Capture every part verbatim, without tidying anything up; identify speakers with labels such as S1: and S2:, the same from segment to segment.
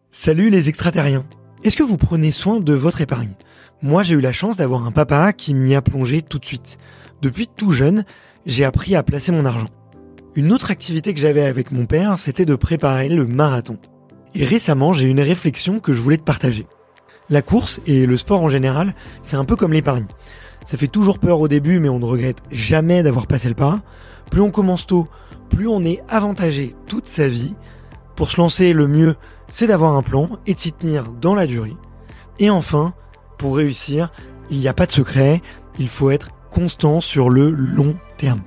S1: Salut les extraterriens. Est-ce que vous prenez soin de votre épargne ? Moi, j'ai eu la chance d'avoir un papa qui m'y a plongé tout de suite. Depuis tout jeune, j'ai appris à placer mon argent. Une autre activité que j'avais avec mon père, c'était de préparer le marathon. Et récemment, j'ai eu une réflexion que je voulais te partager. La course et le sport en général, c'est un peu comme l'épargne. Ça fait toujours peur au début, mais on ne regrette jamais d'avoir passé le pas. Plus on commence tôt, plus on est avantagé toute sa vie. Pour se lancer, le mieux, c'est d'avoir un plan et de s'y tenir dans la durée. Et enfin, pour réussir, il n'y a pas de secret, il faut être constant sur le long terme.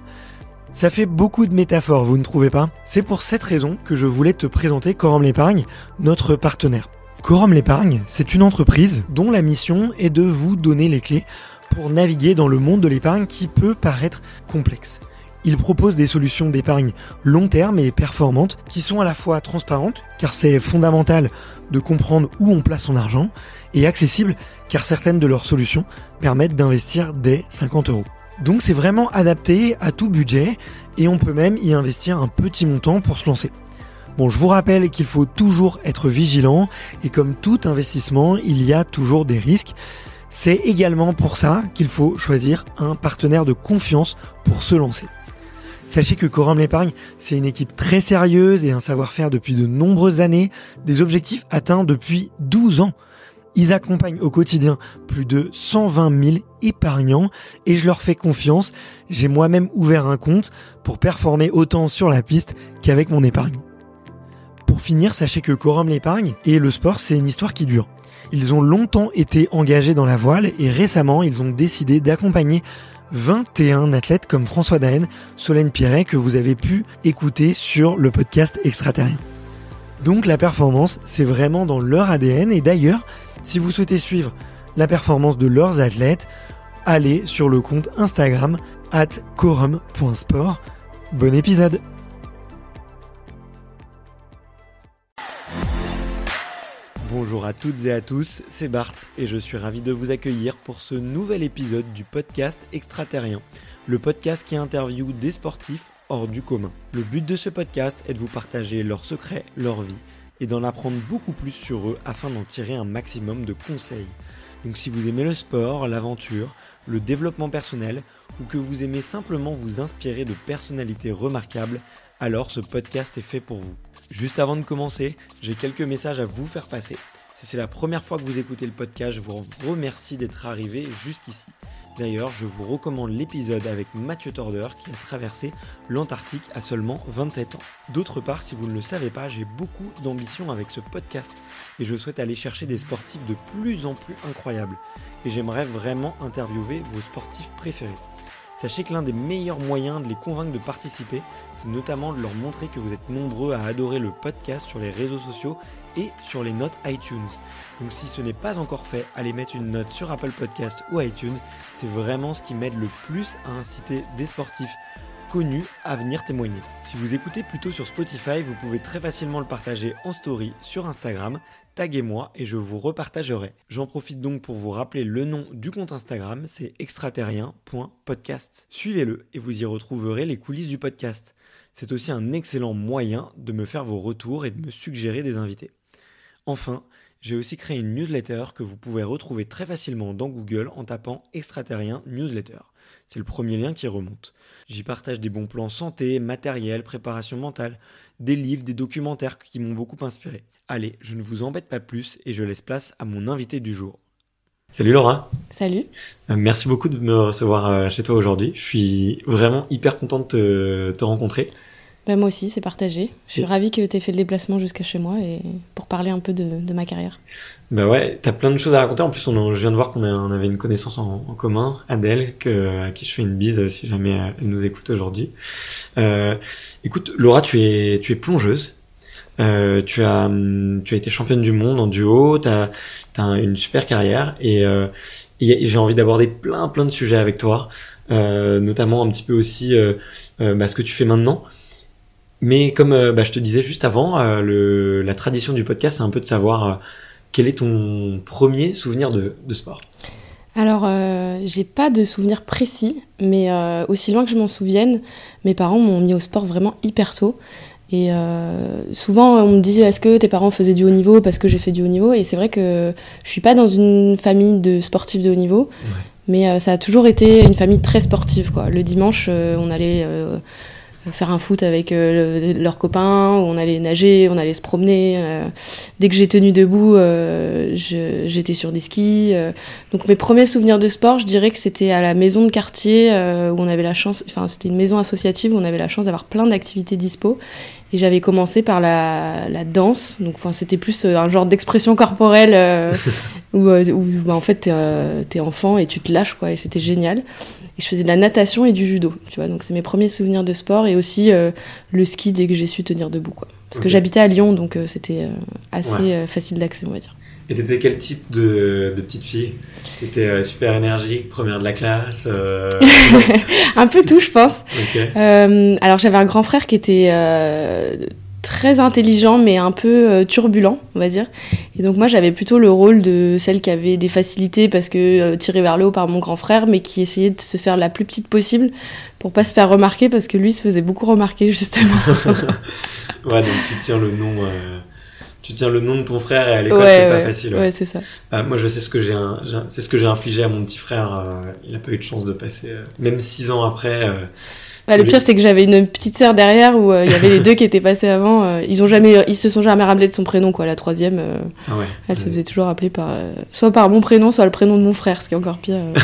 S1: Ça fait beaucoup de métaphores, vous ne trouvez pas ? C'est pour cette raison que je voulais te présenter Quorum l'Épargne, notre partenaire. Quorum l'Épargne, c'est une entreprise dont la mission est de vous donner les clés pour naviguer dans le monde de l'épargne qui peut paraître complexe. Il propose des solutions d'épargne long terme et performantes qui sont à la fois transparentes, car c'est fondamental de comprendre où on place son argent, et accessibles, car certaines de leurs solutions permettent d'investir dès cinquante euros. Donc c'est vraiment adapté à tout budget, et on peut même y investir un petit montant pour se lancer. Bon, je vous rappelle qu'il faut toujours être vigilant, et comme tout investissement, il y a toujours des risques. C'est également pour ça qu'il faut choisir un partenaire de confiance pour se lancer. Sachez que Quorum l'Épargne, c'est une équipe très sérieuse et un savoir-faire depuis de nombreuses années, des objectifs atteints depuis douze ans. Ils accompagnent au quotidien plus de cent vingt mille épargnants et je leur fais confiance. J'ai moi-même ouvert un compte pour performer autant sur la piste qu'avec mon épargne. Pour finir, sachez que Quorum l'Épargne et le sport, c'est une histoire qui dure. Ils ont longtemps été engagés dans la voile et récemment, ils ont décidé d'accompagner vingt et un athlètes comme François Daen, Solène Piret que vous avez pu écouter sur le podcast Extraterrien. Donc la performance, c'est vraiment dans leur A D N et d'ailleurs, si vous souhaitez suivre la performance de leurs athlètes, allez sur le compte Instagram arobase quorum point sport. Bon épisode. Bonjour à toutes et à tous, c'est Bart et je suis ravi de vous accueillir pour ce nouvel épisode du podcast Extraterrien, le podcast qui interviewe des sportifs hors du commun. Le but de ce podcast est de vous partager leurs secrets, leur vie et d'en apprendre beaucoup plus sur eux afin d'en tirer un maximum de conseils. Donc si vous aimez le sport, l'aventure, le développement personnel ou que vous aimez simplement vous inspirer de personnalités remarquables, alors ce podcast est fait pour vous. Juste avant de commencer, j'ai quelques messages à vous faire passer. Si c'est la première fois que vous écoutez le podcast, je vous remercie d'être arrivé jusqu'ici. D'ailleurs, je vous recommande l'épisode avec Mathieu Torder qui a traversé l'Antarctique à seulement vingt-sept ans. D'autre part, si vous ne le savez pas, j'ai beaucoup d'ambition avec ce podcast et je souhaite aller chercher des sportifs de plus en plus incroyables. Et j'aimerais vraiment interviewer vos sportifs préférés. Sachez que l'un des meilleurs moyens de les convaincre de participer, c'est notamment de leur montrer que vous êtes nombreux à adorer le podcast sur les réseaux sociaux et sur les notes iTunes. Donc si ce n'est pas encore fait, allez mettre une note sur Apple Podcast ou iTunes. C'est vraiment ce qui m'aide le plus à inciter des sportifs connus à venir témoigner. Si vous écoutez plutôt sur Spotify, vous pouvez très facilement le partager en story sur Instagram. Taguez-moi et je vous repartagerai. J'en profite donc pour vous rappeler le nom du compte Instagram, c'est extraterrien point podcast. Suivez-le et vous y retrouverez les coulisses du podcast. C'est aussi un excellent moyen de me faire vos retours et de me suggérer des invités. Enfin, j'ai aussi créé une newsletter que vous pouvez retrouver très facilement dans Google en tapant Extraterrien Newsletter. C'est le premier lien qui remonte. J'y partage des bons plans santé, matériel, préparation mentale, des livres, des documentaires qui m'ont beaucoup inspiré. Allez, je ne vous embête pas plus et je laisse place à mon invité du jour. Salut Laura.
S2: Salut.
S1: Euh, merci beaucoup de me recevoir euh, chez toi aujourd'hui. Je suis vraiment hyper content de te, te rencontrer.
S2: Ben moi aussi, c'est partagé. Je suis et... ravie que tu aies fait le déplacement jusqu'à chez moi et pour parler un peu de, de ma carrière.
S1: Bah ouais, t'as plein de choses à raconter. En plus, on, je viens de voir qu'on a, on avait une connaissance en, en commun, Adèle, que, à qui je fais une bise si jamais elle nous écoute aujourd'hui. Euh, écoute, Laura, tu es, tu es plongeuse. Euh, tu as, tu as été championne du monde en duo. T'as, t'as une super carrière et, euh, et j'ai envie d'aborder plein, plein de sujets avec toi, euh, notamment un petit peu aussi euh, euh, bah, ce que tu fais maintenant. Mais comme euh, bah, je te disais juste avant, euh, le, la tradition du podcast, c'est un peu de savoir euh, quel est ton premier souvenir de, de sport.
S2: Alors, euh, j'ai pas de souvenir précis, mais euh, aussi loin que je m'en souvienne, mes parents m'ont mis au sport vraiment hyper tôt. Et euh, souvent, on me dit, est-ce que tes parents faisaient du haut niveau parce que j'ai fait du haut niveau ? Et c'est vrai que je suis pas dans une famille de sportifs de haut niveau, ouais. mais euh, ça a toujours été une famille très sportive, quoi. Le dimanche, euh, on allait euh, faire un foot avec euh, le, leurs copains, on allait nager, on allait se promener. Euh, dès que j'ai tenu debout, euh, je, j'étais sur des skis. Euh. Donc mes premiers souvenirs de sport, je dirais que c'était à la maison de quartier euh, où on avait la chance, enfin c'était une maison associative où on avait la chance d'avoir plein d'activités dispo. Et j'avais commencé par la, la danse, donc enfin, c'était plus euh, un genre d'expression corporelle euh, où, euh, où bah, en fait t'es, euh, t'es enfant et tu te lâches, quoi, et c'était génial. Et je faisais de la natation et du judo, tu vois, donc c'est mes premiers souvenirs de sport, et aussi euh, le ski dès que j'ai su tenir debout, quoi. Parce okay. que j'habitais à Lyon, donc euh, c'était euh, assez ouais. euh, facile d'accès, on va dire.
S3: Et t'étais quel type de, de petite fille ? T'étais euh, super énergique, première de la classe euh...
S2: Un peu tout, je pense.
S3: Okay.
S2: Euh, alors j'avais un grand frère qui était euh, très intelligent, mais un peu euh, turbulent, on va dire. Et donc moi, j'avais plutôt le rôle de celle qui avait des facilités parce que euh, tirée vers le haut par mon grand frère, mais qui essayait de se faire la plus petite possible pour pas se faire remarquer, parce que lui se faisait beaucoup remarquer, justement.
S3: Ouais, donc tu tiens le nom... Euh... Tu tiens le nom de ton frère et à l'école,
S2: ouais,
S3: c'est
S2: ouais,
S3: pas facile.
S2: Ouais, ouais c'est ça.
S3: Euh, moi, je sais ce que j'ai, un, j'ai un, c'est ce que j'ai infligé à mon petit frère. Euh, il n'a pas eu de chance de passer, euh, même six ans après. Euh,
S2: bah, le pire, les... c'est que j'avais une petite sœur derrière où il euh, y avait les deux qui étaient passés avant. Euh, ils ont jamais, ils se sont jamais rappelés de son prénom, quoi. La troisième, euh, ah ouais, elle ouais. se faisait toujours appeler par, euh, soit par mon prénom, soit le prénom de mon frère, ce qui est encore pire. Euh.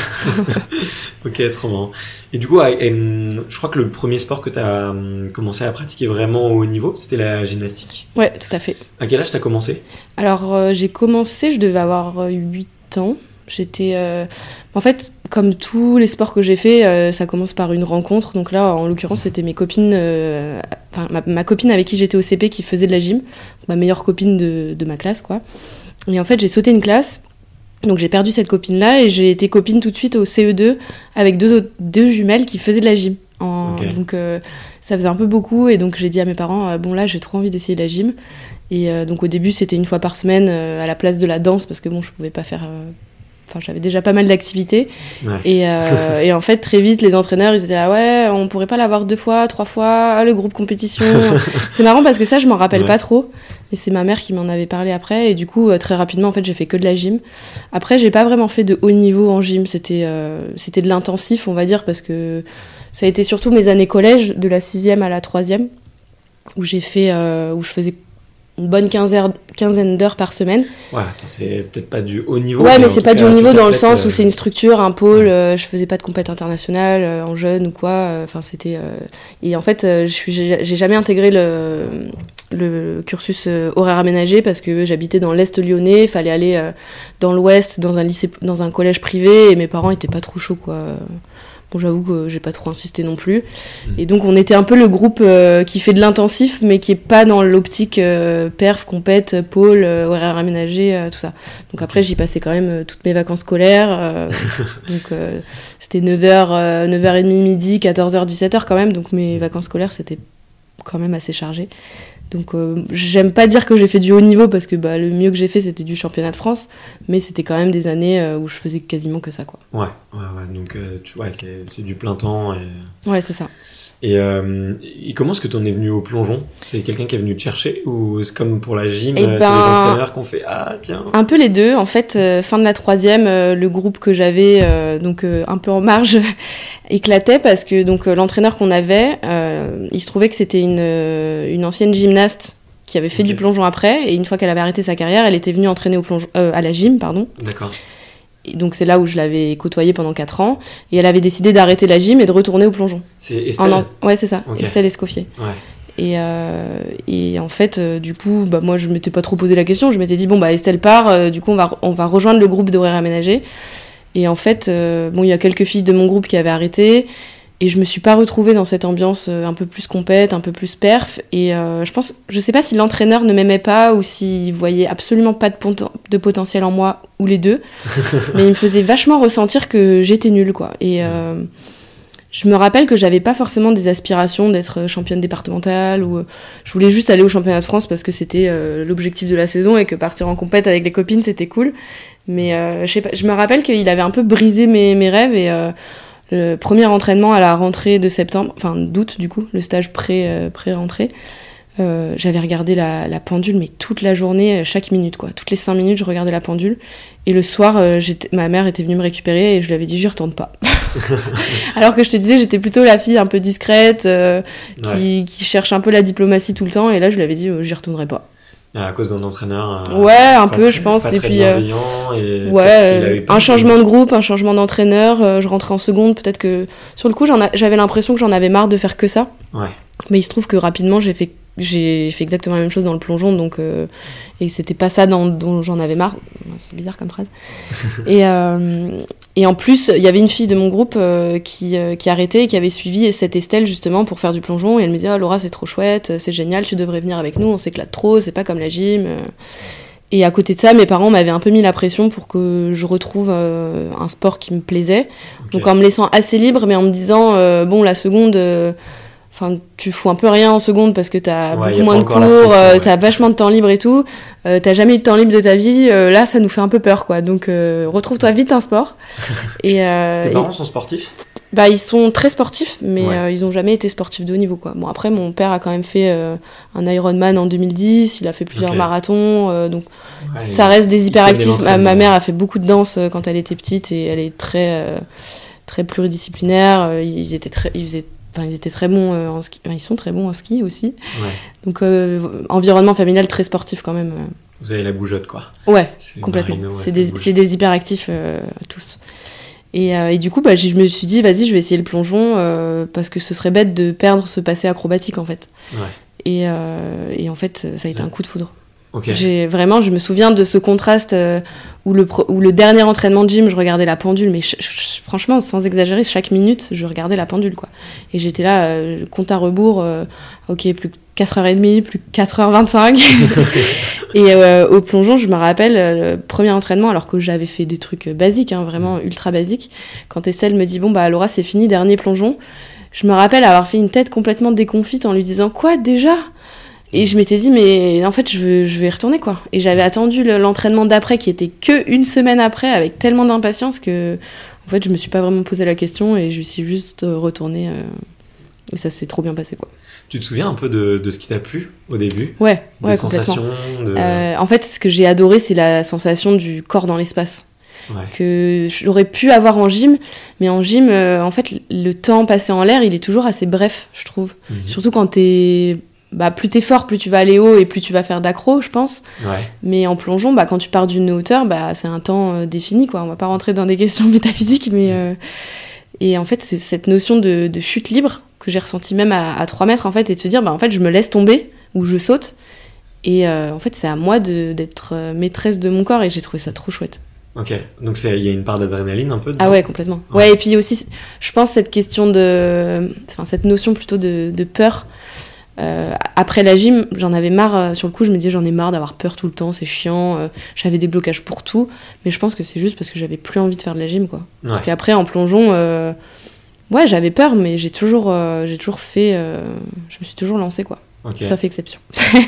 S3: Ok, trop marrant. Et du coup, et, et, je crois que le premier sport que tu as commencé à pratiquer vraiment au haut niveau, c'était la gymnastique.
S2: Ouais, tout à fait.
S3: À quel âge tu as commencé ?
S2: Alors, euh, j'ai commencé, je devais avoir euh, huit ans. J'étais... Euh... En fait, comme tous les sports que j'ai fait, euh, ça commence par une rencontre. Donc là, en l'occurrence, c'était mes copines... Euh... Enfin, ma, ma copine avec qui j'étais au C P qui faisait de la gym. Ma meilleure copine de, de ma classe, quoi. Et en fait, j'ai sauté une classe. Donc j'ai perdu cette copine-là et j'ai été copine tout de suite au C E deux avec deux, autres, deux jumelles qui faisaient de la gym. En... Okay. Donc euh, ça faisait un peu beaucoup et donc j'ai dit à mes parents, euh, bon là j'ai trop envie d'essayer de la gym. Et euh, donc au début c'était une fois par semaine euh, à la place de la danse parce que bon je pouvais pas faire... Euh... Enfin, j'avais déjà pas mal d'activités. Ouais. Et, euh, et en fait, très vite, les entraîneurs, ils étaient là, ouais, on pourrait pas l'avoir deux fois, trois fois, le groupe compétition. C'est marrant parce que ça, je m'en rappelle ouais. pas trop. Mais c'est ma mère qui m'en avait parlé après. Et du coup, très rapidement, en fait, j'ai fait que de la gym. Après, j'ai pas vraiment fait de haut niveau en gym. C'était, euh, c'était de l'intensif, on va dire, parce que ça a été surtout mes années collège, de la sixième à la troisième, où j'ai fait, euh, où je faisais une bonne quinzaine, quinzaine d'heures par semaine.
S3: Ouais, attends, c'est peut-être pas du haut niveau.
S2: Ouais, mais, mais c'est pas cas, du haut niveau dans le sens
S3: euh...
S2: où c'est une structure, un pôle. Euh, je faisais pas de compète internationale euh, en jeune ou quoi. Enfin, euh, c'était. Euh... Et en fait, euh, je suis, j'ai, j'ai jamais intégré le, le cursus euh, horaire aménagé parce que j'habitais dans l'est lyonnais. Il fallait aller euh, dans l'ouest, dans un lycée, dans un collège privé, et mes parents étaient pas trop chauds, quoi. Bon, j'avoue que j'ai pas trop insisté non plus. Et donc, on était un peu le groupe euh, qui fait de l'intensif, mais qui est pas dans l'optique euh, perf, compète, pôle, euh, horaire aménagé, euh, tout ça. Donc après, j'y passais quand même euh, toutes mes vacances scolaires. Euh, donc, euh, c'était neuf heures, euh, neuf heures trente, midi, quatorze heures, dix-sept heures quand même. Donc, mes vacances scolaires, c'était quand même assez chargé. Donc, euh, j'aime pas dire que j'ai fait du haut niveau parce que bah, le mieux que j'ai fait, c'était du championnat de France. Mais c'était quand même des années euh, où je faisais quasiment que ça, quoi.
S3: Ouais, ouais, ouais. Donc, euh, tu, ouais, c'est, c'est du plein temps. Et...
S2: Ouais, c'est ça.
S3: Et, euh, et comment est-ce que tu en es venu au plongeon ? C'est quelqu'un qui est venu te chercher ou c'est comme pour la gym,
S2: et
S3: ben, c'est les entraîneurs qui ont fait « Ah, tiens !»
S2: Un peu les deux. En fait, euh, fin de la troisième, euh, le groupe que j'avais, euh, donc euh, un peu en marge, éclatait parce que donc, euh, l'entraîneur qu'on avait, euh, il se trouvait que c'était une, euh, une ancienne gymnaste qui avait fait okay. du plongeon après. Et une fois qu'elle avait arrêté sa carrière, elle était venue entraîner au plongeon, euh, à la gym, pardon.
S3: D'accord.
S2: Et donc c'est là où je l'avais côtoyée pendant quatre ans. Et elle avait décidé d'arrêter la gym et de retourner au plongeon.
S3: C'est Estelle en...
S2: Ouais, c'est ça.
S3: Okay.
S2: Estelle Escoffier.
S3: Ouais.
S2: Et, euh, et en fait, euh, du coup, bah, moi, je m'étais pas trop posé la question. Je m'étais dit, bon, bah, Estelle part, euh, du coup, on va, on va rejoindre le groupe d'horaire aménagé. Et en fait, euh, bon, il y a quelques filles de mon groupe qui avaient arrêté. Et je me suis pas retrouvée dans cette ambiance euh, un peu plus compète, un peu plus perf. Et euh, je pense, je sais pas si l'entraîneur ne m'aimait pas ou s'il voyait absolument pas de, pot- de potentiel en moi, ou les deux. Mais il me faisait vachement ressentir que j'étais nulle, quoi. Et euh, je me rappelle que j'avais pas forcément des aspirations d'être championne départementale ou euh, je voulais juste aller au championnat de France parce que c'était euh, l'objectif de la saison et que partir en compète avec les copines, c'était cool. Mais euh, je sais pas, je me rappelle qu'il avait un peu brisé mes, mes rêves et euh, le premier entraînement à la rentrée de septembre, enfin d'août du coup, le stage pré, euh, pré-rentrée, Euh, j'avais regardé la, la pendule, mais toute la journée, chaque minute, quoi. Toutes les cinq minutes, je regardais la pendule. Et le soir, euh, j'étais... ma mère était venue me récupérer et je lui avais dit, j'y retourne pas. Alors que je te disais, j'étais plutôt la fille un peu discrète, euh, qui, ouais. qui cherche un peu la diplomatie tout le temps. Et là, je lui avais dit, euh, j'y retournerai pas.
S3: À cause d'un entraîneur euh,
S2: ouais, un peu,
S3: très,
S2: je pense.
S3: Pas
S2: et
S3: très
S2: puis,
S3: bienveillant euh, et
S2: ouais, un changement de groupe, un changement d'entraîneur. Euh, je rentrais en seconde. Peut-être que sur le coup, j'en a... j'avais l'impression que j'en avais marre de faire que ça.
S3: Ouais.
S2: Mais il se trouve que rapidement, j'ai fait j'ai fait exactement la même chose dans le plongeon, donc euh, et c'était pas ça dans, dont j'en avais marre. C'est bizarre comme phrase. et euh, et en plus, il y avait une fille de mon groupe euh, qui euh, qui arrêtait et qui avait suivi cette Estelle justement pour faire du plongeon, et elle me disait ah, Laura, c'est trop chouette, c'est génial, tu devrais venir avec nous, on s'éclate trop, c'est pas comme la gym. Et à côté de ça, mes parents m'avaient un peu mis la pression pour que je retrouve euh, un sport qui me plaisait. Okay. Donc en me laissant assez libre, mais en me disant euh, bon, la seconde euh, Enfin, tu fous un peu rien en seconde parce que t'as ouais, beaucoup moins de cours, euh, ouais. t'as vachement de temps libre et tout. Euh, t'as jamais eu de temps libre de ta vie. Euh, là, ça nous fait un peu peur, quoi. Donc, euh, retrouve-toi vite un sport.
S3: et, euh, Tes parents et... sont sportifs ?
S2: Bah, ils sont très sportifs, mais ouais. euh, ils ont jamais été sportifs de haut niveau, quoi. Bon, après, mon père a quand même fait euh, un Ironman en deux mille dix. Il a fait plusieurs okay. marathons. Euh, donc, ouais, ça reste des hyperactifs. Ma, ma mère a fait beaucoup de danse euh, quand elle était petite et elle est très, euh, très pluridisciplinaire. Euh, ils étaient très, ils faisaient Enfin, ils étaient très bons euh, en ski. Enfin, ils sont très bons en ski aussi.
S3: Ouais.
S2: Donc, euh, environnement familial très sportif quand même.
S3: Vous avez la bougeotte, quoi.
S2: Ouais, c'est complètement. Marino, ouais, c'est, des, c'est des hyperactifs euh, tous. Et, euh, et du coup, bah, je me suis dit, vas-y, je vais essayer le plongeon euh, parce que ce serait bête de perdre ce passé acrobatique, en fait.
S3: Ouais.
S2: Et, euh, et en fait, ça a été ouais. un coup de foudre.
S3: Okay.
S2: J'ai vraiment, je me souviens de ce contraste euh, où, le pro, où le dernier entraînement de gym, je regardais la pendule, mais ch- ch- franchement, sans exagérer, chaque minute, je regardais la pendule, quoi. Et j'étais là, euh, compte à rebours, euh, ok, plus que quatre heures trente, plus que quatre heures vingt-cinq. Et euh, au plongeon, je me rappelle, le premier entraînement, alors que j'avais fait des trucs basiques, hein, vraiment ultra basiques, quand Estelle me dit, bon, bah Laura, c'est fini, dernier plongeon, je me rappelle avoir fait une tête complètement déconfite en lui disant, quoi, déjà ? Et je m'étais dit, mais en fait, je, veux, je vais y retourner, quoi. Et j'avais attendu le, l'entraînement d'après, qui était que une semaine après, avec tellement d'impatience que, en fait, je me suis pas vraiment posé la question et je suis juste retournée. Euh, et ça s'est trop bien passé, quoi.
S3: Tu te souviens un peu de, de ce qui t'a plu au début ?
S2: Ouais,
S3: des
S2: ouais,
S3: sensations
S2: complètement.
S3: de...
S2: Euh, en fait, ce que j'ai adoré, c'est la sensation du corps dans l'espace.
S3: Ouais.
S2: Que j'aurais pu avoir en gym, mais en gym, euh, en fait, le temps passé en l'air, il est toujours assez bref, je trouve. Mm-hmm. Surtout quand t'es... Bah, plus t'es fort, plus tu vas aller haut et plus tu vas faire d'accro, je pense.
S3: Ouais.
S2: Mais en plongeon, bah, quand tu pars d'une hauteur, bah, c'est un temps euh, défini, quoi. On va pas rentrer dans des questions métaphysiques, mais... Euh... Et en fait, ce, cette notion de, de chute libre, que j'ai ressentie même à, à trois mètres, en fait, et de se dire, bah, en fait, je me laisse tomber, ou je saute. Et euh, en fait, c'est à moi de, d'être maîtresse de mon corps, et j'ai trouvé ça trop chouette.
S3: Ok, donc il y a une part d'adrénaline un peu dedans.
S2: Ah ouais, complètement. Ouais. ouais, et puis aussi, je pense, cette question de... Enfin, cette notion plutôt de, de peur... Euh, après la gym, j'en avais marre, euh, sur le coup je me disais j'en ai marre d'avoir peur tout le temps, c'est chiant, euh, j'avais des blocages pour tout, mais je pense que c'est juste parce que j'avais plus envie de faire de la gym, quoi. Ouais. Parce qu'après en plongeon, euh, ouais j'avais peur, mais j'ai toujours, euh, j'ai toujours fait, euh, je me suis toujours lancée, quoi. Okay. Sauf exception.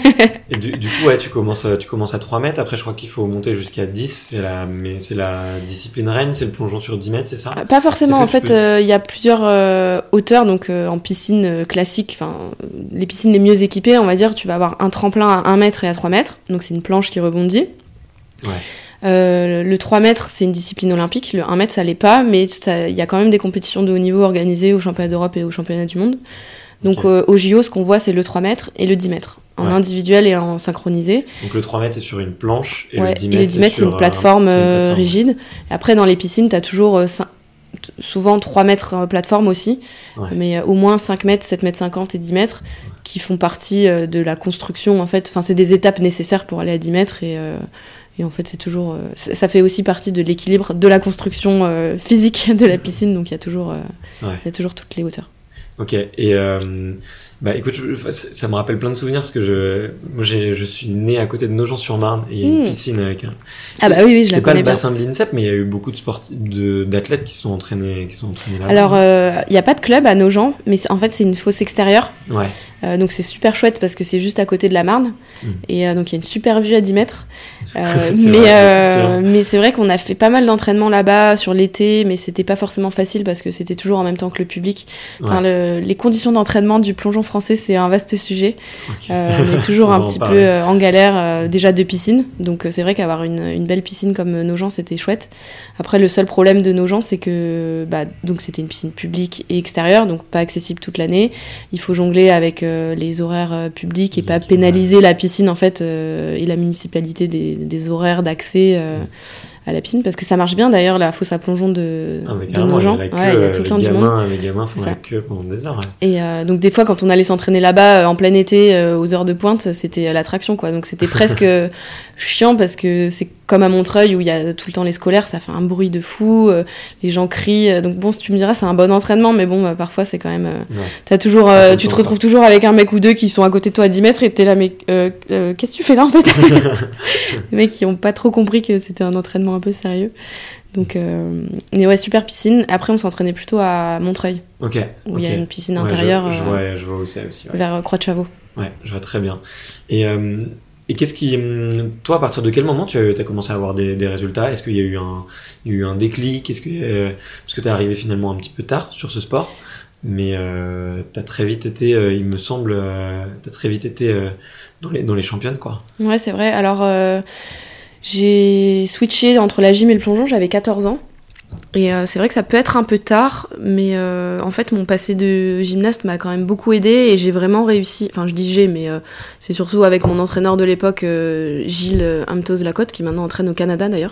S3: Et du, du coup, ouais, tu commences, tu commences à trois mètres. Après, je crois qu'il faut monter jusqu'à dix. C'est la, mais c'est la discipline reine, c'est le plongeon sur dix mètres, c'est ça ?
S2: Pas forcément. En fait, il peux... euh, y a plusieurs euh, hauteurs. Donc, euh, en piscine euh, classique, enfin, les piscines les mieux équipées, on va dire, tu vas avoir un tremplin à un mètre et à trois mètres. Donc, c'est une planche qui rebondit.
S3: Ouais.
S2: Euh, le trois mètres, c'est une discipline olympique. Le un mètre, ça l'est pas. Mais il y a quand même des compétitions de haut niveau organisées aux championnats d'Europe et aux championnats du monde. Donc okay. euh, au J O, ce qu'on voit, c'est le trois mètres et le dix mètres, en ouais. individuel et en synchronisé.
S3: Donc le trois mètres est sur une planche et
S2: ouais,
S3: le dix mètres,
S2: et le dix mètres c'est, c'est une plateforme, un... c'est une plateforme rigide. Et après, dans les piscines, tu as toujours euh, cinq... souvent trois mètres euh, plateforme aussi, ouais. mais euh, au moins cinq mètres, sept mètres cinquante et dix mètres ouais. qui font partie euh, de la construction, en fait. Enfin, c'est des étapes nécessaires pour aller à dix mètres et... Euh... Et en fait, c'est toujours, euh, ça fait aussi partie de l'équilibre de la construction euh, physique de la piscine. Donc, il y a toujours, euh,
S3: ouais.
S2: il y a toujours toutes les hauteurs.
S3: Ok. Et euh, bah, écoute, je, ça me rappelle plein de souvenirs parce que je, moi, j'ai, je suis né à côté de Nogent-sur-Marne et il y a une mmh. piscine avec un.
S2: Ah bah oui, oui, je la connais bien.
S3: C'est pas le bassin de l'INSEP, mais il y a eu beaucoup de sportifs, de, d'athlètes qui sont entraînés, qui sont entraînés là.
S2: Alors, il euh, y a pas de club à Nogent, mais en fait, c'est une fosse extérieure.
S3: Ouais.
S2: Euh, donc c'est super chouette parce que c'est juste à côté de la Marne. Mmh. Et euh, donc il y a une super vue à dix mètres. Euh, mais, vrai, euh, mais c'est vrai qu'on a fait pas mal d'entraînements là-bas sur l'été, mais c'était pas forcément facile parce que c'était toujours en même temps que le public. Enfin, ouais. le, les conditions d'entraînement du plongeon français, c'est un vaste sujet. Okay. Euh, on est toujours on un petit peu euh, en galère euh, déjà de piscine. Donc euh, c'est vrai qu'avoir une, une belle piscine comme euh, Nogent, c'était chouette. Après, le seul problème de Nogent, c'est que bah, donc c'était une piscine publique et extérieure, donc pas accessible toute l'année. Il faut jongler avec euh, les horaires euh, publics et pas pénaliser la piscine en fait euh, et la municipalité des, des horaires d'accès euh, à la piscine, parce que ça marche bien d'ailleurs la fosse à plongeon de,
S3: ah,
S2: de Nogent.
S3: Il y a,
S2: ouais, il y a tout le temps
S3: gamins,
S2: du monde.
S3: Les gamins font ça. La queue pendant des heures. Ouais.
S2: Et euh, donc des fois quand on allait s'entraîner là-bas euh, en plein été euh, aux heures de pointe, c'était euh, l'attraction quoi. Donc c'était presque chiant parce que c'est comme à Montreuil où il y a tout le temps les scolaires, ça fait un bruit de fou, euh, les gens crient. Euh, donc bon, si tu me diras, c'est un bon entraînement, mais bon, bah, parfois c'est quand même. Euh, t'as toujours, euh, tu te retrouves toujours avec un mec ou deux qui sont à côté de toi à dix mètres et t'es là, mais euh, euh, qu'est-ce que tu fais là en fait? Les mecs qui ont pas trop compris que c'était un entraînement un peu sérieux. Donc, euh, mais ouais, super piscine. Après, on s'entraînait plutôt à Montreuil,
S3: okay,
S2: où il
S3: okay.
S2: y a une piscine
S3: ouais,
S2: intérieure.
S3: Je, je,
S2: euh,
S3: vois, je vois où c'est aussi. Ouais.
S2: Vers Croix-de-Chavaux.
S3: Ouais, je vois très bien. Et, euh, et qu'est-ce qui. Toi, à partir de quel moment tu as, as commencé à avoir des, des résultats? Est-ce qu'il y a eu un, il y a eu un déclic? Est-ce que, euh, parce que tu es arrivé finalement un petit peu tard sur ce sport, mais euh, tu as très vite été, euh, il me semble, euh, tu as très vite été euh, dans, les, dans les championnes, quoi.
S2: Ouais, c'est vrai. Alors. Euh... J'ai switché entre la gym et le plongeon, j'avais quatorze ans. Et euh, c'est vrai que ça peut être un peu tard, mais euh, en fait, mon passé de gymnaste m'a quand même beaucoup aidé et j'ai vraiment réussi. Enfin, je dis j'ai, mais euh, c'est surtout avec mon entraîneur de l'époque, euh, Gilles Amtos-Lacotte, qui maintenant entraîne au Canada d'ailleurs,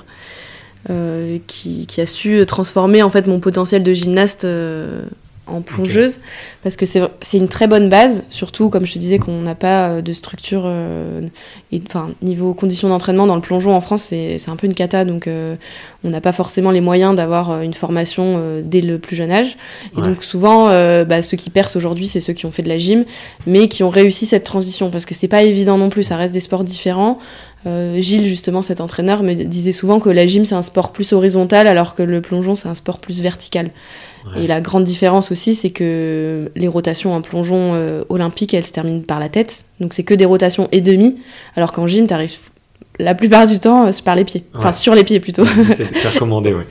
S2: euh, qui, qui a su transformer en fait mon potentiel de gymnaste euh, en plongeuse, okay. Parce que c'est, c'est une très bonne base, surtout comme je te disais qu'on n'a pas de structure, euh, et, enfin niveau conditions d'entraînement dans le plongeon en France c'est, c'est un peu une cata, donc euh, on n'a pas forcément les moyens d'avoir une formation euh, dès le plus jeune âge, et ouais. donc souvent euh, bah, ceux qui percent aujourd'hui c'est ceux qui ont fait de la gym, mais qui ont réussi cette transition, parce que c'est pas évident non plus, ça reste des sports différents. Euh, Gilles, justement, cet entraîneur, me disait souvent que la gym, c'est un sport plus horizontal, alors que le plongeon, c'est un sport plus vertical. Ouais. Et la grande différence aussi, c'est que les rotations en plongeon euh, olympique, elles se terminent par la tête. Donc, c'est que des rotations et demi, alors qu'en gym, t'arrives la plupart du temps euh, par les pieds. Ouais. Enfin, sur les pieds, plutôt.
S3: C'est, c'est recommandé, oui.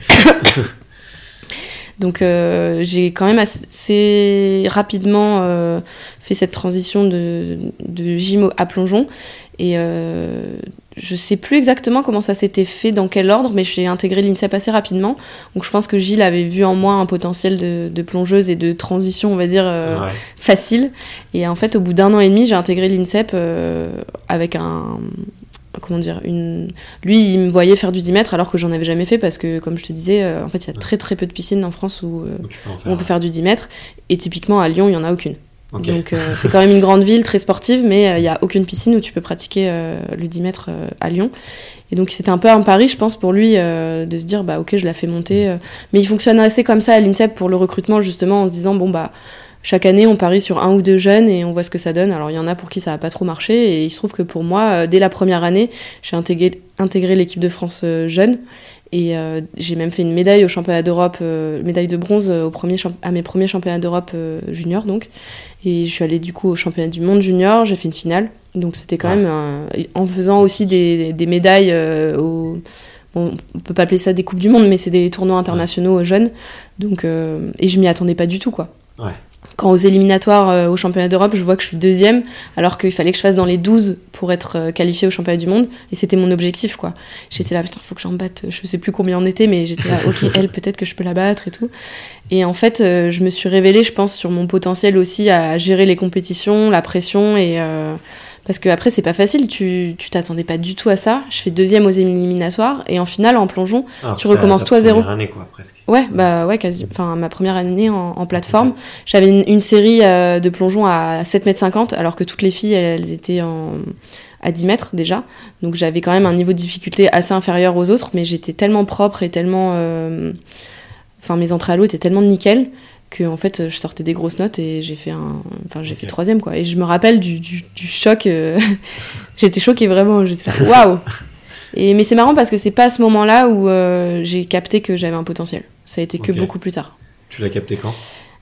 S2: Donc, euh, j'ai quand même assez rapidement euh, fait cette transition de, de gym à plongeon. Et euh, je sais plus exactement comment ça s'était fait, dans quel ordre, mais j'ai intégré l'INSEP assez rapidement. Donc je pense que Gilles avait vu en moi un potentiel de, de plongeuse et de transition, on va dire, euh, ouais. facile. Et en fait, au bout d'un an et demi, j'ai intégré l'INSEP euh, avec un... Comment dire une... Lui, il me voyait faire du dix mètres alors que j'en avais jamais fait, parce que, comme je te disais, euh, en fait, il y a très très peu de piscines en France où, euh, où on peut faire du dix mètres. Et typiquement, à Lyon, il n'y en a aucune. Okay. Donc euh, c'est quand même une grande ville très sportive, mais il euh, n'y a aucune piscine où tu peux pratiquer euh, le dix mètres euh, à Lyon. Et donc c'était un peu un pari, je pense, pour lui euh, de se dire bah ok, je la fais monter. Euh. Mais il fonctionne assez comme ça à l'INSEP pour le recrutement, justement, en se disant bon bah chaque année on parie sur un ou deux jeunes et on voit ce que ça donne. Alors il y en a pour qui ça n'a pas trop marché, et il se trouve que pour moi, euh, dès la première année, j'ai intégré, intégré l'équipe de France euh, jeune. Et euh, j'ai même fait une médaille au championnat d'Europe, euh, médaille de bronze euh, au premier champ- à mes premiers championnats d'Europe euh, junior, donc. Et je suis allée du coup au championnat du monde junior, j'ai fait une finale. Donc c'était quand ouais. même, euh, en faisant aussi des, des médailles, euh, au, bon, on peut pas appeler ça des coupes du monde, mais c'est des tournois internationaux ouais. jeunes. Donc, euh, et je m'y attendais pas du tout, quoi.
S3: Ouais.
S2: Quand aux éliminatoires euh, au championnat d'Europe, je vois que je suis deuxième, alors qu'il fallait que je fasse dans les douze pour être euh, qualifiée au championnat du monde, et c'était mon objectif, quoi. J'étais là, putain, faut que j'en batte, je sais plus combien on était, mais j'étais là, ok, elle, peut-être que je peux la battre et tout. Et en fait, euh, je me suis révélée, je pense, sur mon potentiel aussi à gérer les compétitions, la pression, et euh, parce que après c'est pas facile, tu tu t'attendais pas du tout à ça. Je fais deuxième aux éliminatoires, et en finale en plongeon, alors, tu recommences tout à zéro.
S3: Première année, quoi, presque.
S2: Ouais, bah ouais, quasi. Enfin, ma première année en, en plateforme, j'avais une, une série euh, de plongeon à sept mètres cinquante, alors que toutes les filles elles, elles étaient en à dix mètres déjà. Donc j'avais quand même un niveau de difficulté assez inférieur aux autres, mais j'étais tellement propre et tellement, euh... enfin mes entrées à l'eau étaient tellement nickel que en fait je sortais des grosses notes, et j'ai fait un enfin j'ai okay. fait troisième, quoi. Et je me rappelle du du, du choc, euh... j'étais choquée vraiment, j'étais là waouh. Et mais c'est marrant parce que c'est pas à ce moment-là où euh, j'ai capté que j'avais un potentiel, ça a été que okay. beaucoup plus tard.
S3: Tu l'as capté quand?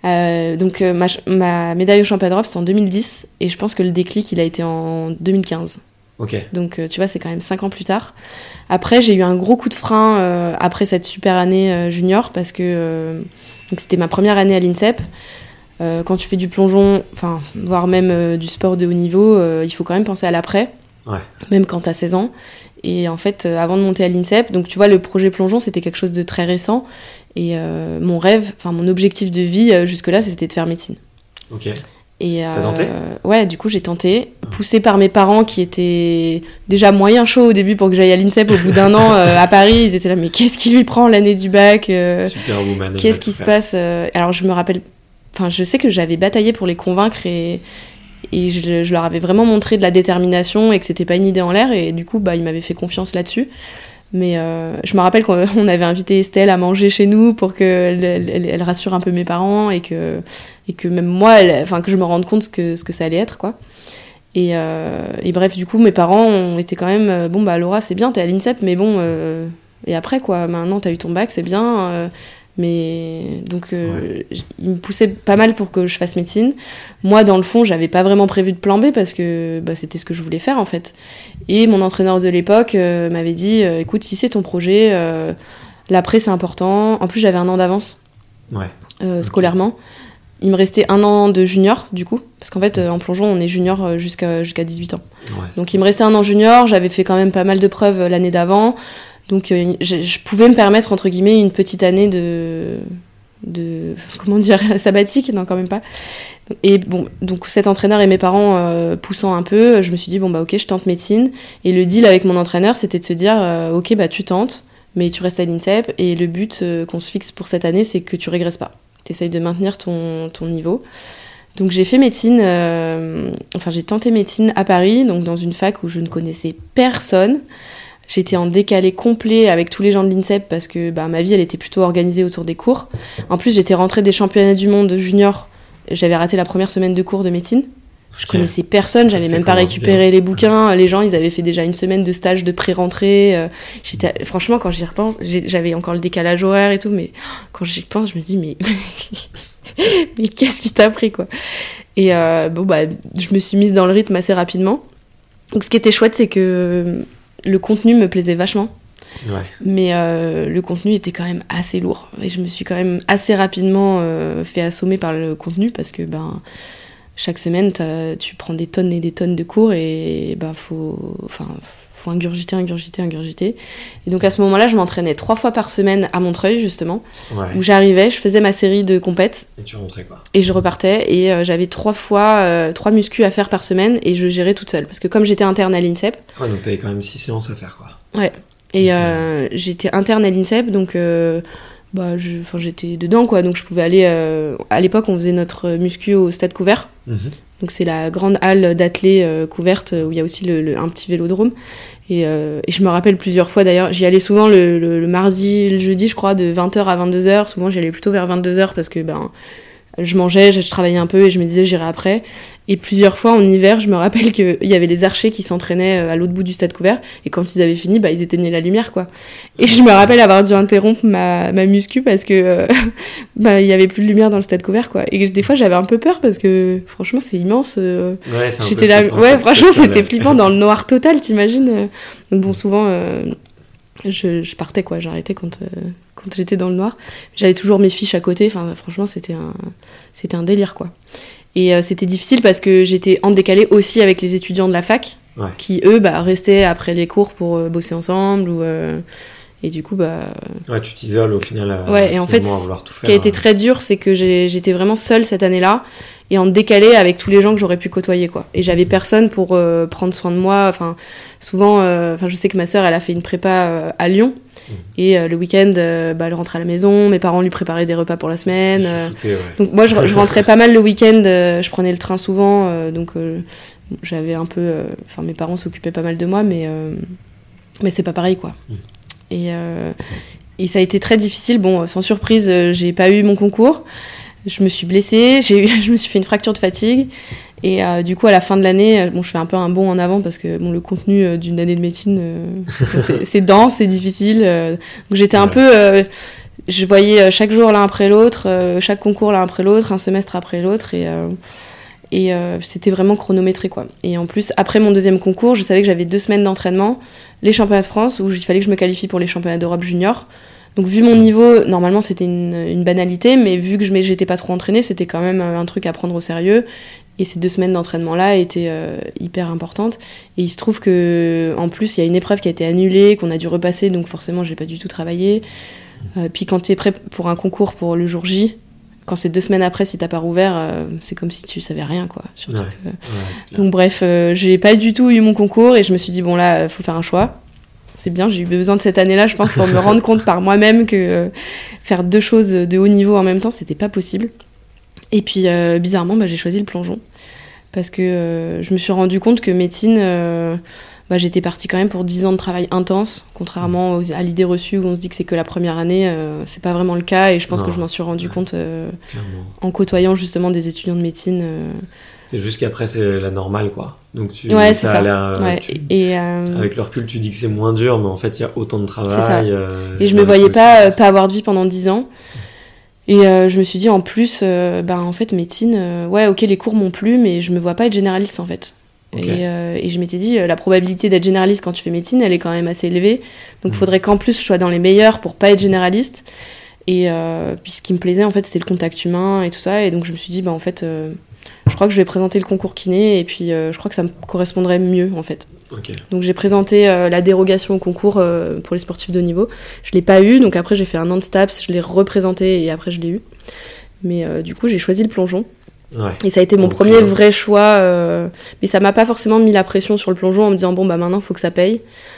S2: Euh, donc euh, ma, ma médaille au Championnat d'Europe, c'est en deux mille dix, et je pense que le déclic, il a été en deux mille quinze.
S3: Ok.
S2: Donc euh, tu vois, c'est quand même cinq ans plus tard. Après, j'ai eu un gros coup de frein euh, après cette super année euh, junior, parce que euh, donc c'était ma première année à l'INSEP. Euh, quand tu fais du plongeon, enfin, voire même euh, du sport de haut niveau, euh, il faut quand même penser à l'après,
S3: ouais.
S2: Même quand t'as seize ans. Et en fait, euh, avant de monter à l'INSEP, donc tu vois, le projet plongeon, c'était quelque chose de très récent. Et euh, mon rêve, enfin mon objectif de vie euh, jusque-là, c'était de faire médecine.
S3: Ok.
S2: Et,
S3: T'as
S2: euh,
S3: tenté ?
S2: Ouais, du coup j'ai tenté, poussée par mes parents qui étaient déjà moyen chauds au début pour que j'aille à l'INSEP. Au bout d'un an euh, à Paris, ils étaient là, mais qu'est-ce qui lui prend l'année du bac euh,
S3: Superwoman.
S2: Qu'est-ce qui se faire. passe euh... Alors je me rappelle, enfin je sais que j'avais bataillé pour les convaincre et, et je, je leur avais vraiment montré de la détermination et que c'était pas une idée en l'air, et du coup bah, ils m'avaient fait confiance là-dessus. Mais euh, je me rappelle qu'on avait invité Estelle à manger chez nous pour qu'elle elle, elle, elle rassure un peu mes parents et que, et que même moi, elle, enfin, que je me rende compte ce que, ce que ça allait être, quoi. Et, euh, et bref, du coup, mes parents ont été quand même, bon, bah Laura, c'est bien, t'es à l'INSEP, mais bon, euh, et après, quoi, maintenant t'as eu ton bac, c'est bien. Euh, mais donc, euh, ouais. Ils me poussaient pas mal pour que je fasse médecine. Moi, dans le fond, j'avais pas vraiment prévu de plan B parce que bah, c'était ce que je voulais faire, en fait. Et mon entraîneur de l'époque euh, m'avait dit euh, écoute, si c'est ton projet, euh, l'après c'est important. En plus, j'avais un an d'avance
S3: ouais.
S2: euh,
S3: okay.
S2: scolairement. Il me restait un an de junior, du coup, parce qu'en fait, euh, en plongeon, on est junior jusqu'à, jusqu'à dix-huit ans.
S3: Ouais,
S2: donc, il me restait un an junior. J'avais fait quand même pas mal de preuves l'année d'avant. Donc, euh, je, je pouvais me permettre, entre guillemets, une petite année de... de comment dire, sabbatique, non, quand même pas. Et bon, donc cet entraîneur et mes parents euh, poussant un peu, je me suis dit bon bah ok, je tente médecine. Et le deal avec mon entraîneur, c'était de se dire euh, ok, bah tu tentes, mais tu restes à l'INSEP, et le but euh, qu'on se fixe pour cette année, c'est que tu régresses pas, t'essayes de maintenir ton, ton niveau. Donc j'ai fait médecine, euh, enfin j'ai tenté médecine à Paris, donc dans une fac où je ne connaissais personne. J'étais en décalé complet avec tous les gens de l'INSEP parce que bah, ma vie elle était plutôt organisée autour des cours. En plus, j'étais rentrée des championnats du monde junior. J'avais raté la première semaine de cours de médecine. Je okay. connaissais personne, j'avais ça même pas récupéré bien. Les bouquins. Les gens, ils avaient fait déjà une semaine de stage de pré-rentrée. J'étais... Franchement, quand j'y repense, j'ai... j'avais encore le décalage horaire et tout, mais quand j'y pense, je me dis, mais, mais qu'est-ce qui t'a pris, quoi. Et euh, bon, bah, je me suis mise dans le rythme assez rapidement. Donc, ce qui était chouette, c'est que le contenu me plaisait vachement.
S3: Ouais.
S2: Mais euh, le contenu était quand même assez lourd. Et je me suis quand même assez rapidement euh, fait assommer par le contenu parce que ben, chaque semaine, tu prends des tonnes et des tonnes de cours et ben, faut, enfin, faut ingurgiter, ingurgiter, ingurgiter. Et donc à ce moment-là, je m'entraînais trois fois par semaine à Montreuil, justement,
S3: ouais.
S2: où j'arrivais, je faisais ma série de compètes.
S3: Et tu rentrais, quoi.
S2: Et je repartais. Et euh, j'avais trois fois, euh, trois muscu à faire par semaine et je gérais toute seule. Parce que comme j'étais interne à l'INSEP...
S3: Ouais, donc t'avais quand même six séances à faire, quoi.
S2: Ouais. Et euh, j'étais interne à l'INSEP, donc euh, bah, je, j'étais dedans, quoi. Donc je pouvais aller... Euh, à l'époque, on faisait notre muscu au stade couvert.
S3: Mm-hmm.
S2: Donc c'est la grande halle d'athlée euh, couverte où il y a aussi le, le, un petit vélodrome. Et, euh, et je me rappelle plusieurs fois, d'ailleurs, j'y allais souvent le, le, le mardi, le jeudi, je crois, de vingt heures à vingt-deux heures. Souvent, j'y allais plutôt vers vingt-deux heures parce que... ben je mangeais, je travaillais un peu et je me disais j'irai après. Et plusieurs fois en hiver, je me rappelle qu'il y avait les archers qui s'entraînaient à l'autre bout du stade couvert et quand ils avaient fini, bah, ils éteignaient la lumière, quoi. Et je me rappelle avoir dû interrompre ma, ma muscu parce que euh, bah, il y avait plus de lumière dans le stade couvert, quoi. Et des fois, j'avais un peu peur parce que franchement, c'est immense. Euh,
S3: ouais, c'est un
S2: j'étais
S3: peu
S2: là,
S3: flippant,
S2: ouais, franchement, c'était
S3: là.
S2: flippant dans le noir total, t'imagines. euh. Donc bon, souvent. Euh, Je, je partais, quoi, j'arrêtais quand, euh, quand j'étais dans le noir. J'avais toujours mes fiches à côté, enfin franchement c'était un, c'était un délire, quoi. Et euh, c'était difficile parce que j'étais en décalé aussi avec les étudiants de la fac,
S3: ouais.
S2: qui eux bah, restaient après les cours pour euh, bosser ensemble. Ou, euh, et du coup, bah...
S3: Ouais, tu t'isoles au final. À,
S2: ouais, et en fait,
S3: tout faire,
S2: ce qui a été très dur, c'est que j'ai, j'étais vraiment seule cette année-là et en décalé avec tous les gens que j'aurais pu côtoyer, quoi. Et j'avais personne pour euh, prendre soin de moi. Enfin, souvent, euh, je sais que ma sœur, elle a fait une prépa euh, à Lyon. Mmh. Et euh, le week-end, euh, bah, elle rentrait à la maison. Mes parents lui préparaient des repas pour la semaine. Euh,
S3: foutais, ouais.
S2: Donc moi, je, je rentrais pas mal le week-end. Euh, je prenais le train souvent. Euh, donc euh, j'avais un peu... Enfin, euh, mes parents s'occupaient pas mal de moi, mais, euh, mais c'est pas pareil, quoi. Mmh. Et, euh, et ça a été très difficile. Bon, sans surprise, euh, j'ai pas eu mon concours. Je me suis blessée, j'ai eu, je me suis fait une fracture de fatigue. Et euh, du coup, à la fin de l'année, bon, je fais un peu un bond en avant parce que bon, le contenu euh, d'une année de médecine, euh, c'est, c'est dense, c'est difficile. Euh, donc j'étais ouais. un peu... Euh, je voyais chaque jour l'un après l'autre, euh, chaque concours l'un après l'autre, un semestre après l'autre, et, euh, et euh, c'était vraiment chronométré, quoi. Et en plus, après mon deuxième concours, je savais que j'avais deux semaines d'entraînement, les championnats de France, où il fallait que je me qualifie pour les championnats d'Europe junior. Donc vu mon niveau, normalement c'était une, une banalité, mais vu que je j'étais pas trop entraînée, c'était quand même un truc à prendre au sérieux. Et ces deux semaines d'entraînement-là étaient euh, hyper importantes. Et il se trouve que, en plus, il y a une épreuve qui a été annulée, qu'on a dû repasser, donc forcément, j'ai pas du tout travaillé. Euh, puis quand t'es prêt pour un concours pour le jour J, quand c'est deux semaines après, si t'as pas rouvert, euh, c'est comme si tu savais rien, quoi. Surtout
S3: ouais.
S2: que...
S3: ouais,
S2: donc bref, euh, j'ai pas du tout eu mon concours et je me suis dit, bon là, faut faire un choix. C'est bien, j'ai eu besoin de cette année-là, je pense, pour me rendre compte par moi-même que euh, faire deux choses de haut niveau en même temps, c'était pas possible. Et puis, euh, bizarrement, bah, j'ai choisi le plongeon. Parce que euh, je me suis rendu compte que médecine, euh, bah, j'étais partie quand même pour dix ans de travail intense, contrairement aux, à l'idée reçue où on se dit que c'est que la première année. Euh, c'est pas vraiment le cas. Et je pense non. que je m'en suis rendu ouais. compte euh, en côtoyant justement des étudiants de médecine. Euh...
S3: C'est juste qu'après, c'est la normale, quoi. Donc, tu,
S2: ouais,
S3: ça
S2: c'est
S3: a
S2: ça.
S3: l'air,
S2: ouais.
S3: tu,
S2: et, euh...
S3: avec le recul, tu dis que c'est moins dur, mais en fait, il y a autant de travail.
S2: C'est ça.
S3: Euh,
S2: et je me voyais pas, euh, pas avoir de vie pendant dix ans. Et euh, je me suis dit, en plus, euh, ben, en fait, médecine, euh, ouais, ok, les cours m'ont plu, mais je me vois pas être généraliste, en fait. Okay. Et, euh, et je m'étais dit, euh, la probabilité d'être généraliste quand tu fais médecine, elle est quand même assez élevée. Donc, il mmh. faudrait qu'en plus, je sois dans les meilleurs pour pas être généraliste. Et euh, puis, ce qui me plaisait, en fait, c'était le contact humain et tout ça. Et donc, je me suis dit, bah, en fait, euh, je crois que je vais présenter le concours kiné. Et puis, euh, je crois que ça me correspondrait mieux, en fait.
S3: Okay.
S2: Donc j'ai présenté euh, la dérogation au concours euh, pour les sportifs de haut niveau. Je l'ai pas eu, donc après j'ai fait un an de STAPS, je l'ai représenté et après je l'ai eu. Mais euh, du coup j'ai choisi le plongeon.
S3: Ouais.
S2: Et ça a été mon donc, premier euh... vrai choix. Euh, mais ça m'a pas forcément mis la pression sur le plongeon en me disant bon bah maintenant faut que ça paye.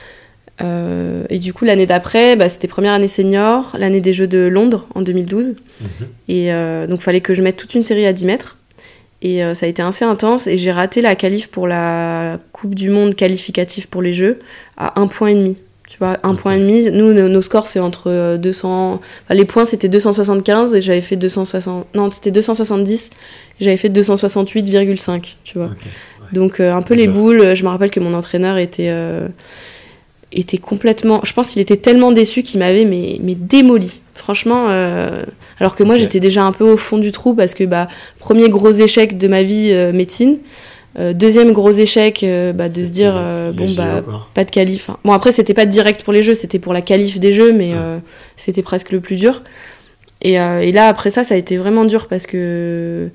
S2: Euh, et du coup l'année d'après, bah, c'était première année senior, l'année des Jeux de Londres en deux mille douze. Mm-hmm. Et euh, donc fallait que je mette toute une série à dix mètres. Et euh, ça a été assez intense et j'ai raté la qualif pour la Coupe du Monde qualificative pour les Jeux à un point et demi. Tu vois, un okay. point et demi. Nous, nos, nos scores, c'est entre deux cents... Enfin, les points, c'était deux cent soixante-quinze et j'avais fait deux cent soixante... Non, c'était deux cent soixante-dix et j'avais fait deux cent soixante-huit virgule cinq, tu vois. Okay. Ouais. Donc, euh, un peu les boules. Je me rappelle que mon entraîneur était... Euh, était complètement... Je pense qu'il était tellement déçu qu'il m'avait mais, mais démoli. Franchement, euh... alors que moi, okay. j'étais déjà un peu au fond du trou parce que, bah, premier gros échec de ma vie, euh, médecine. Euh, deuxième gros échec, euh, bah, de c'est se dire, euh, bon, bah, G O, pas de qualif. Bon, après, c'était pas direct pour les Jeux, c'était pour la qualif des Jeux, mais ouais. euh, c'était presque le plus dur. Et, euh, et là, après ça, ça a été vraiment dur parce que...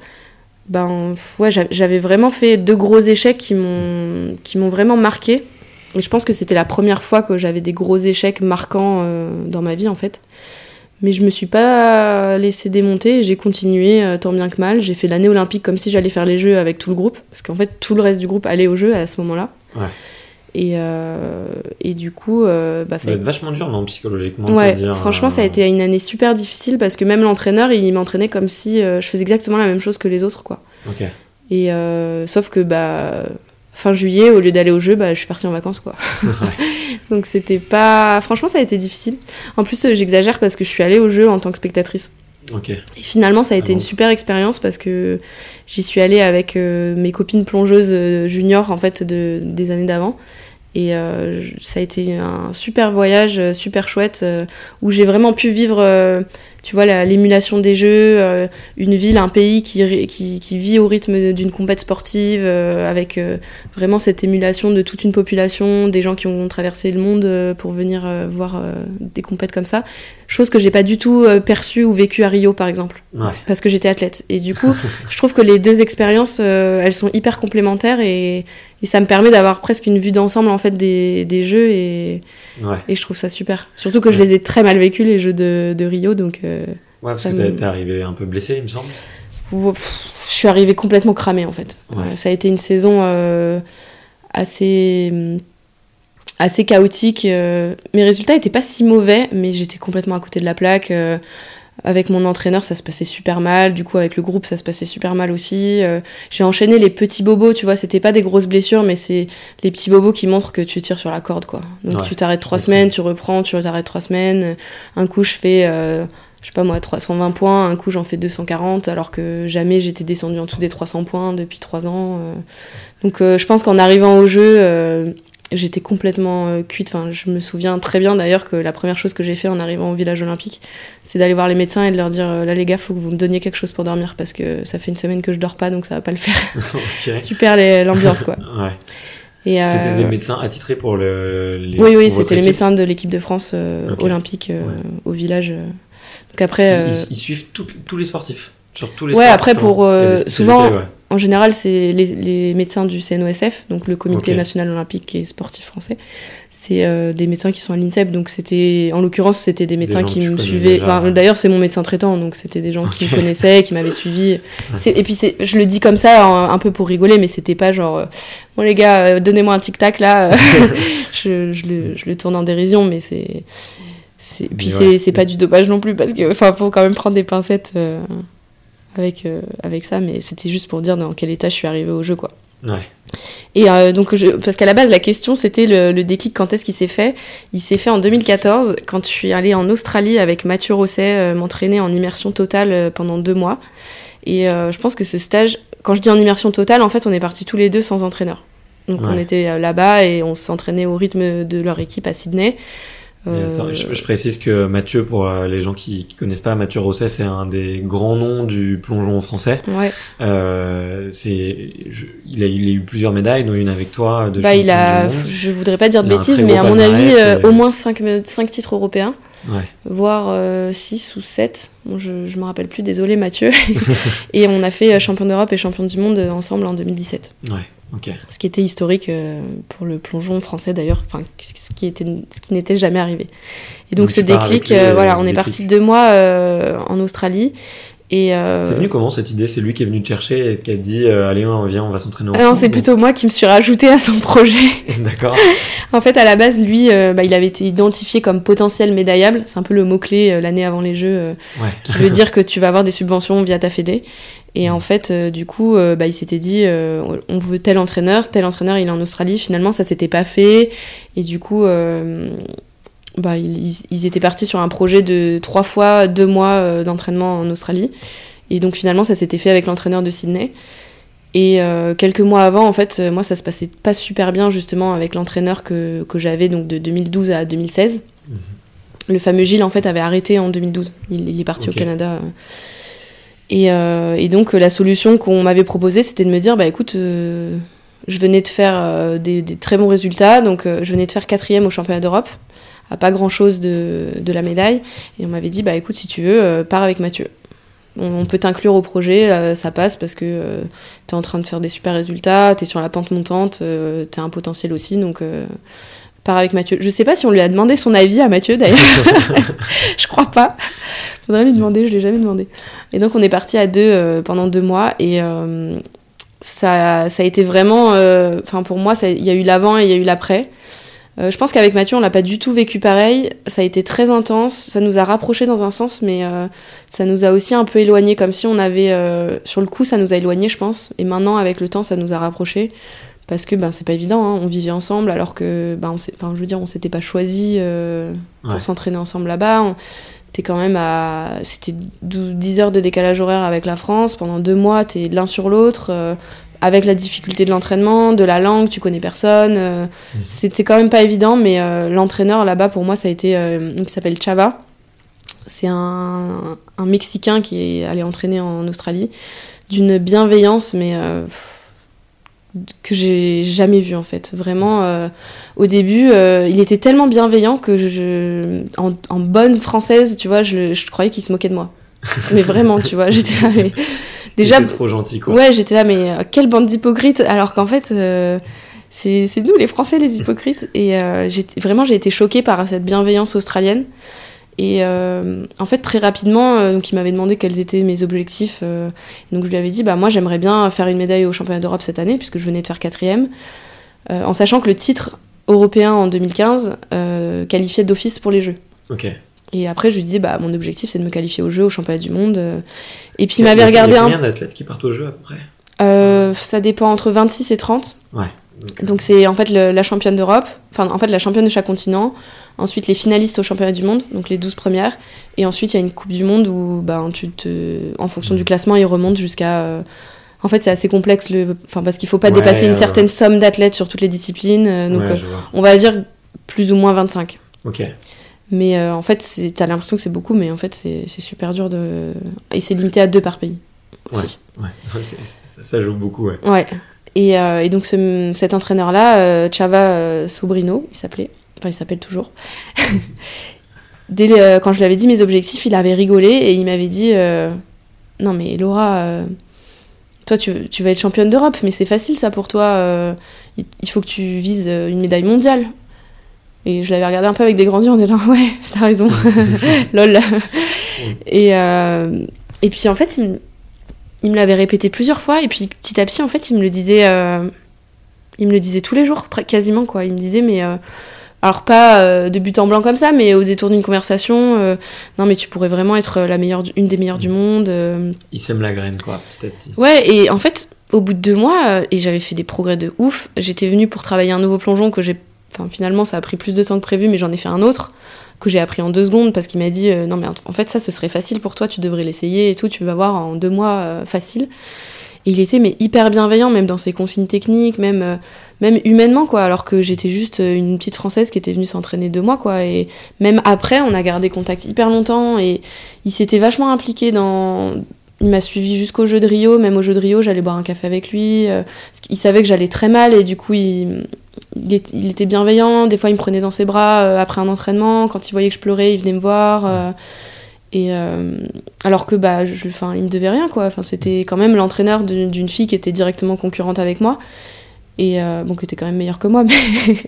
S2: Ben, ouais, j'avais vraiment fait deux gros échecs qui m'ont, qui m'ont vraiment marqué. Et je pense que c'était la première fois que j'avais des gros échecs marquants euh, dans ma vie, en fait. Mais je me suis pas laissée démonter, j'ai continué euh, tant bien que mal. J'ai fait l'année olympique comme si j'allais faire les Jeux avec tout le groupe. Parce qu'en fait, tout le reste du groupe allait aux Jeux à ce moment-là.
S3: Ouais.
S2: Et, euh, et du coup... Euh, bah,
S3: ça va être vachement dur, non, psychologiquement.
S2: Ouais,
S3: dire,
S2: franchement,
S3: euh...
S2: ça a été une année super difficile parce que même l'entraîneur, il m'entraînait comme si euh, je faisais exactement la même chose que les autres, quoi.
S3: Ok.
S2: Et euh, sauf que, bah... fin juillet, au lieu d'aller au jeu, bah, je suis partie en vacances, quoi. Ouais. Donc c'était pas... Franchement, ça a été difficile. En plus, euh, j'exagère parce que je suis allée au jeu en tant que spectatrice.
S3: Okay.
S2: Et finalement, ça a
S3: ah
S2: été
S3: bon.
S2: une super expérience parce que j'y suis allée avec euh, mes copines plongeuses euh, juniors, en fait, de, des années d'avant. Et euh, ça a été un super voyage, euh, super chouette, euh, où j'ai vraiment pu vivre... Euh, tu vois, la, l'émulation des Jeux, euh, une ville, un pays qui, qui, qui vit au rythme d'une compète sportive, euh, avec euh, vraiment cette émulation de toute une population, des gens qui ont traversé le monde euh, pour venir euh, voir euh, des compètes comme ça. Chose que j'ai pas du tout euh, perçue ou vécue à Rio, par exemple,
S3: ouais.
S2: parce que j'étais athlète. Et du coup, je trouve que les deux expériences, euh, elles sont hyper complémentaires et, et ça me permet d'avoir presque une vue d'ensemble en fait des, des Jeux et,
S3: ouais.
S2: et je trouve ça super. Surtout que je les ai très mal vécus, les Jeux de, de Rio, donc... Euh,
S3: ouais, parce que me... t'es arrivée un peu blessée, il me semble.
S2: Pff, je suis arrivée complètement cramée, en fait.
S3: Ouais.
S2: Euh, ça a été une saison euh, assez, assez chaotique. Euh, mes résultats n'étaient pas si mauvais, mais j'étais complètement à côté de la plaque. Euh, avec mon entraîneur, ça se passait super mal. Du coup, avec le groupe, ça se passait super mal aussi. Euh, j'ai enchaîné les petits bobos, tu vois. C'était pas des grosses blessures, mais c'est les petits bobos qui montrent que tu tires sur la corde, quoi. Donc, ouais. tu t'arrêtes trois semaines, tu reprends, tu t'arrêtes trois semaines. Un coup, je fais... Euh, je sais pas moi, trois cent vingt points, un coup j'en fais deux cent quarante, alors que jamais j'étais descendue en dessous des trois cents points depuis trois ans. Euh. Donc euh, je pense qu'en arrivant au jeu, euh, j'étais complètement euh, cuite. Enfin, je me souviens très bien d'ailleurs que la première chose que j'ai fait en arrivant au village olympique, c'est d'aller voir les médecins et de leur dire euh, là les gars, faut que vous me donniez quelque chose pour dormir parce que ça fait une semaine que je dors pas, donc ça va pas le faire. Okay. Super les, l'ambiance quoi.
S3: Ouais.
S2: Et, euh...
S3: C'était des médecins attitrés pour le. Les,
S2: oui oui,
S3: pour
S2: c'était les médecins de l'équipe de France euh, okay. olympique euh, ouais. au village. Euh... Donc après.
S3: Ils,
S2: euh...
S3: ils, ils suivent tout, tous les sportifs. Sur tous les
S2: ouais,
S3: sports,
S2: après pour euh, souvent.
S3: Ouais.
S2: En général, c'est les, les médecins du C N O S F, donc le Comité okay. national olympique et sportif français. C'est euh, des médecins qui sont à l'INSEP, donc c'était, en l'occurrence, c'était des médecins des qui me suivaient. Enfin, d'ailleurs, c'est mon médecin traitant, donc c'était des gens okay. qui me connaissaient, qui m'avaient suivi. C'est, et puis, c'est, je le dis comme ça, un, un peu pour rigoler, mais c'était pas genre, euh, bon les gars, euh, donnez-moi un tic-tac là. je, je, le, je le tourne en dérision, mais c'est, c'est... puis ouais. c'est, c'est pas du dopage non plus, parce que, enfin, faut quand même prendre des pincettes. Euh... Avec, euh, avec ça, mais c'était juste pour dire dans quel état je suis arrivée au jeu, quoi.
S3: Ouais.
S2: Et euh, donc, je, parce qu'à la base, la question, c'était le, le déclic, quand est-ce qu'il s'est fait ? Il s'est fait en deux mille quatorze, quand je suis allée en Australie avec Mathieu Rosset, euh, m'entraîner en immersion totale euh, pendant deux mois. Et euh, je pense que ce stage, quand je dis en immersion totale, en fait, on est partis tous les deux sans entraîneur. Donc, ouais. on était euh, là-bas et on s'entraînait au rythme de leur équipe à Sydney.
S3: Euh... Attends, je, je précise que Mathieu, pour euh, les gens qui, qui connaissent pas, Mathieu Rosset, c'est un des grands noms du plongeon français.
S2: Ouais.
S3: Euh, c'est, je, il a, il a eu plusieurs médailles, dont une avec toi. De
S2: bah, il a, du monde. Je voudrais pas dire de
S3: il
S2: bêtises, mais à mon avis, euh, au moins cinq titres européens. Ouais. Voire euh, six ou sept. Bon, je, je me rappelle plus, désolé Mathieu. Et on a fait champion d'Europe et champion du monde ensemble en deux mille dix-sept.
S3: Ouais. Okay.
S2: Ce qui était historique euh, pour le plongeon français d'ailleurs, enfin ce qui était, ce qui n'était jamais arrivé. Et donc, donc ce déclic, euh, voilà, on est parti deux mois euh, en Australie. Et euh...
S3: c'est venu comment cette idée ? C'est lui qui est venu te chercher et qui a dit euh, allez on vient on va s'entraîner ensemble.
S2: Non, c'est plutôt moi qui me suis rajoutée à son projet.
S3: D'accord.
S2: En fait à la base lui euh, bah, il avait été identifié comme potentiel médaillable, c'est un peu le mot clé euh, l'année avant les Jeux euh, ouais. qui veut dire que tu vas avoir des subventions via ta fédé. Et en fait, euh, du coup, euh, bah, il s'était dit, euh, on veut tel entraîneur, tel entraîneur, il est en Australie. Finalement, ça s'était pas fait. Et du coup, euh, bah, ils, ils étaient partis sur un projet de trois fois deux mois euh, d'entraînement en Australie. Et donc, finalement, ça s'était fait avec l'entraîneur de Sydney. Et euh, quelques mois avant, en fait, moi, ça se passait pas super bien, justement, avec l'entraîneur que, que j'avais donc de deux mille douze à deux mille seize. Mm-hmm. Le fameux Gilles, en fait, avait arrêté en deux mille douze. Il, il est parti okay. au Canada. Euh, Et, euh, et donc la solution qu'on m'avait proposée, c'était de me dire, bah écoute, euh, je venais de faire euh, des, des très bons résultats, donc euh, je venais de faire quatrième au championnat d'Europe, à pas grand-chose de, de la médaille, et on m'avait dit, bah écoute, si tu veux, euh, pars avec Mathieu. On, on peut t'inclure au projet, euh, ça passe parce que euh, t'es en train de faire des super résultats, t'es sur la pente montante, euh, t'as un potentiel aussi, donc... Euh, part avec Mathieu. Je sais pas si on lui a demandé son avis à Mathieu d'ailleurs. Je crois pas. Faudrait lui demander, je l'ai jamais demandé. Et donc on est parti à deux euh, pendant deux mois et euh, ça, ça a été vraiment... Enfin euh, pour moi, il y a eu l'avant et il y a eu l'après. Euh, je pense qu'avec Mathieu, on l'a pas du tout vécu pareil. Ça a été très intense. Ça nous a rapprochés dans un sens, mais euh, ça nous a aussi un peu éloignés, comme si on avait... Euh, sur le coup, ça nous a éloignés, je pense. Et maintenant, avec le temps, ça nous a rapprochés. Parce que ben, c'est pas évident, hein. On vivait ensemble alors que, ben, on enfin, je veux dire, on s'était pas choisi euh, pour ouais. s'entraîner ensemble là-bas. On était quand même à. C'était dix heures de décalage horaire avec la France. Pendant deux mois, t'es l'un sur l'autre. Euh, avec la difficulté de l'entraînement, de la langue, tu connais personne. Euh, mmh. C'était quand même pas évident, mais euh, l'entraîneur là-bas, pour moi, ça a été. Euh, qui s'appelle Chava. C'est un, un Mexicain qui est allé entraîner en Australie. D'une bienveillance, mais. Euh, que j'ai jamais vu en fait vraiment euh, au début euh, il était tellement bienveillant que je, je en, en bonne française tu vois je, je croyais qu'il se moquait de moi mais vraiment tu vois j'étais là mais déjà
S3: c'était trop gentil quoi.
S2: Ouais j'étais là mais euh, quelle bande d'hypocrites alors qu'en fait euh, c'est, c'est nous les Français les hypocrites et euh, j'ai, vraiment j'ai été choquée par cette bienveillance australienne. Et euh, en fait, très rapidement, euh, donc il m'avait demandé quels étaient mes objectifs. Euh, donc je lui avais dit, bah, moi j'aimerais bien faire une médaille au championnat d'Europe cette année, puisque je venais de faire quatrième, euh, en sachant que le titre européen en deux mille quinze euh, qualifiait d'office pour les Jeux.
S3: Okay.
S2: Et après, je lui disais, bah, mon objectif c'est de me qualifier aux Jeux, au championnat du monde. Euh, et puis il m'avait regardé un.
S3: Il y a combien d'athlètes qui partent aux Jeux après
S2: euh, Ça dépend entre vingt-six et trente.
S3: Ouais.
S2: Okay. Donc c'est en fait le, la championne d'Europe, enfin en fait la championne de chaque continent, ensuite les finalistes au championnat du monde, donc les douze premières, et ensuite il y a une coupe du monde où bah, tu te, en fonction mmh. du classement ils remontent jusqu'à euh, En fait, c'est assez complexe, le... enfin, parce qu'il faut pas
S3: Ouais,
S2: dépasser une
S3: euh,
S2: certaine somme d'athlètes sur toutes les disciplines. euh, donc,
S3: Ouais,
S2: euh,
S3: je vois.
S2: on va dire plus ou moins vingt-cinq.
S3: Ok.
S2: Mais euh, en fait, c'est... t'as l'impression que c'est beaucoup, mais en fait, c'est, c'est super dur de. Et c'est limité à deux par pays. Aussi.
S3: Ouais, ouais. C'est- c'est- ça joue beaucoup, ouais.
S2: Ouais. Et, euh, et donc, ce- cet entraîneur-là, euh, Chava euh, Sobrino, il s'appelait. Enfin, il s'appelle toujours. Dès le- euh, quand je lui avais dit mes objectifs, il avait rigolé et il m'avait dit euh, non, mais Laura, euh, toi, tu, tu vas être championne d'Europe, mais c'est facile ça pour toi. euh, il, il faut que tu vises euh, une médaille mondiale. Et je l'avais regardé un peu avec des grands yeux en disant ouais, t'as raison, lol. Et, euh, et puis en fait, il, me- il me l'avait répété plusieurs fois et puis petit à petit, en fait, il me le disait, euh, il me le disait tous les jours, pr- quasiment quoi. Il me disait mais euh, alors pas euh, de but en blanc comme ça, mais au détour d'une conversation, euh, non mais tu pourrais vraiment être la meilleure, du- une des meilleures du monde. euh.
S3: Il sème la graine, quoi, petit à petit.
S2: Ouais, et en fait, au bout de deux mois, euh, et j'avais fait des progrès de ouf. J'étais venue pour travailler un nouveau plongeon que j'ai, enfin finalement ça a pris plus de temps que prévu, mais j'en ai fait un autre que j'ai appris en deux secondes parce qu'il m'a dit euh, non mais en fait ça ce serait facile pour toi, tu devrais l'essayer et tout, tu vas voir en deux mois euh, facile. Et il était mais hyper bienveillant, même dans ses consignes techniques, même euh, même humainement quoi, alors que j'étais juste euh, une petite Française qui était venue s'entraîner deux mois quoi. Et même après on a gardé contact hyper longtemps et il s'était vachement impliqué dans. Il m'a suivi jusqu'au jeu de Rio, même au jeu de Rio j'allais boire un café avec lui, euh, parce qu'il savait que j'allais très mal et du coup il il, est- il était bienveillant, des fois il me prenait dans ses bras euh, après un entraînement, quand il voyait que je pleurais il venait me voir. euh, et euh, alors que bah, je, enfin, il me devait rien quoi. Enfin, c'était quand même l'entraîneur d'une, d'une fille qui était directement concurrente avec moi et euh, bon, qui était quand même meilleure que moi, mais,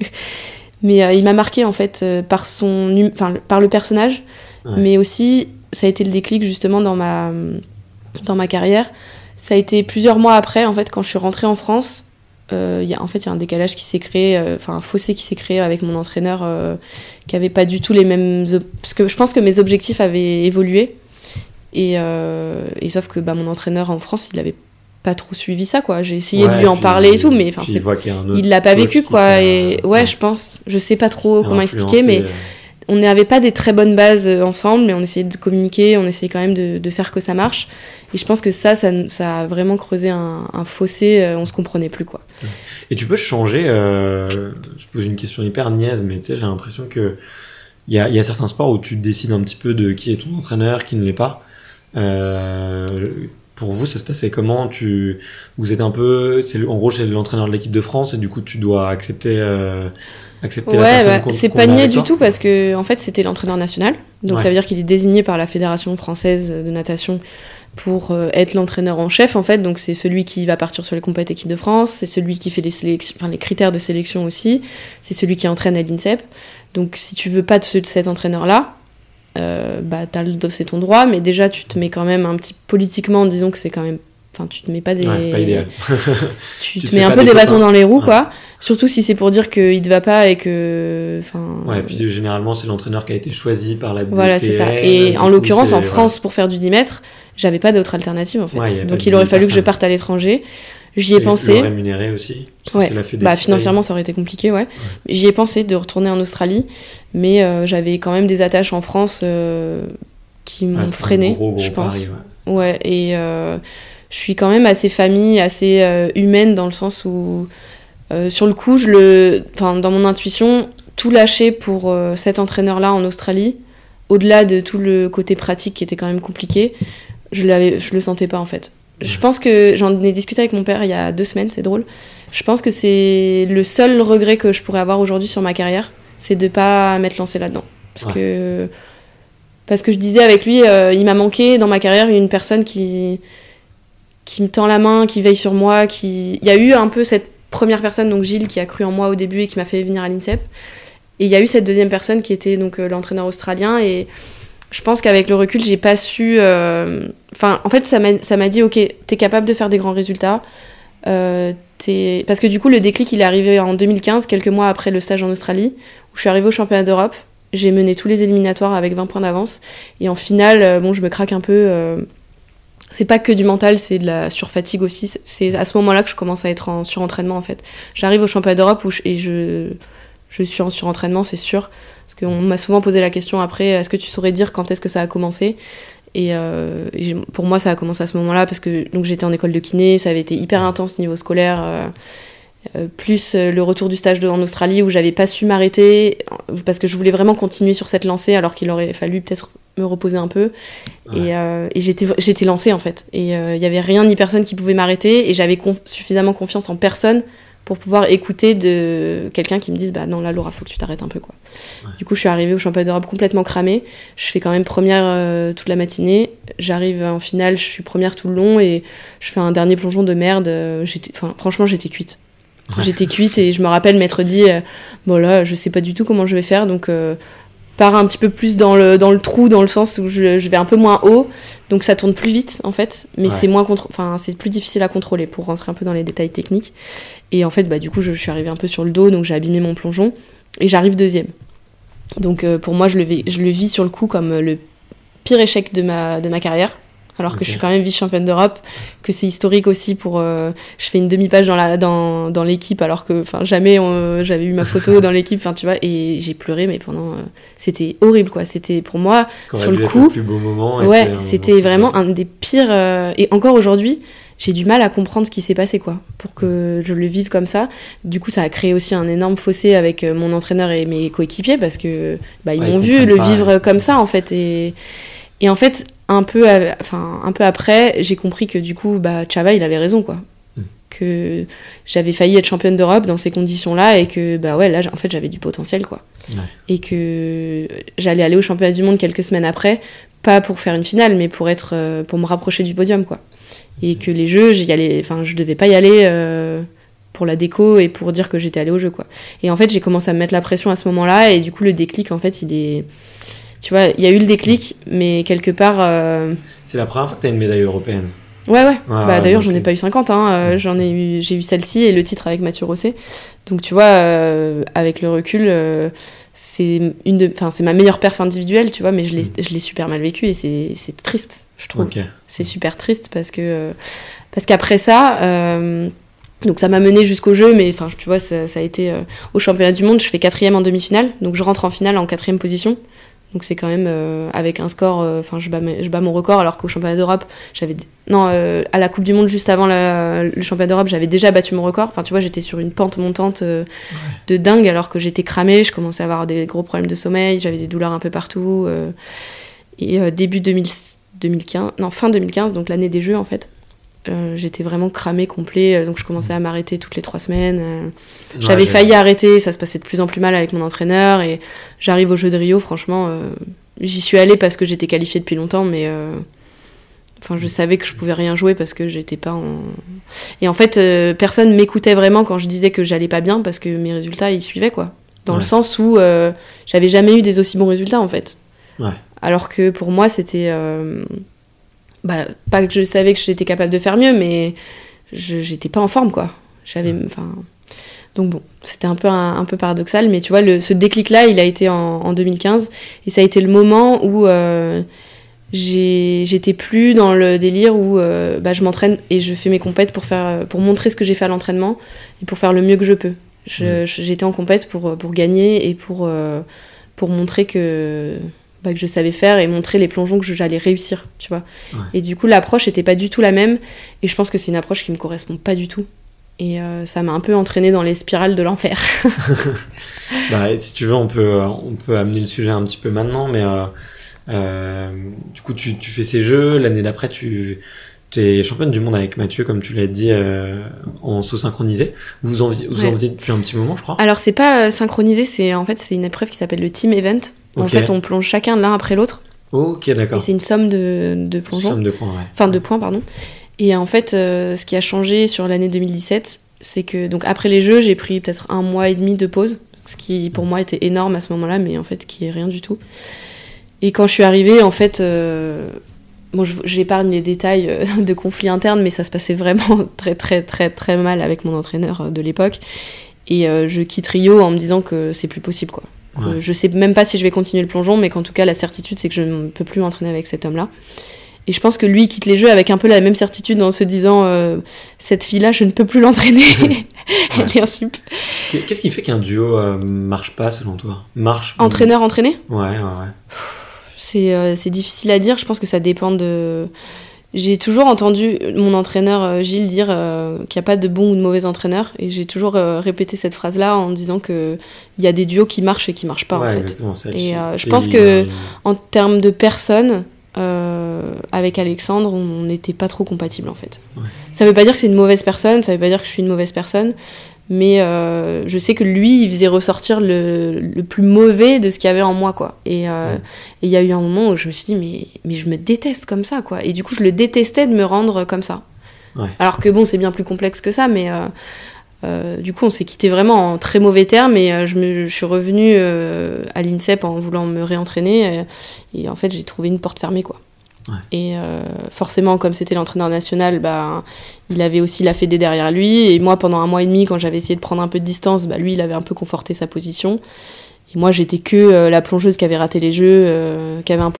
S2: mais euh, il m'a marqué en fait euh, par son, hum- enfin, par le personnage,
S3: Ouais.
S2: mais aussi ça a été le déclic justement dans ma dans ma carrière. Ça a été plusieurs mois après en fait quand je suis rentrée en France. Euh, y a, en fait, il y a un décalage qui s'est créé, euh, enfin un fossé qui s'est créé avec mon entraîneur euh, qui avait pas du tout les mêmes. ob- Parce que je pense que mes objectifs avaient évolué. Et, euh, et sauf que bah, mon entraîneur en France, il avait pas trop suivi ça, quoi. J'ai essayé de
S3: Ouais,
S2: lui en
S3: puis-
S2: parler et tout, mais enfin,
S3: puis
S2: c'est-
S3: il voit qu'il y a un autre
S2: il l'a pas
S3: coach
S2: vécu,
S3: qui
S2: quoi.
S3: t'a-
S2: Et ouais, je pense, je sais pas trop
S3: qui t'a
S2: comment
S3: influencé,
S2: expliquer, mais
S3: euh,
S2: on n'avait pas des très bonnes bases euh, ensemble, mais on essayait de communiquer, on essayait quand même de, de faire que ça marche. Et je pense que ça, ça, nous- ça a vraiment creusé un, un fossé, euh, on se comprenait plus, quoi.
S3: Et tu peux changer, euh, je pose une question hyper niaise, mais tu sais, j'ai l'impression que il y a, il y a certains sports où tu décides un petit peu de qui est ton entraîneur, qui ne l'est pas. Euh, pour vous, ça se passait comment? Tu, vous êtes un peu, c'est le- en gros, c'est l'entraîneur de l'équipe de France et du coup, tu dois accepter, euh, accepter la
S2: Ouais,
S3: personne
S2: bah,
S3: qu'on-
S2: c'est
S3: qu'on
S2: pas
S3: a
S2: niais
S3: avec
S2: du
S3: toi.
S2: tout parce que en fait c'était l'entraîneur national, donc
S3: Ouais.
S2: ça veut dire qu'il est désigné par la Fédération française de natation pour euh, être l'entraîneur en chef en fait, donc c'est celui qui va partir sur les compétitions équipe de France, c'est celui qui fait les sélections, enfin les critères de sélection aussi, c'est celui qui entraîne à l'INSEP. Donc si tu veux pas de, ce, de cet entraîneur là, euh, bah t'as le, c'est ton droit, mais déjà tu te mets quand même un petit politiquement, disons que c'est quand même, enfin tu te mets pas des,
S3: Ouais, c'est pas idéal.
S2: tu,
S3: Tu
S2: te
S3: te
S2: mets
S3: fais
S2: un
S3: pas
S2: peu
S3: des
S2: des bâtons
S3: copains.
S2: dans les roues
S3: Ouais.
S2: quoi. Surtout si c'est pour dire qu'il te va pas et que, enfin.
S3: Ouais, et puis généralement, c'est l'entraîneur qui a été choisi par la D T N.
S2: Voilà, c'est ça. Et en l'occurrence, en France, pour faire du dix mètres, j'avais pas d'autre alternative en fait.
S3: Ouais, il y avait pas
S2: Donc
S3: de
S2: il aurait fallu que je
S3: personne.
S2: parte à l'étranger. J'y ai
S3: Le
S2: pensé.
S3: rémunérer aussi. parce que
S2: Ouais.
S3: c'est la fédé
S2: Bah
S3: qui
S2: financièrement, ça aurait été compliqué, ouais. J'y ai pensé de retourner en Australie, mais euh, j'avais quand même des attaches en France euh, qui
S3: paye.
S2: m'ont
S3: Ouais, c'était un
S2: freiné,
S3: gros, gros
S2: je pense.
S3: pari, ouais.
S2: Ouais. Et euh, je suis quand même assez famille, assez euh, humaine dans le sens où, euh, sur le coup, je le, enfin dans mon intuition, tout lâcher pour euh, cet entraîneur-là en Australie, au-delà de tout le côté pratique qui était quand même compliqué, je l'avais, je le sentais pas en fait. Je pense que j'en ai discuté avec mon père il y a deux semaines, c'est drôle. Je pense que c'est le seul regret que je pourrais avoir aujourd'hui sur ma carrière, c'est de pas m'être lancée là-dedans. Parce
S3: Ouais.
S2: que parce que je disais avec lui, euh, il m'a manqué dans ma carrière une personne qui qui me tend la main, qui veille sur moi, qui il y a eu un peu cette première personne, donc Gilles, qui a cru en moi au début et qui m'a fait venir à l'INSEP. Et il y a eu cette deuxième personne qui était donc euh, l'entraîneur australien. Et je pense qu'avec le recul, j'ai pas su. euh, Enfin, en fait, ça m'a, ça m'a dit, ok, t'es capable de faire des grands résultats. Euh, t'es... Parce que du coup, le déclic, il est arrivé en deux mille quinze, quelques mois après le stage en Australie, où je suis arrivée au championnat d'Europe. J'ai mené tous les éliminatoires avec vingt points d'avance. Et en finale, euh, bon, je me craque un peu. euh, C'est pas que du mental, c'est de la surfatigue aussi. C'est- C'est à ce moment-là que je commence à être en surentraînement, en fait. J'arrive au championnat d'Europe où je, et je, je suis en surentraînement, c'est sûr. Parce qu'on m'a souvent posé la question après, est-ce que tu saurais dire quand est-ce que ça a commencé ? Et, euh, et j'ai, pour moi, ça a commencé à ce moment-là parce que donc, j'étais en école de kiné, ça avait été hyper intense niveau scolaire. Euh, euh, plus euh, le retour du stage de, en Australie où j'avais pas su m'arrêter parce que je voulais vraiment continuer sur cette lancée alors qu'il aurait fallu peut-être me reposer un peu. Ouais. Et, euh, et j'étais, j'étais lancée en fait. Et il euh, y avait rien ni personne qui pouvait m'arrêter et j'avais conf- suffisamment confiance en personne pour pouvoir écouter de quelqu'un qui me dise bah non là Laura faut que tu t'arrêtes un peu quoi. Ouais. Du coup je suis arrivée au championnat d'Europe complètement cramée, je fais quand même première euh, toute la matinée, j'arrive en finale, je suis première tout le long et je fais un dernier plongeon de merde, euh, j'étais, franchement j'étais cuite. Ouais. J'étais cuite et je me rappelle m'être dit euh, bon là je sais pas du tout comment je vais faire donc euh, pars un petit peu plus dans le, dans le trou dans le sens où je, je vais un peu moins haut donc ça tourne plus vite en fait mais ouais. c'est moins contr- enfin c'est plus difficile à contrôler pour rentrer un peu dans les détails techniques et en fait bah du coup je, je suis arrivée un peu sur le dos donc j'ai abîmé mon plongeon et j'arrive deuxième donc euh, pour moi je le, vis, je le vis sur le coup comme le pire échec de ma, de ma carrière alors que okay. je suis quand même vice-championne d'Europe, que c'est historique aussi pour... Euh, je fais une demi-page dans, la, dans, dans l'équipe, alors que jamais on, j'avais eu ma photo dans l'équipe, tu vois, et j'ai pleuré, mais pendant... Euh, c'était horrible, quoi. C'était, pour moi, sur le coup...
S3: Le plus beau moment.
S2: Ouais, c'était vraiment un des pires... Euh, et encore aujourd'hui, j'ai du mal à comprendre ce qui s'est passé, quoi, pour que je le vive comme ça. Du coup, ça a créé aussi un énorme fossé avec mon entraîneur et mes coéquipiers, parce que bah, ils ouais, m'ont ils vu le pas, vivre ouais. comme ça, en fait, et... Et en fait, un peu, enfin, un peu après, j'ai compris que du coup, bah, Chava, il avait raison, quoi. Mm. Que j'avais failli être championne d'Europe dans ces conditions-là et que, bah ouais, là, en fait, j'avais du potentiel, quoi. Ouais. Et que j'allais aller au championnat du monde quelques semaines après, pas pour faire une finale, mais pour être, pour me rapprocher du podium, quoi. Et mm. que les Jeux, j'y allais, enfin, je devais pas y aller euh, pour la déco et pour dire que j'étais allée aux Jeux, quoi. Et en fait, j'ai commencé à me mettre la pression à ce moment-là et du coup, le déclic, en fait, il est... Tu vois, il y a eu le déclic, mais quelque part... Euh...
S3: C'est la première fois que tu as une médaille européenne.
S2: Ouais, ouais. Ah, bah, d'ailleurs, j'en ai pas eu cinquante. Hein. Euh, j'en ai eu, j'ai eu celle-ci et le titre avec Mathieu Rosset. Donc, tu vois, euh, avec le recul, euh, c'est, une de, c'est ma meilleure perf individuelle, tu vois, mais je l'ai, je l'ai super mal vécu et c'est, c'est triste, je trouve. Okay. C'est super triste parce que euh, parce qu'après ça... Euh, donc ça m'a menée jusqu'au jeu, mais enfin tu vois, ça, ça a été euh, au championnat du monde, je fais quatrième en demi-finale, donc je rentre en finale en quatrième position. Donc c'est quand même euh, avec un score, enfin euh, je, je bats mon record alors qu'au championnat d'Europe, j'avais non euh, à la Coupe du Monde juste avant la, le championnat d'Europe, j'avais déjà battu mon record. Enfin tu vois, j'étais sur une pente montante euh, ouais. de dingue alors que j'étais cramée, je commençais à avoir des gros problèmes de sommeil, j'avais des douleurs un peu partout. Euh, et euh, début deux mille, deux mille quinze, non fin deux mille quinze, donc l'année des Jeux en fait. Euh, j'étais vraiment cramée complet, donc je commençais à m'arrêter toutes les trois semaines. Euh, j'avais ouais, failli j'ai... arrêter, ça se passait de plus en plus mal avec mon entraîneur et j'arrive aux Jeux de Rio, franchement, euh, j'y suis allée parce que j'étais qualifiée depuis longtemps, mais euh, enfin je savais que je pouvais rien jouer parce que j'étais pas en... Et en fait, euh, personne m'écoutait vraiment quand je disais que j'allais pas bien parce que mes résultats ils suivaient quoi, dans ouais. le sens où euh, j'avais jamais eu des aussi bons résultats en fait. Ouais. Alors que pour moi c'était euh, bah, pas que je savais que j'étais capable de faire mieux, mais je, j'étais pas en forme, quoi. J'avais, enfin, donc bon, c'était un peu, un, un peu paradoxal, mais tu vois, le, ce déclic-là, il a été en, en deux mille quinze, et ça a été le moment où euh, j'ai, j'étais plus dans le délire où euh, bah, je m'entraîne et je fais mes compètes pour, faire, pour montrer ce que j'ai fait à l'entraînement et pour faire le mieux que je peux. Je, mmh. J'étais en compète pour, pour gagner et pour, euh, pour montrer que... Bah, que je savais faire et montrer les plongeons que j'allais réussir, tu vois. Ouais. Et du coup, l'approche était pas du tout la même et je pense que c'est une approche qui me correspond pas du tout. Et euh, ça m'a un peu entraînée dans les spirales de l'enfer.
S3: Bah, si tu veux, on peut, on peut amener le sujet un petit peu maintenant, mais euh, euh, du coup, tu, tu fais ces jeux, l'année d'après, tu es championne du monde avec Mathieu, comme tu l'as dit, euh, en saut synchronisé. Vous en, vous ouais. en faisiez depuis un petit moment, je crois.
S2: Alors, c'est pas euh, synchronisé, c'est, en fait, c'est une épreuve qui s'appelle le team event. Okay. En fait, on plonge chacun l'un après l'autre.
S3: Ok, d'accord.
S2: Et c'est une somme de, de plongeons.
S3: Somme de points, ouais.
S2: Enfin, de points, pardon. Et en fait, euh, ce qui a changé sur l'année deux mille dix-sept, c'est que, donc après les Jeux, j'ai pris peut-être un mois et demi de pause, ce qui pour moi était énorme à ce moment-là, mais en fait, qui est rien du tout. Et quand je suis arrivée, en fait, euh, bon, j'épargne les détails de conflits internes, mais ça se passait vraiment très, très, très, très mal avec mon entraîneur de l'époque. Et euh, je quitte Rio en me disant que c'est plus possible, quoi. Ouais. Je sais même pas si je vais continuer le plongeon, mais qu'en tout cas la certitude c'est que je ne peux plus m'entraîner avec cet homme là et je pense que lui quitte les Jeux avec un peu la même certitude en se disant euh, cette fille là je ne peux plus l'entraîner. Ouais. Elle est un sup.
S3: Qu'est-ce qui fait qu'un duo euh, marche pas selon toi? Marche
S2: entraîneur entraîné?
S3: Ouais ouais ouais.
S2: c'est, euh, c'est difficile à dire. Je pense que ça dépend de... J'ai toujours entendu mon entraîneur euh, Gilles dire euh, qu'il n'y a pas de bon ou de mauvais entraîneur. Et j'ai toujours euh, répété cette phrase-là en disant qu'il y a des duos qui marchent et qui ne marchent pas,
S3: ouais,
S2: en fait.
S3: Exactement, c'est
S2: et euh, je
S3: c'est
S2: pense
S3: il-
S2: que
S3: il-
S2: en termes de personnes, euh, avec Alexandre, on n'était pas trop compatibles, en fait.
S3: Ouais.
S2: Ça ne veut pas dire que c'est une mauvaise personne, ça ne veut pas dire que je suis une mauvaise personne. Mais euh, je sais que lui, il faisait ressortir le, le plus mauvais de ce qu'il y avait en moi, quoi. Et euh,
S3: Ouais.
S2: il y a eu un moment où je me suis dit, mais, mais je me déteste comme ça, quoi. Et du coup, je le détestais de me rendre comme ça.
S3: Ouais.
S2: Alors que bon, c'est bien plus complexe que ça, mais euh, euh, du coup, on s'est quitté vraiment en très mauvais termes. Et euh, je, me, je suis revenue euh, à l'INSEP en voulant me réentraîner. Et, et en fait, j'ai trouvé une porte fermée, quoi.
S3: Ouais.
S2: Et euh, forcément, comme c'était l'entraîneur national, bah, il avait aussi la Fédé derrière lui. Et moi, pendant un mois et demi, quand j'avais essayé de prendre un peu de distance, bah, lui, il avait un peu conforté sa position. Et moi, j'étais que euh, la plongeuse qui avait raté les jeux, euh, qui avait un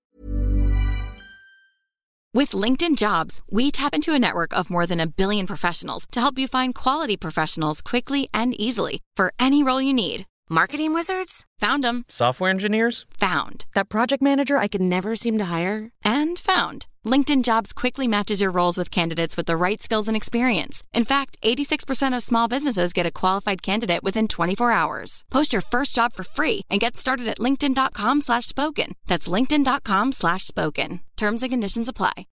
S4: With LinkedIn Jobs, we tap into a network of more than a billion professionals to help you find quality professionals quickly and easily for any role you need. Marketing wizards? Found them.
S5: Software engineers?
S4: Found.
S5: That project manager I could never seem to hire?
S4: And found. LinkedIn Jobs quickly matches your roles with candidates with the right skills and experience. In fact, eighty-six percent of small businesses get a qualified candidate within twenty-four hours. Post your first job for free and get started at linkedin.com slash spoken. That's linkedin.com slash spoken. Terms and conditions apply.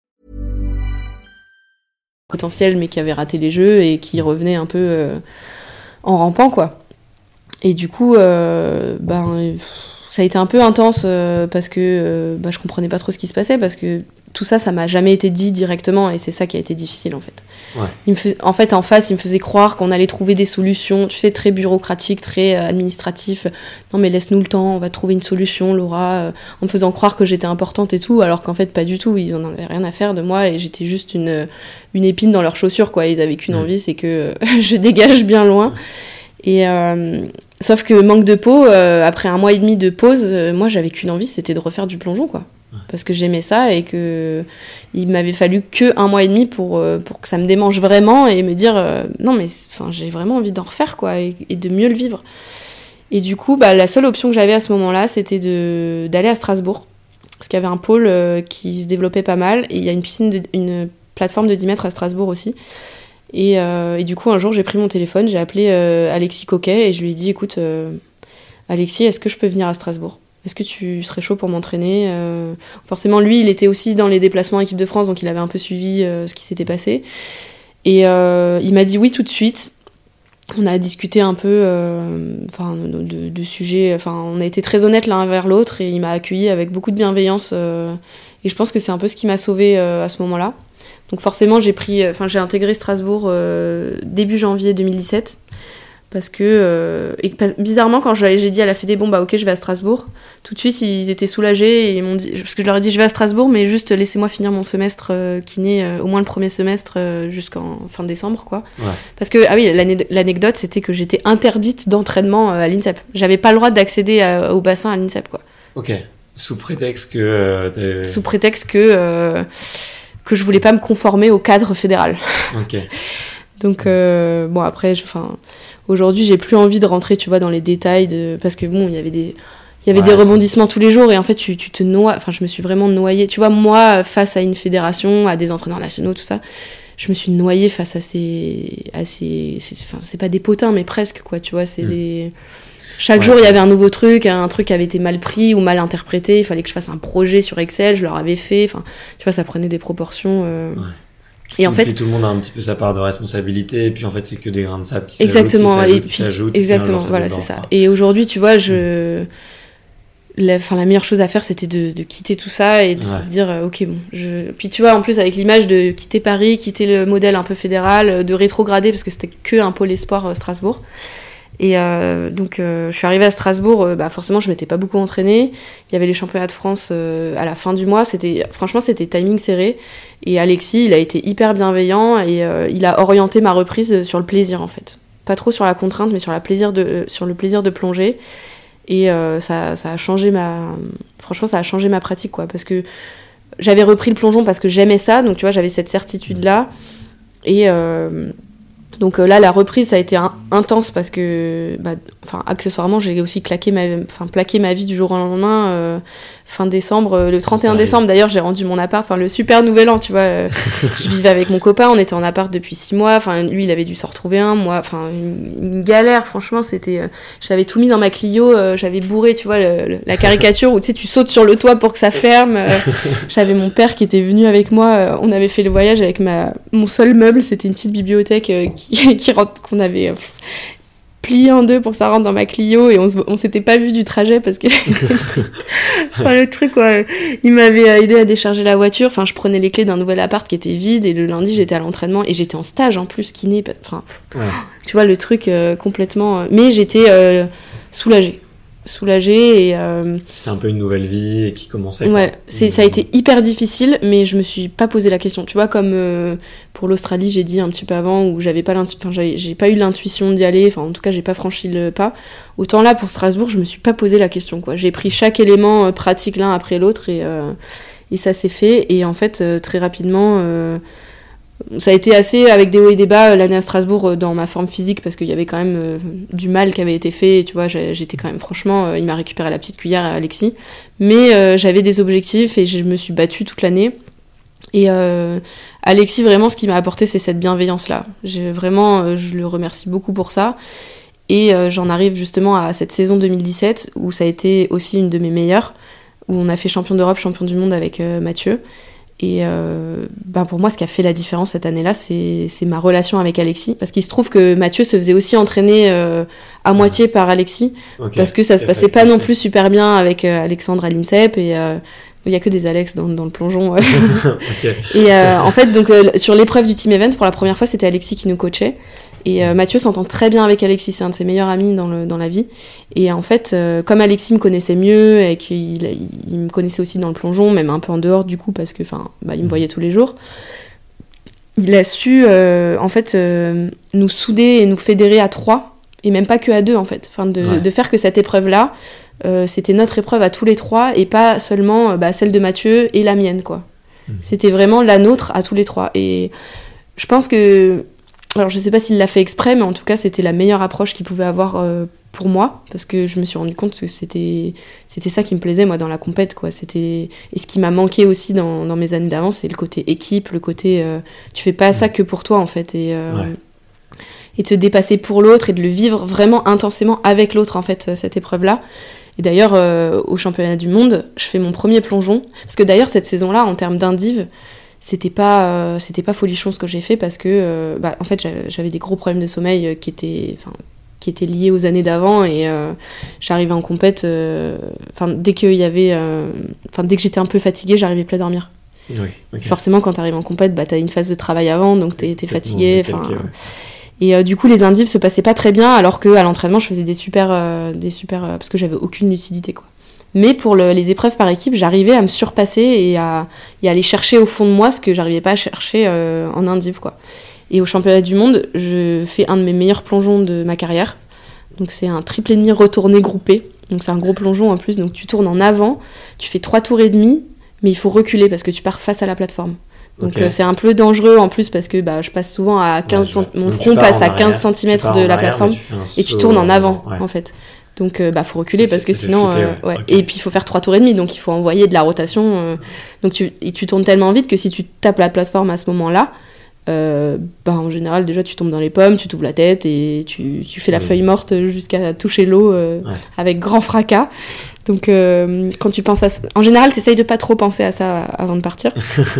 S2: potentiel, mais qui avait raté les jeux et qui revenait un peu euh, en rampant, quoi. Et du coup, euh, ben, ça a été un peu intense euh, parce que euh, ben, je comprenais pas trop ce qui se passait, parce que tout ça, ça m'a jamais été dit directement, et c'est ça qui a été difficile, en fait.
S3: Ouais.
S2: Il me fais... En fait, en face, il me faisait croire qu'on allait trouver des solutions, tu sais, très bureaucratiques, très euh, administratifs. Non, mais laisse-nous le temps, on va trouver une solution, Laura, euh, en me faisant croire que j'étais importante et tout, alors qu'en fait, pas du tout. Ils en avaient rien à faire de moi, et j'étais juste une, une épine dans leurs chaussures, quoi. Ils avaient qu'une
S3: Ouais.
S2: envie, c'est que je dégage bien loin. Et... Euh... Sauf que manque de peau, euh, après un mois et demi de pause, euh, moi j'avais qu'une envie, c'était de refaire du plongeon, quoi. Ouais. Parce que j'aimais ça et que il m'avait fallu que un mois et demi pour, euh, pour que ça me démange vraiment et me dire euh, non mais j'ai vraiment envie d'en refaire, quoi, et, et de mieux le vivre. Et du coup, bah, la seule option que j'avais à ce moment-là, c'était de, d'aller à Strasbourg. Parce qu'il y avait un pôle euh, qui se développait pas mal, et il y a une piscine, de, une plateforme de dix mètres à Strasbourg aussi. Et, euh, et du coup, un jour, j'ai pris mon téléphone, j'ai appelé euh, Alexis Coquet et je lui ai dit, écoute, euh, Alexis, est-ce que je peux venir à Strasbourg ? Est-ce que tu serais chaud pour m'entraîner ? euh... Forcément, lui, il était aussi dans les déplacements en équipe de France, donc il avait un peu suivi euh, ce qui s'était passé. Et euh, il m'a dit oui tout de suite. On a discuté un peu euh, de, de, de sujets, enfin, on a été très honnêtes l'un envers l'autre, et il m'a accueilli avec beaucoup de bienveillance. Euh, et je pense que c'est un peu ce qui m'a sauvée euh, à ce moment-là. Donc forcément, j'ai pris, enfin, j'ai intégré Strasbourg euh, début janvier deux mille dix-sept, parce que euh, et, bizarrement, quand j'ai, j'ai dit à la Fédé, bon bah ok, je vais à Strasbourg, tout de suite ils étaient soulagés et ils m'ont dit, parce que je leur ai dit, je vais à Strasbourg, mais juste laissez-moi finir mon semestre euh, kiné, euh, au moins le premier semestre euh, jusqu'en fin décembre, quoi. Ouais. Parce que ah oui, l'anecdote, c'était que j'étais interdite d'entraînement euh, à l'INSEP. J'avais pas le droit d'accéder à, au bassin à l'INSEP, quoi.
S3: Ok. Sous prétexte que. Euh,
S2: Sous prétexte que. Euh, que je voulais pas me conformer au cadre fédéral.
S3: Ok.
S2: Donc, euh, bon, après, enfin, aujourd'hui, j'ai plus envie de rentrer, tu vois, dans les détails, de... parce que bon, il y avait des... Il y avait ouais, des rebondissements tous les jours, et en fait, tu, tu te noies. Enfin, je me suis vraiment noyée. Tu vois, moi, face à une fédération, à des entraîneurs nationaux, tout ça, je me suis noyée face à ces... À ces... C'est... Enfin, c'est pas des potins, mais presque, quoi, tu vois, c'est mmh. des... Chaque ouais, jour, il y avait un nouveau truc, un truc qui avait été mal pris ou mal interprété. Il fallait que je fasse un projet sur Excel, je leur avais fait. Enfin, tu vois, ça prenait des proportions. Euh... Ouais.
S3: Et en fait, tout le monde a un petit peu sa part de responsabilité. Et puis en fait, c'est que des grains de sable qui
S2: exactement,
S3: s'ajoutent, qui
S2: et
S3: s'ajoutent,
S2: puis,
S3: qui s'ajoutent.
S2: Exactement, voilà, c'est ça. Quoi. Et aujourd'hui, tu vois, je... La, enfin, la meilleure chose à faire, c'était de, de quitter tout ça et de ouais. se dire, euh, ok, bon. Je... Puis tu vois, en plus, avec l'image de quitter Paris, quitter le modèle un peu fédéral, de rétrograder, parce que c'était que un pôle espoir euh, Strasbourg. Et euh, donc, euh, je suis arrivée à Strasbourg, euh, bah forcément, je m'étais pas beaucoup entraînée. Il y avait les championnats de France euh, à la fin du mois. C'était, franchement, c'était timing serré. Et Alexis, il a été hyper bienveillant et euh, il a orienté ma reprise sur le plaisir, en fait. Pas trop sur la contrainte, mais sur, la plaisir de, euh, sur le plaisir de plonger. Et euh, ça, ça a changé ma... Franchement, ça a changé ma pratique, quoi. Parce que j'avais repris le plongeon parce que j'aimais ça. Donc, tu vois, j'avais cette certitude-là. Et... Euh, Donc euh, là, la reprise, ça a été un, intense parce que, bah, enfin, accessoirement, j'ai aussi claqué ma, enfin, plaqué ma vie du jour au lendemain. Euh, fin décembre, euh, le trente et un décembre, d'ailleurs, j'ai rendu mon appart. Enfin, le super nouvel an, tu vois. Euh, je vivais avec mon copain, on était en appart depuis six mois. Enfin, lui, il avait dû s'en retrouver un. Moi, enfin, une, une galère. Franchement, c'était. Euh, j'avais tout mis dans ma Clio. Euh, j'avais bourré, tu vois, le, le, la caricature où tu sais, tu sautes sur le toit pour que ça ferme. Euh, j'avais mon père qui était venu avec moi. Euh, on avait fait le voyage avec ma, mon seul meuble, c'était une petite bibliothèque. Euh, Qui, qui rentre, qu'on avait euh, plié en deux pour que ça rentre dans ma Clio et on, on s'était pas vu du trajet parce que enfin, le truc quoi, il m'avait aidé à décharger la voiture, enfin je prenais les clés d'un nouvel appart qui était vide et le lundi j'étais à l'entraînement et j'étais en stage en plus kiné, enfin ouais. Tu vois le truc euh, complètement, mais j'étais euh, soulagée soulagée et euh...
S3: c'était un peu une nouvelle vie et qui commençait quoi.
S2: Ouais, c'est, ça a été hyper difficile mais je me suis pas posé la question, tu vois, comme euh, pour l'Australie j'ai dit un petit peu avant où j'avais pas l'intu... enfin, j'avais... j'ai pas eu l'intuition d'y aller, enfin en tout cas j'ai pas franchi le pas, autant là pour Strasbourg je me suis pas posé la question quoi, j'ai pris chaque élément euh, pratique l'un après l'autre et, euh... et ça s'est fait et en fait euh, très rapidement euh... ça a été assez avec des hauts et des bas l'année à Strasbourg dans ma forme physique parce qu'il y avait quand même euh, du mal qui avait été fait, tu vois, j'étais quand même franchement, euh, il m'a récupéré la petite cuillère à Alexis, mais euh, j'avais des objectifs et je me suis battue toute l'année et euh, Alexis vraiment ce qui m'a apporté c'est cette bienveillance là, j'ai vraiment, euh, je le remercie beaucoup pour ça et euh, j'en arrive justement à cette saison deux mille dix-sept où ça a été aussi une de mes meilleures, où on a fait champion d'Europe, champion du monde avec euh, Mathieu. Et euh, ben pour moi, ce qui a fait la différence cette année-là, c'est, c'est ma relation avec Alexis. Parce qu'il se trouve que Mathieu se faisait aussi entraîner euh, à moitié par Alexis. Okay. Parce que ça se passait pas non plus super bien avec euh, Alexandre à l'INSEP. Et euh, il y a que des Alex dans, dans le plongeon. Ouais. Okay. Et euh, en fait, donc, euh, sur l'épreuve du team event, pour la première fois, c'était Alexis qui nous coachait. Et euh, Mathieu s'entend très bien avec Alexis, c'est un de ses meilleurs amis dans, le, dans la vie. Et en fait, euh, comme Alexis me connaissait mieux et qu'il il me connaissait aussi dans le plongeon, même un peu en dehors du coup, parce que bah, il me voyait tous les jours, il a su euh, en fait euh, nous souder et nous fédérer à trois, et même pas que à deux en fait, enfin, de, ouais. de faire que cette épreuve-là, euh, c'était notre épreuve à tous les trois et pas seulement bah, celle de Mathieu et la mienne, quoi. Mmh. C'était vraiment la nôtre à tous les trois. Et je pense que alors je sais pas s'il l'a fait exprès, mais en tout cas c'était la meilleure approche qu'il pouvait avoir euh, pour moi, parce que je me suis rendu compte que c'était c'était ça qui me plaisait moi dans la compète quoi. C'était et ce qui m'a manqué aussi dans dans mes années d'avant, c'est le côté équipe, le côté euh, tu fais pas ça que pour toi en fait et euh, ouais. et te dépasser pour l'autre et de le vivre vraiment intensément avec l'autre en fait cette épreuve là. Et d'ailleurs euh, au championnat du monde, je fais mon premier plongeon parce que d'ailleurs cette saison là en termes d'indiv c'était pas euh, c'était pas folichon ce que j'ai fait parce que euh, bah en fait j'avais, j'avais des gros problèmes de sommeil euh, qui étaient enfin qui étaient liés aux années d'avant et euh, j'arrivais en compète enfin euh, dès qu'il y avait enfin euh, dès que j'étais un peu fatiguée, j'arrivais plus à dormir. Oui, okay. Forcément quand t'arrives en compète, bah t'as une phase de travail avant donc t'es, t'es fatiguée enfin ouais. Et euh, du coup les indivs se passaient pas très bien alors que à l'entraînement je faisais des super euh, des super euh, parce que j'avais aucune lucidité quoi. Mais pour le, les épreuves par équipe, j'arrivais à me surpasser et à, et à aller chercher au fond de moi ce que j'arrivais pas à chercher euh, en indiv, quoi. Et au championnat du monde, je fais un de mes meilleurs plongeons de ma carrière. Donc c'est un triple et demi retourné groupé. Donc c'est un gros plongeon en plus. Donc tu tournes en avant, tu fais trois tours et demi, mais il faut reculer parce que tu pars face à la plateforme. Donc okay. euh, c'est un peu dangereux en plus parce que bah, je passe souvent à quinze ouais, cent... mon front passe à quinze centimètres de la arrière, plateforme et tu tournes en avant ouais. en fait. Donc euh, bah faut reculer ça parce fait, que sinon flipper, euh, ouais. Okay. Et puis il faut faire trois tours et demi donc il faut envoyer de la rotation euh, donc tu et tu tournes tellement vite que si tu tapes la plateforme à ce moment-là euh, bah en général déjà tu tombes dans les pommes, tu t'ouvres la tête et tu tu fais la oui. feuille morte jusqu'à toucher l'eau euh, ouais. avec grand fracas. Donc euh, quand tu penses à ça, en général t'essayes de pas trop penser à ça avant de partir.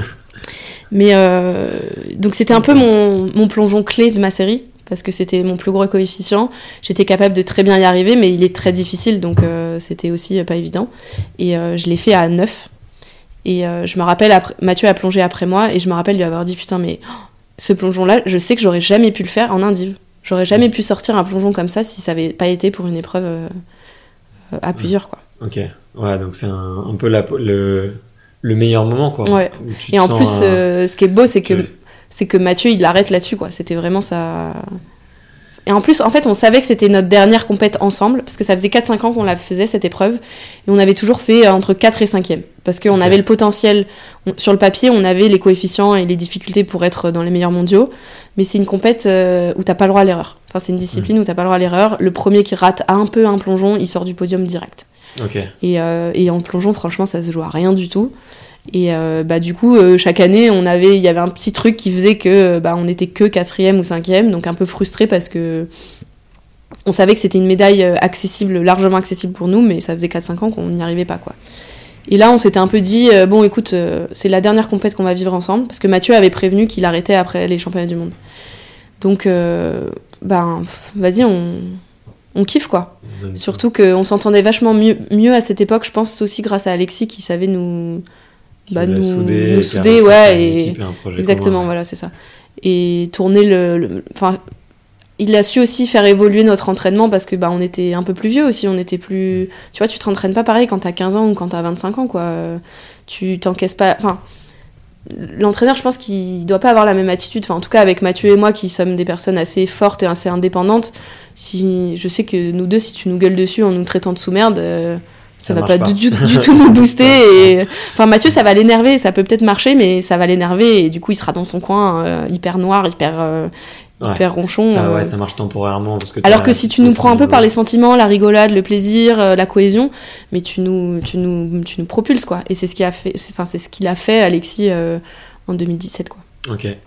S2: Mais euh, donc c'était un peu mon mon plongeon clé de ma série. Parce que c'était mon plus gros coefficient. J'étais capable de très bien y arriver, mais il est très difficile, donc euh, c'était aussi euh, pas évident. Et euh, je l'ai fait à neuf. Et euh, je me rappelle, après, Mathieu a plongé après moi, et je me rappelle lui avoir dit « Putain, mais oh, ce plongeon-là, je sais que j'aurais jamais pu le faire en indiv. J'aurais jamais pu sortir un plongeon comme ça si ça avait pas été pour une épreuve euh, euh, à plusieurs, quoi. » Ok,
S3: ouais, donc c'est un, un peu la, le, le meilleur moment, quoi.
S2: Ouais, et en plus, euh, ce qui est beau, c'est que... c'est que Mathieu il l'arrête là-dessus quoi, c'était vraiment ça. Et en plus en fait on savait que c'était notre dernière compète ensemble parce que ça faisait quatre cinq ans qu'on la faisait cette épreuve et on avait toujours fait entre quatre et cinquième parce qu'on
S3: Ok.
S2: avait le potentiel. On- sur le papier, on avait les coefficients et les difficultés pour être dans les meilleurs mondiaux, mais c'est une compète euh, où t'as pas le droit à l'erreur. Enfin, c'est une discipline
S3: Mmh.
S2: où t'as pas le droit à l'erreur. Le premier qui rate un peu un plongeon, il sort du podium direct.
S3: Ok.
S2: Et, euh, et en plongeon, franchement, ça se joue à rien du tout. Et euh, bah, du coup, euh, chaque année, on avait, il y avait un petit truc qui faisait que bah, on était que quatrième ou cinquième, donc un peu frustré parce que on savait que c'était une médaille euh, accessible, largement accessible pour nous, mais ça faisait quatre cinq ans qu'on n'y arrivait pas, quoi. Et là, on s'était un peu dit, euh, bon, écoute, euh, c'est la dernière compète qu'on va vivre ensemble, parce que Mathieu avait prévenu qu'il arrêtait après les championnats du monde. Donc, euh, ben, pff, vas-y, on, on kiffe, quoi.
S3: On donne tout.
S2: Surtout qu'on s'entendait vachement mieux, mieux à cette époque, je pense aussi grâce à Alexis qui savait nous,
S3: Qui
S2: bah,
S3: vous a
S2: nous,
S3: soudé,
S2: nous
S3: qui a
S2: souder,
S3: réussi à
S2: ouais,
S3: faire une
S2: et
S3: équipe et un projet
S2: exactement,
S3: commun.
S2: voilà, c'est ça. Et tourner le, le- enfin, il a su aussi faire évoluer notre entraînement parce que bah on était un peu plus vieux aussi, on était plus, tu vois, tu t'entraînes pas pareil quand t'as quinze ans ou quand t'as vingt-cinq ans, quoi. Euh, Tu t'encaisses pas, enfin. L'entraîneur, je pense qu'il doit pas avoir la même attitude. Enfin, en tout cas, avec Mathieu et moi, qui sommes des personnes assez fortes et assez indépendantes, si je sais que nous deux, si tu nous gueules dessus en nous traitant de sous-merde, euh, ça,
S3: Ça
S2: va
S3: marche
S2: pas,
S3: pas.
S2: Du, du- du tout nous booster. Et... Enfin, Mathieu, ça va l'énerver. Ça peut peut-être marcher, mais ça va l'énerver. Et du coup, il sera dans son coin, euh, hyper noir, hyper, euh,
S3: Ouais.
S2: hyper ronchon.
S3: Ça,
S2: euh.
S3: ouais, ça marche temporairement. Parce que
S2: Alors
S3: t'as-
S2: que si tu nous
S3: c'est
S2: prends un peu
S3: niveau-
S2: par les sentiments, la rigolade, le plaisir, euh, la cohésion, mais tu nous, tu nous, tu nous propulses, quoi. Et c'est ce qui a fait, c'est- enfin, c'est ce qu'il a fait, Alexis, euh, en deux mille dix-sept, quoi.
S3: Ok. Et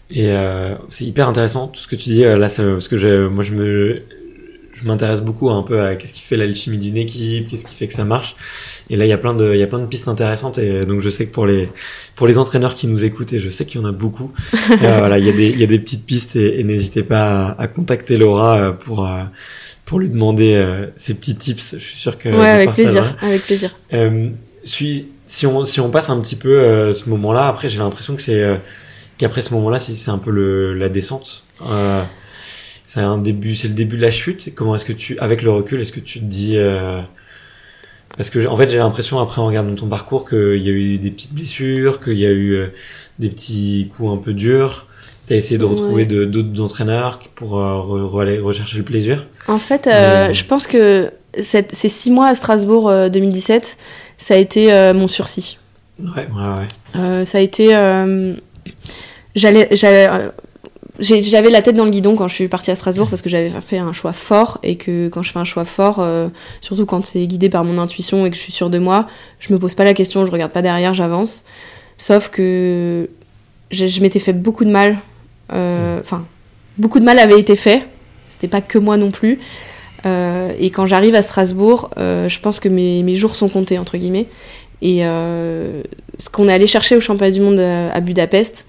S3: euh, c'est hyper intéressant tout ce que tu dis euh, là, ça, parce que j'ai- moi je me, je m'intéresse beaucoup un peu à qu'est-ce qui fait l'alchimie d'une équipe, qu'est-ce qui fait que ça marche. Et là, il y a plein de, il y a plein de pistes intéressantes. Et donc, je sais que pour les, pour les entraîneurs qui nous écoutent, et je sais qu'il y en a beaucoup, euh, voilà, il y a des, il y a des petites pistes et, et n'hésitez pas à, à contacter Laura euh, pour, euh, pour lui demander euh, ces petits tips. Je suis sûr que
S2: Ouais,
S3: vous
S2: avec
S3: partagerez.
S2: plaisir, avec plaisir.
S3: Euh, suis, si on, si on passe un petit peu euh, ce moment-là, après, j'ai l'impression que c'est, euh, qu'après ce moment-là, c'est, c'est un peu le, la descente. Euh, c'est un début, c'est le début de la chute. Comment est-ce que tu, avec le recul, est-ce que tu te dis, euh, parce que en fait, j'ai l'impression après en regardant ton parcours qu'il y a eu des petites blessures, qu'il y a eu euh, des petits coups un peu durs. T'as essayé de retrouver
S2: Ouais.
S3: de, d'autres entraîneurs pour euh, re, re- aller rechercher le plaisir.
S2: En fait, euh,
S3: Mais-
S2: je pense que cette, ces six mois à Strasbourg euh, deux mille dix-sept, ça a été euh, mon sursis.
S3: Ouais, ouais, ouais.
S2: Euh, ça a été. euh, j'allais, j'allais, euh, j'ai- j'avais la tête dans le guidon quand je suis partie à Strasbourg parce que j'avais fait un choix fort et que quand je fais un choix fort, euh, surtout quand c'est guidé par mon intuition et que je suis sûre de moi, je me pose pas la question, je regarde pas derrière, j'avance. Sauf que je, je m'étais fait beaucoup de mal. Enfin, beaucoup de mal avait été fait. C'était pas que moi non plus. Euh, et quand j'arrive à Strasbourg, euh, je pense que mes, mes jours sont comptés, entre guillemets. Et euh, ce qu'on est allé chercher au championnat du monde à, à Budapest,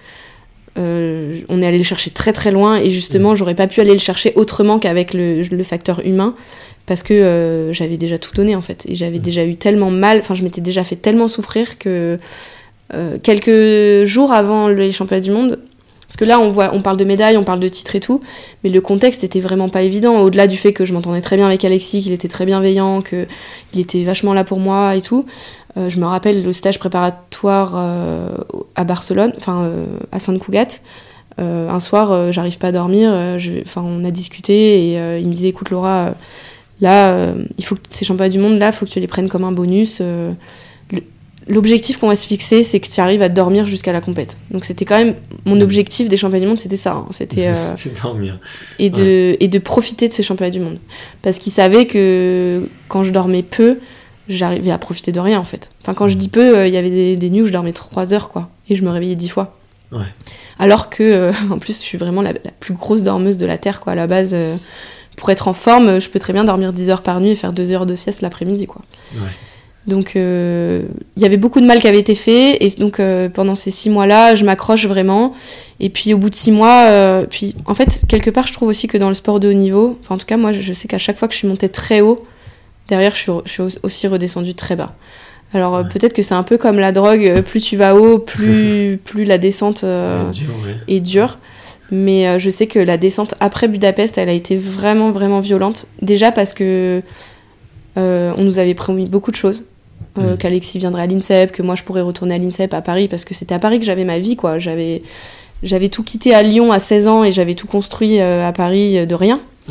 S2: euh, on est allé le chercher très très loin. Et justement, j'aurais pas pu aller le chercher autrement qu'avec le, le facteur humain. Parce que euh, j'avais déjà tout donné, en fait. Et j'avais déjà eu tellement mal, enfin, je m'étais déjà fait tellement souffrir que euh, quelques jours avant les championnats du monde, parce que là, on, voit, on parle de médailles, on parle de titres et tout, mais le contexte était vraiment pas évident. Au-delà du fait que je m'entendais très bien avec Alexis, qu'il était très bienveillant, qu'il était vachement là pour moi et tout. Euh, je me rappelle le stage préparatoire euh, à Barcelone, enfin euh, à Sant Cugat. Euh, un soir, euh, j'arrive pas à dormir. Euh, je, on a discuté et euh, il me disait, écoute Laura, euh, là, euh, il faut que ces championnats du monde, là, il faut que tu les prennes comme un bonus. Euh, le, L'objectif qu'on va se fixer, c'est que tu arrives à dormir jusqu'à la compète. Donc c'était quand même mon objectif des championnats du monde, c'était ça. Hein. C'était euh,
S3: C'est dormir.
S2: et de
S3: Ouais.
S2: et de profiter de ces championnats du monde, parce qu'il savait que quand je dormais peu, j'arrivais à profiter de rien en fait. Enfin quand je dis peu, il euh, y avait des, des nuits où je dormais trois heures quoi, et je me réveillais dix fois.
S3: Ouais.
S2: Alors que euh, en plus je suis vraiment la, la plus grosse dormeuse de la terre quoi. À la base, euh, pour être en forme, je peux très bien dormir dix heures par nuit et faire deux heures de sieste l'après-midi quoi.
S3: Ouais.
S2: Donc, il euh, y avait beaucoup de mal qui avait été fait. Et donc, euh, pendant ces six mois-là, je m'accroche vraiment. Et puis, au bout de six mois, euh, puis, en fait, quelque part, je trouve aussi que dans le sport de haut niveau, enfin, en tout cas, moi, je sais qu'à chaque fois que je suis montée très haut, derrière, je suis, je suis aussi redescendue très bas. Alors, euh,
S3: Ouais.
S2: peut-être que c'est un peu comme la drogue. Plus tu vas haut, plus, plus la descente euh,
S3: Ouais, dur, ouais.
S2: est dure. Mais euh, je sais que la descente après Budapest, elle a été vraiment, vraiment violente. Déjà parce que euh, on nous avait promis beaucoup de choses. Euh,
S3: Mm.
S2: Qu'Alexis viendrait à l'INSEP, que moi je pourrais retourner à l'INSEP à Paris, parce que c'était à Paris que j'avais ma vie, quoi. J'avais, j'avais tout quitté à Lyon à seize ans et j'avais tout construit euh, à Paris euh, de rien.
S3: Ouais.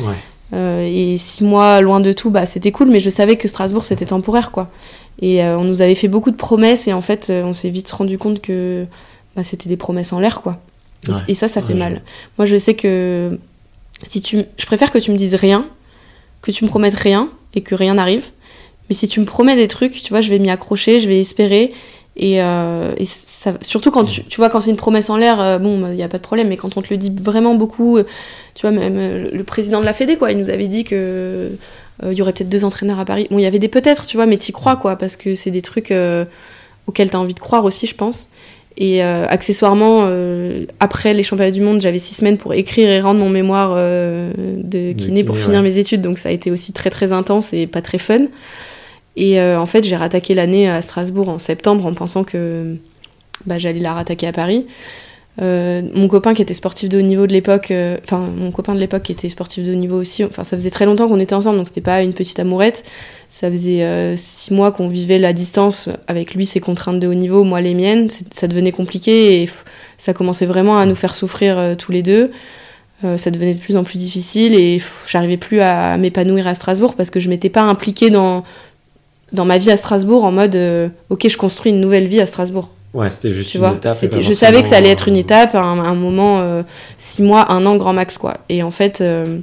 S2: Euh, et six mois loin de tout, bah, c'était cool, mais je savais que Strasbourg, c'était temporaire, quoi. Et euh, on nous avait fait beaucoup de promesses, et en fait, euh, on s'est vite rendu compte que bah, c'était des promesses en l'air, quoi. Et, ouais. et ça, ça fait ouais, mal. Je... Moi, je sais que si tu... je préfère que tu me dises rien, que tu me promettes rien, et que rien n'arrive. Mais si tu me promets des trucs, tu vois, je vais m'y accrocher, je vais espérer. Et, euh, et ça, surtout quand tu, tu vois, quand c'est une promesse en l'air, euh, bon, il n'y a pas de problème. Mais quand on te le dit vraiment beaucoup, euh, tu vois, même euh, le président de la Fédé, quoi, il nous avait dit que il euh, y aurait peut-être deux entraîneurs à Paris. Bon, il y avait des peut-être, tu vois, mais t'y crois, quoi, parce que c'est des trucs euh, auxquels t'as envie de croire aussi, je pense. Et euh, accessoirement, euh, après les championnats du monde, j'avais six semaines pour écrire et rendre mon mémoire euh, de kiné pour finir ouais. mes études. Donc ça a été aussi très très intense et pas très fun. Et euh, en fait, j'ai rattaqué l'année à Strasbourg en septembre en pensant que bah, j'allais la rattaquer à Paris. Euh, mon copain qui était sportif de haut niveau de l'époque, enfin euh, mon copain de l'époque qui était sportif de haut niveau aussi, enfin ça faisait très longtemps qu'on était ensemble, donc c'était pas une petite amourette. Ça faisait euh, six mois qu'on vivait la distance avec lui, ses contraintes de haut niveau, moi les miennes. C'est, ça devenait compliqué et f- ça commençait vraiment à nous faire souffrir euh, tous les deux. Euh, ça devenait de plus en plus difficile et f- j'arrivais plus à, à m'épanouir à Strasbourg parce que je m'étais pas impliquée dans dans ma vie à Strasbourg en mode euh, ok, je construis une nouvelle vie à Strasbourg.
S3: Ouais, c'était juste
S2: tu
S3: une
S2: vois,
S3: étape.
S2: c'était, je savais que ça allait être une étape, un, un moment, euh, six mois, un an grand max, quoi. Et en fait, euh,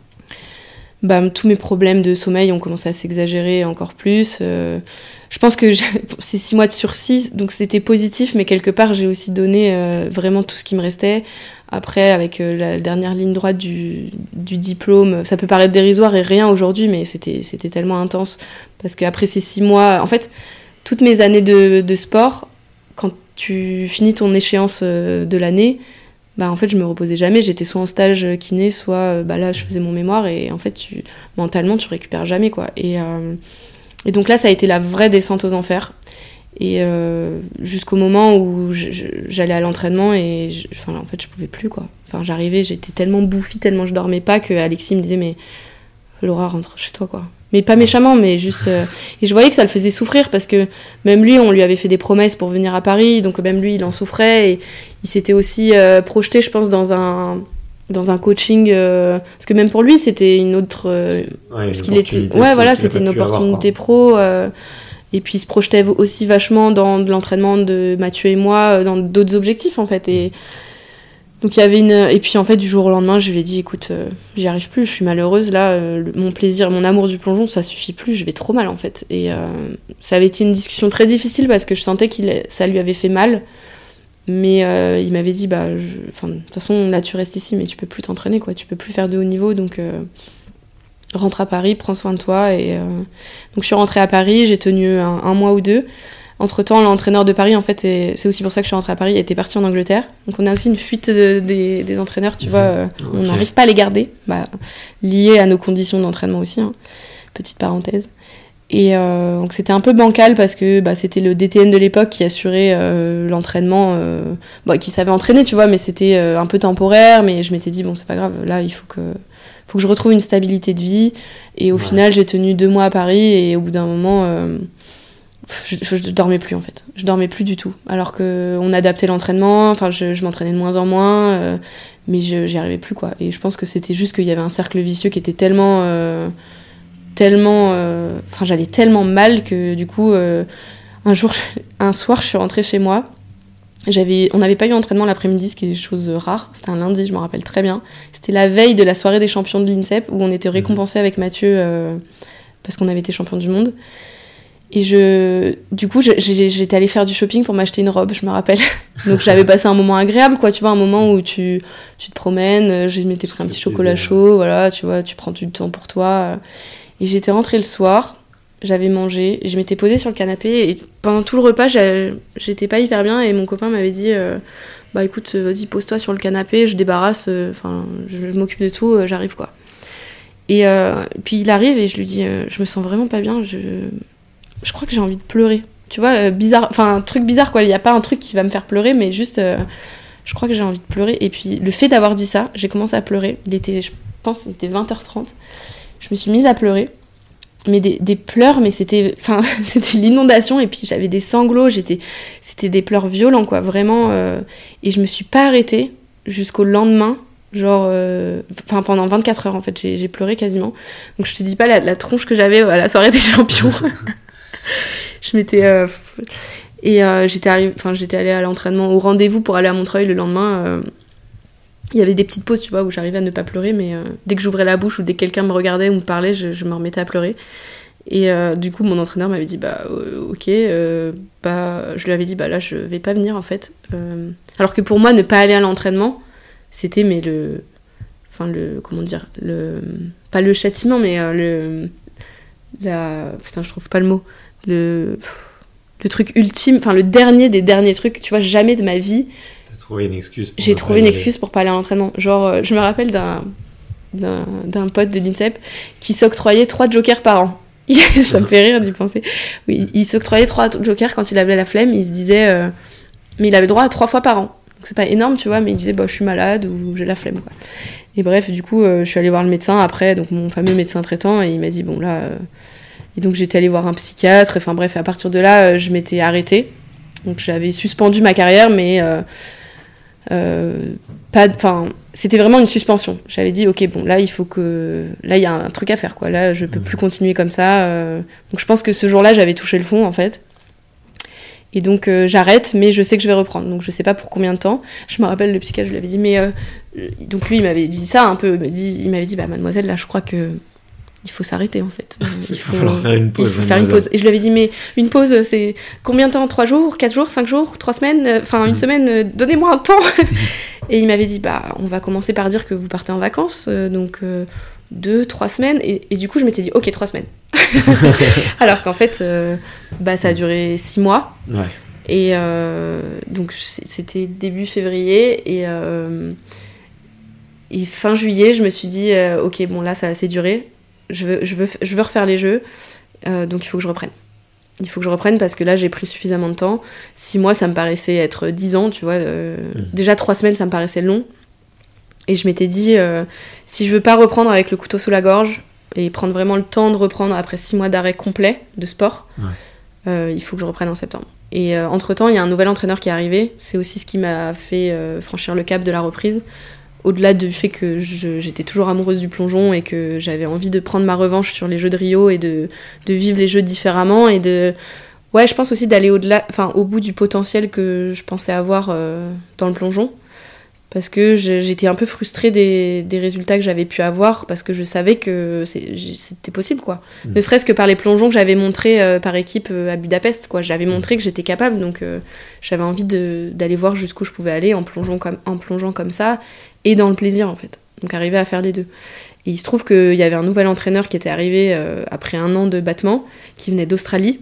S2: bah, tous mes problèmes de sommeil ont commencé à s'exagérer encore plus. Euh, je pense que j'ai, c'est six mois de sursis, donc c'était positif, mais quelque part, j'ai aussi donné euh, vraiment tout ce qui me restait. Après, avec euh, la dernière ligne droite du, du diplôme, ça peut paraître dérisoire et rien aujourd'hui, mais c'était, c'était tellement intense. Parce qu'après ces six mois, en fait, toutes mes années de, de sport, quand tu finis ton échéance de l'année, bah en fait je me reposais jamais, j'étais soit en stage kiné, soit bah là je faisais mon mémoire et en fait tu, mentalement tu récupères jamais, quoi. Et, euh, et donc là ça a été la vraie descente aux enfers et euh, jusqu'au moment où je, je, j'allais à l'entraînement et je, enfin, en fait je pouvais plus, quoi. Enfin j'arrivais, j'étais tellement bouffie, tellement je dormais pas que Alexis me disait mais Laura rentre chez toi, quoi. Mais pas méchamment, mais juste... Euh... Et je voyais que ça le faisait souffrir, parce que même lui, on lui avait fait des promesses pour venir à Paris, donc même lui, il en souffrait, et il s'était aussi euh, projeté, je pense, dans un, dans un coaching... Euh... Parce que même pour lui, c'était une autre... Euh...
S3: Ouais,
S2: parce qu'il était... ouais voilà, c'était une opportunité avoir, pro, euh... et puis il se projetait aussi vachement dans de l'entraînement de Mathieu et moi, dans d'autres objectifs, en fait, et... Donc il y avait une... Et puis en fait, du jour au lendemain, je lui ai dit, écoute, euh, j'y arrive plus, je suis malheureuse, là, euh, le, mon plaisir, mon amour du plongeon, ça suffit plus, je vais trop mal, en fait. Et euh, ça avait été une discussion très difficile parce que je sentais que ça lui avait fait mal. Mais euh, il m'avait dit, bah, je... de toute façon, là, tu restes ici, mais tu peux plus t'entraîner, quoi, tu peux plus faire de haut niveau, donc euh, rentre à Paris, prends soin de toi. Et euh... donc je suis rentrée à Paris, j'ai tenu un, un mois ou deux. Entre-temps, l'entraîneur de Paris, en fait, et c'est aussi pour ça que je suis rentrée à Paris, était parti en Angleterre. Donc on a aussi une fuite de, des, des entraîneurs, tu mmh. vois, euh, okay. On n'arrive pas à les garder, bah, lié à nos conditions d'entraînement aussi, hein. Petite parenthèse. Et euh, donc c'était un peu bancal parce que bah, c'était le D T N de l'époque qui assurait euh, l'entraînement, euh, bah, qui savait entraîner, tu vois, mais c'était euh, un peu temporaire. Mais je m'étais dit, bon, c'est pas grave, là, il faut que, faut que je retrouve une stabilité de vie. Et au ouais. final, j'ai tenu deux mois à Paris et au bout d'un moment... Euh, Je, je, je dormais plus, en fait. Je dormais plus du tout. Alors qu'on adaptait l'entraînement, enfin, je, je m'entraînais de moins en moins, euh, mais je, j'y arrivais plus, quoi. Et je pense que c'était juste qu'il y avait un cercle vicieux qui était tellement... Euh, tellement... Enfin, euh, j'allais tellement mal que, du coup, euh, un jour, un soir, je suis rentrée chez moi. J'avais, on n'avait pas eu entraînement l'après-midi, ce qui est une chose rare. C'était un lundi, je m'en rappelle très bien. C'était la veille de la soirée des champions de l'INSEP, où on était récompensés avec Mathieu, euh, parce qu'on avait été champion du monde. Et je, du coup, je, j'ai, j'étais allée faire du shopping pour m'acheter une robe, je me rappelle. Donc j'avais passé un moment agréable, quoi, tu vois, un moment où tu, tu te promènes, je m'étais pris un petit chocolat chaud, voilà, tu vois, tu prends du temps pour toi. Et j'étais rentrée le soir, j'avais mangé, je m'étais posée sur le canapé, et pendant tout le repas, j'étais pas hyper bien, et mon copain m'avait dit, euh, bah écoute, vas-y, pose-toi sur le canapé, je débarrasse, enfin, euh, je, je m'occupe de tout, euh, j'arrive, quoi. Et euh, puis il arrive, et je lui dis, euh, je me sens vraiment pas bien, je... je crois que j'ai envie de pleurer. Tu vois, euh, bizarre, enfin, un truc bizarre, quoi. Il n'y a pas un truc qui va me faire pleurer, mais juste, euh, je crois que j'ai envie de pleurer. Et puis, le fait d'avoir dit ça, j'ai commencé à pleurer. Il était, je pense, il était vingt heures trente. Je me suis mise à pleurer. Mais des, des pleurs, mais c'était, enfin, c'était l'inondation. Et puis, j'avais des sanglots. J'étais, c'était des pleurs violents, quoi, vraiment. Euh, et je me suis pas arrêtée jusqu'au lendemain Genre, enfin, euh, pendant vingt-quatre heures, en fait, j'ai, j'ai pleuré quasiment. Donc, je te dis pas la, la tronche que j'avais à la soirée des champions. Je m'étais... Euh, et euh, j'étais, arrivée, j'étais allée à l'entraînement, au rendez-vous pour aller à Montreuil le lendemain. Euh, il y avait des petites pauses, tu vois, où j'arrivais à ne pas pleurer, mais euh, dès que j'ouvrais la bouche ou dès que quelqu'un me regardait ou me parlait, je, je me remettais à pleurer. Et euh, du coup, mon entraîneur m'avait dit, bah, euh, ok, euh, bah, je lui avais dit, bah là, je vais pas venir, en fait. Euh, alors que pour moi, ne pas aller à l'entraînement, c'était, mais le... Enfin, le... Comment dire le, pas le châtiment, mais euh, le... La... Putain, je trouve pas le mot. Le... Le truc ultime, enfin, le dernier des derniers trucs. Tu vois, jamais de ma vie...
S3: T'as trouvé une excuse pour
S2: J'ai trouvé une excuse pour pas aller à l'entraînement. Genre, euh, je me rappelle d'un, d'un, d'un pote de l'INSEP qui s'octroyait trois jokers par an. Ça me fait rire d'y penser. Oui, il s'octroyait trois jokers quand il avait la flemme. Il se disait... Euh... Mais il avait droit à trois fois par an. Donc c'est pas énorme, tu vois, mais il disait bah, je suis malade ou j'ai la flemme, quoi. Et bref, du coup, euh, je suis allée voir le médecin après, donc mon fameux médecin traitant, et il m'a dit bon là. Euh... Et donc j'étais allée voir un psychiatre, enfin bref, à partir de là, euh, je m'étais arrêtée. Donc j'avais suspendu ma carrière, mais. Euh... Euh... Pas... Enfin, c'était vraiment une suspension. J'avais dit ok, bon là, il faut que. Là, il y a un truc à faire, quoi. Là, je peux plus continuer comme ça. Euh... Donc je pense que ce jour-là, j'avais touché le fond, en fait. Et donc euh, j'arrête, mais je sais que je vais reprendre. Donc je sais pas pour combien de temps. Je me rappelle, le psychiatre, je lui avais dit, mais euh, donc lui il m'avait dit ça un peu. Il m'avait dit, il m'avait dit bah mademoiselle, là je crois que il faut s'arrêter en fait.
S3: Il, il faut falloir faire une pause.
S2: Il faut faire une pause. Et je lui avais dit mais une pause c'est combien de temps? Trois jours, quatre jours, cinq jours, trois semaines, enfin une mmh. semaine. Donnez-moi un temps. Et il m'avait dit bah on va commencer par dire que vous partez en vacances, euh, donc euh, deux, trois semaines. Et, et du coup je m'étais dit ok trois semaines. Alors qu'en fait, euh, bah, ça a duré six mois.
S3: Ouais.
S2: Et euh, donc, c'était début février. Et, euh, et fin juillet, je me suis dit, euh, ok, bon, là, ça a assez duré. Je veux, je veux, je veux refaire les jeux. Euh, donc, il faut que je reprenne. Il faut que je reprenne parce que là, j'ai pris suffisamment de temps. Six mois, ça me paraissait être dix ans, tu vois. Euh, mmh. Déjà, trois semaines, ça me paraissait long. Et je m'étais dit, euh, si je veux pas reprendre avec le couteau sous la gorge, et prendre vraiment le temps de reprendre après six mois d'arrêt complet de sport, ouais. euh, il faut que je reprenne en septembre. Et euh, entre-temps, il y a un nouvel entraîneur qui est arrivé. C'est aussi ce qui m'a fait euh, franchir le cap de la reprise. Au-delà du fait que je, j'étais toujours amoureuse du plongeon et que j'avais envie de prendre ma revanche sur les Jeux de Rio et de, de vivre les Jeux différemment et de... Ouais, je pense aussi d'aller au-delà, enfin, au bout du potentiel que je pensais avoir euh, dans le plongeon. Parce que j'étais un peu frustrée des, des résultats que j'avais pu avoir, parce que je savais que c'est, c'était possible, quoi. Mmh. Ne serait-ce que par les plongeons que j'avais montrés euh, par équipe euh, à Budapest, quoi. J'avais montré que j'étais capable, donc euh, j'avais envie de, d'aller voir jusqu'où je pouvais aller en plongeant, comme, en plongeant comme ça, et dans le plaisir, en fait. Donc arriver à faire les deux. Et il se trouve qu'il y avait un nouvel entraîneur qui était arrivé euh, après un an de battement, qui venait d'Australie,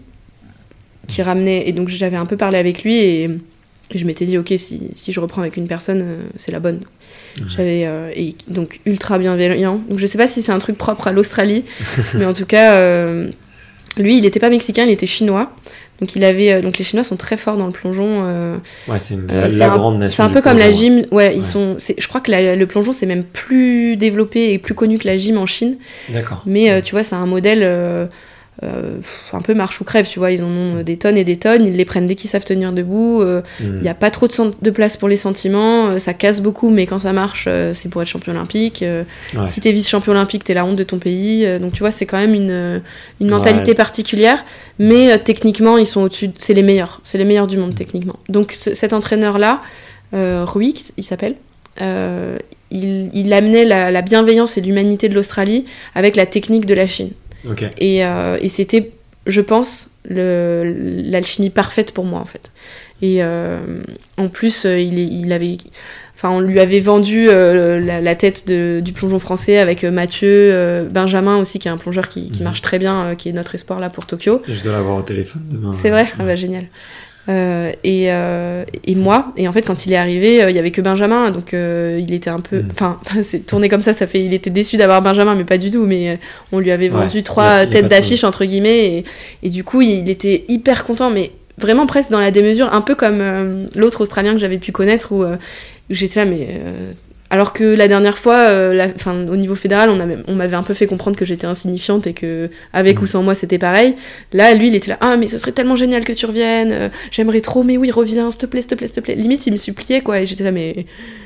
S2: qui ramenait... Et donc j'avais un peu parlé avec lui, et... Et je m'étais dit, ok, si, si je reprends avec une personne, euh, c'est la bonne. Mmh. J'avais, euh, et donc, ultra bienveillant. Donc, je sais pas si c'est un truc propre à l'Australie, mais en tout cas, euh, lui, il était pas mexicain, il était chinois. Donc, il avait, euh, donc les Chinois sont très forts dans le plongeon. Euh,
S3: ouais, c'est,
S2: euh,
S3: la,
S2: c'est
S3: la
S2: un,
S3: grande nation.
S2: C'est un peu comme
S3: plongeon,
S2: la gym. Ouais, ouais. Ils
S3: ouais.
S2: sont, c'est, je crois que la, le plongeon, c'est même plus développé et plus connu que la gym en Chine.
S3: D'accord.
S2: Mais euh, tu vois, c'est un modèle... Euh, Euh, un peu marche ou crève, tu vois, ils en ont des tonnes et des tonnes, ils les prennent dès qu'ils savent tenir debout, il euh, n'y mmh. a pas trop de, sen- de place pour les sentiments, euh, ça casse beaucoup, mais quand ça marche, euh, c'est pour être champion olympique, euh, ouais. Si t'es vice-champion olympique, t'es la honte de ton pays, euh, donc tu vois, c'est quand même une, une mentalité ouais. particulière, mais euh, techniquement, ils sont au-dessus, c'est les meilleurs, c'est les meilleurs du monde, mmh. techniquement. Donc ce, cet entraîneur-là, euh, Rui, il s'appelle, euh, il, il amenait la, la bienveillance et l'humanité de l'Australie avec la technique de la Chine.
S3: Okay.
S2: Et, euh, et c'était, je pense, le, l'alchimie parfaite pour moi, en fait. Et euh, en plus, il, il avait, enfin, on lui avait vendu euh, la, la tête de, du plongeon français avec Mathieu, euh, Benjamin aussi, qui est un plongeur qui, qui mmh. marche très bien, euh, qui est notre espoir là pour Tokyo.
S3: Et je dois l'avoir au téléphone demain.
S2: C'est vrai, ah bah, génial. Euh, et, euh, et moi, et en fait quand il est arrivé, euh, il y avait que Benjamin, donc euh, il était un peu, enfin mmh. c'est tourné comme ça, ça fait, il était déçu d'avoir Benjamin, mais pas du tout, mais euh, on lui avait vendu ouais, trois il, têtes il d'affiche entre guillemets, et, et du coup il était hyper content, mais vraiment presque dans la démesure, un peu comme euh, l'autre Australien que j'avais pu connaître, où, euh, où j'étais là, mais euh, alors que la dernière fois, euh, la, au niveau fédéral, on, avait, on m'avait un peu fait comprendre que j'étais insignifiante et que avec mmh. ou sans moi c'était pareil. Là, lui, il était là, ah mais ce serait tellement génial que tu reviennes, euh, j'aimerais trop, mais oui, reviens, s'il te plaît, s'il te plaît, s'il te plaît. Limite, il me suppliait, quoi, et j'étais là, mais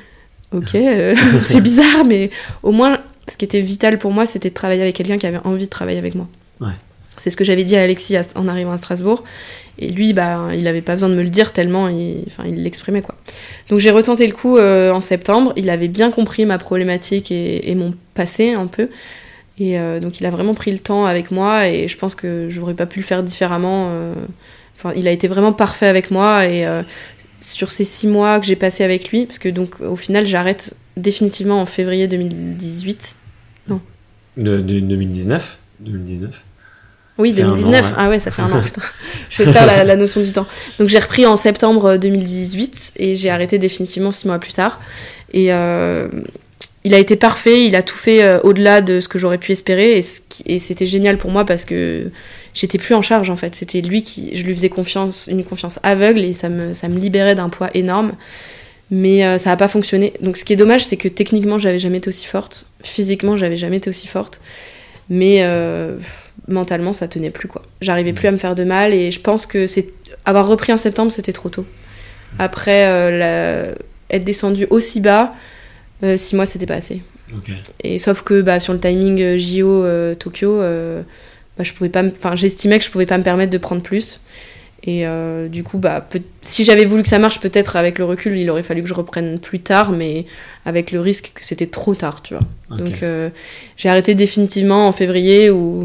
S2: ok, euh, c'est bizarre, mais au moins, ce qui était vital pour moi, c'était de travailler avec quelqu'un qui avait envie de travailler avec moi.
S3: Ouais.
S2: C'est ce que j'avais dit à Alexis en arrivant à Strasbourg. Et lui, bah, il n'avait pas besoin de me le dire tellement il, enfin, il l'exprimait, quoi. Donc j'ai retenté le coup euh, en septembre. Il avait bien compris ma problématique et, et mon passé un peu. Et euh, donc il a vraiment pris le temps avec moi. Et je pense que j'aurais pas pu le faire différemment. Euh... Enfin, il a été vraiment parfait avec moi. Et euh, sur ces six mois que j'ai passé avec lui, parce que donc au final j'arrête définitivement en février deux mille dix-huit. Non.
S3: De, de deux mille dix-neuf
S2: Oui, deux mille dix-neuf. An, ouais. Ah ouais, ça fait un an, putain. Je vais faire la, la notion du temps. Donc j'ai repris en septembre deux mille dix-huit et j'ai arrêté définitivement six mois plus tard. Et euh, il a été parfait, il a tout fait euh, au-delà de ce que j'aurais pu espérer. Et, ce qui, et c'était génial pour moi parce que j'étais plus en charge, en fait. C'était lui qui... Je lui faisais confiance, une confiance aveugle et ça me, ça me libérait d'un poids énorme. Mais euh, ça n'a pas fonctionné. Donc ce qui est dommage, c'est que techniquement, j'avais jamais été aussi forte. Physiquement, j'avais jamais été aussi forte. Mais... Euh, mentalement ça tenait plus, quoi. J'arrivais plus à me faire de mal et je pense que c'est avoir repris en septembre c'était trop tôt. Après euh, la... être descendu aussi bas, euh, six mois c'était pas assez.
S3: Okay.
S2: Et sauf que bah sur le timing euh, J O euh, Tokyo, euh, bah, je pouvais pas, enfin j'estimais que je pouvais pas me permettre de prendre plus. Et euh, du coup, bah, peut- si j'avais voulu que ça marche, peut-être avec le recul, il aurait fallu que je reprenne plus tard, mais avec le risque que c'était trop tard, tu vois. Okay. Donc euh, j'ai arrêté définitivement en février ou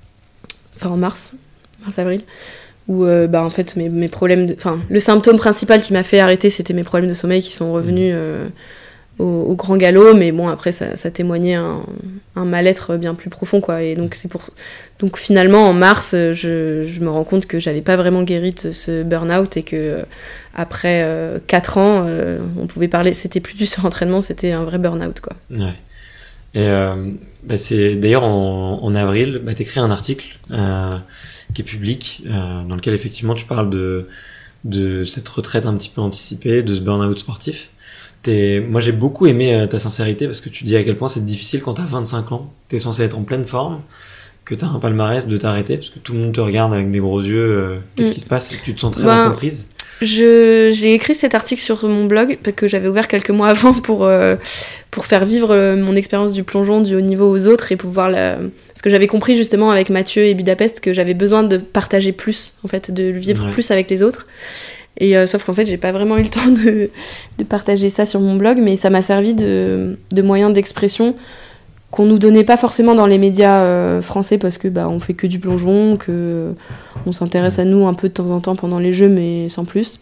S2: enfin en mars, mars-avril, où euh, bah, en fait mes, mes problèmes, de... enfin le symptôme principal qui m'a fait arrêter, c'était mes problèmes de sommeil qui sont revenus euh, au, au grand galop, mais bon après ça, ça témoignait un, un mal-être bien plus profond, quoi. Et donc c'est pour, donc finalement en mars, je, je me rends compte que j'avais pas vraiment guéri de ce burn-out et que euh, après euh, quatre ans, euh, on pouvait parler, c'était plus du surentraînement, c'était un vrai burn-out, quoi.
S3: Ouais. Et euh, bah c'est d'ailleurs en, en avril, bah t'écris un article euh, qui est public, euh, dans lequel effectivement tu parles de de cette retraite un petit peu anticipée, de ce burn-out sportif. T'es, moi j'ai beaucoup aimé euh, ta sincérité parce que tu dis à quel point c'est difficile quand t'as vingt-cinq ans, t'es censé être en pleine forme, que t'as un palmarès, de t'arrêter parce que tout le monde te regarde avec des gros yeux. Euh, qu'est-ce mmh. qui se passe et que tu te sens très
S2: ben...
S3: incomprise.
S2: Je, j'ai écrit cet article sur mon blog que j'avais ouvert quelques mois avant pour, euh, pour faire vivre mon expérience du plongeon du haut niveau aux autres et pouvoir la... Parce que j'avais compris justement avec Mathieu et Budapest que j'avais besoin de partager plus, en fait, de le vivre ouais. plus avec les autres. Et euh, sauf qu'en fait, j'ai pas vraiment eu le temps de, de partager ça sur mon blog, mais ça m'a servi de, de moyen d'expression qu'on nous donnait pas forcément dans les médias euh, français parce que bah on fait que du plongeon, que euh, on s'intéresse à nous un peu de temps en temps pendant les jeux mais sans plus,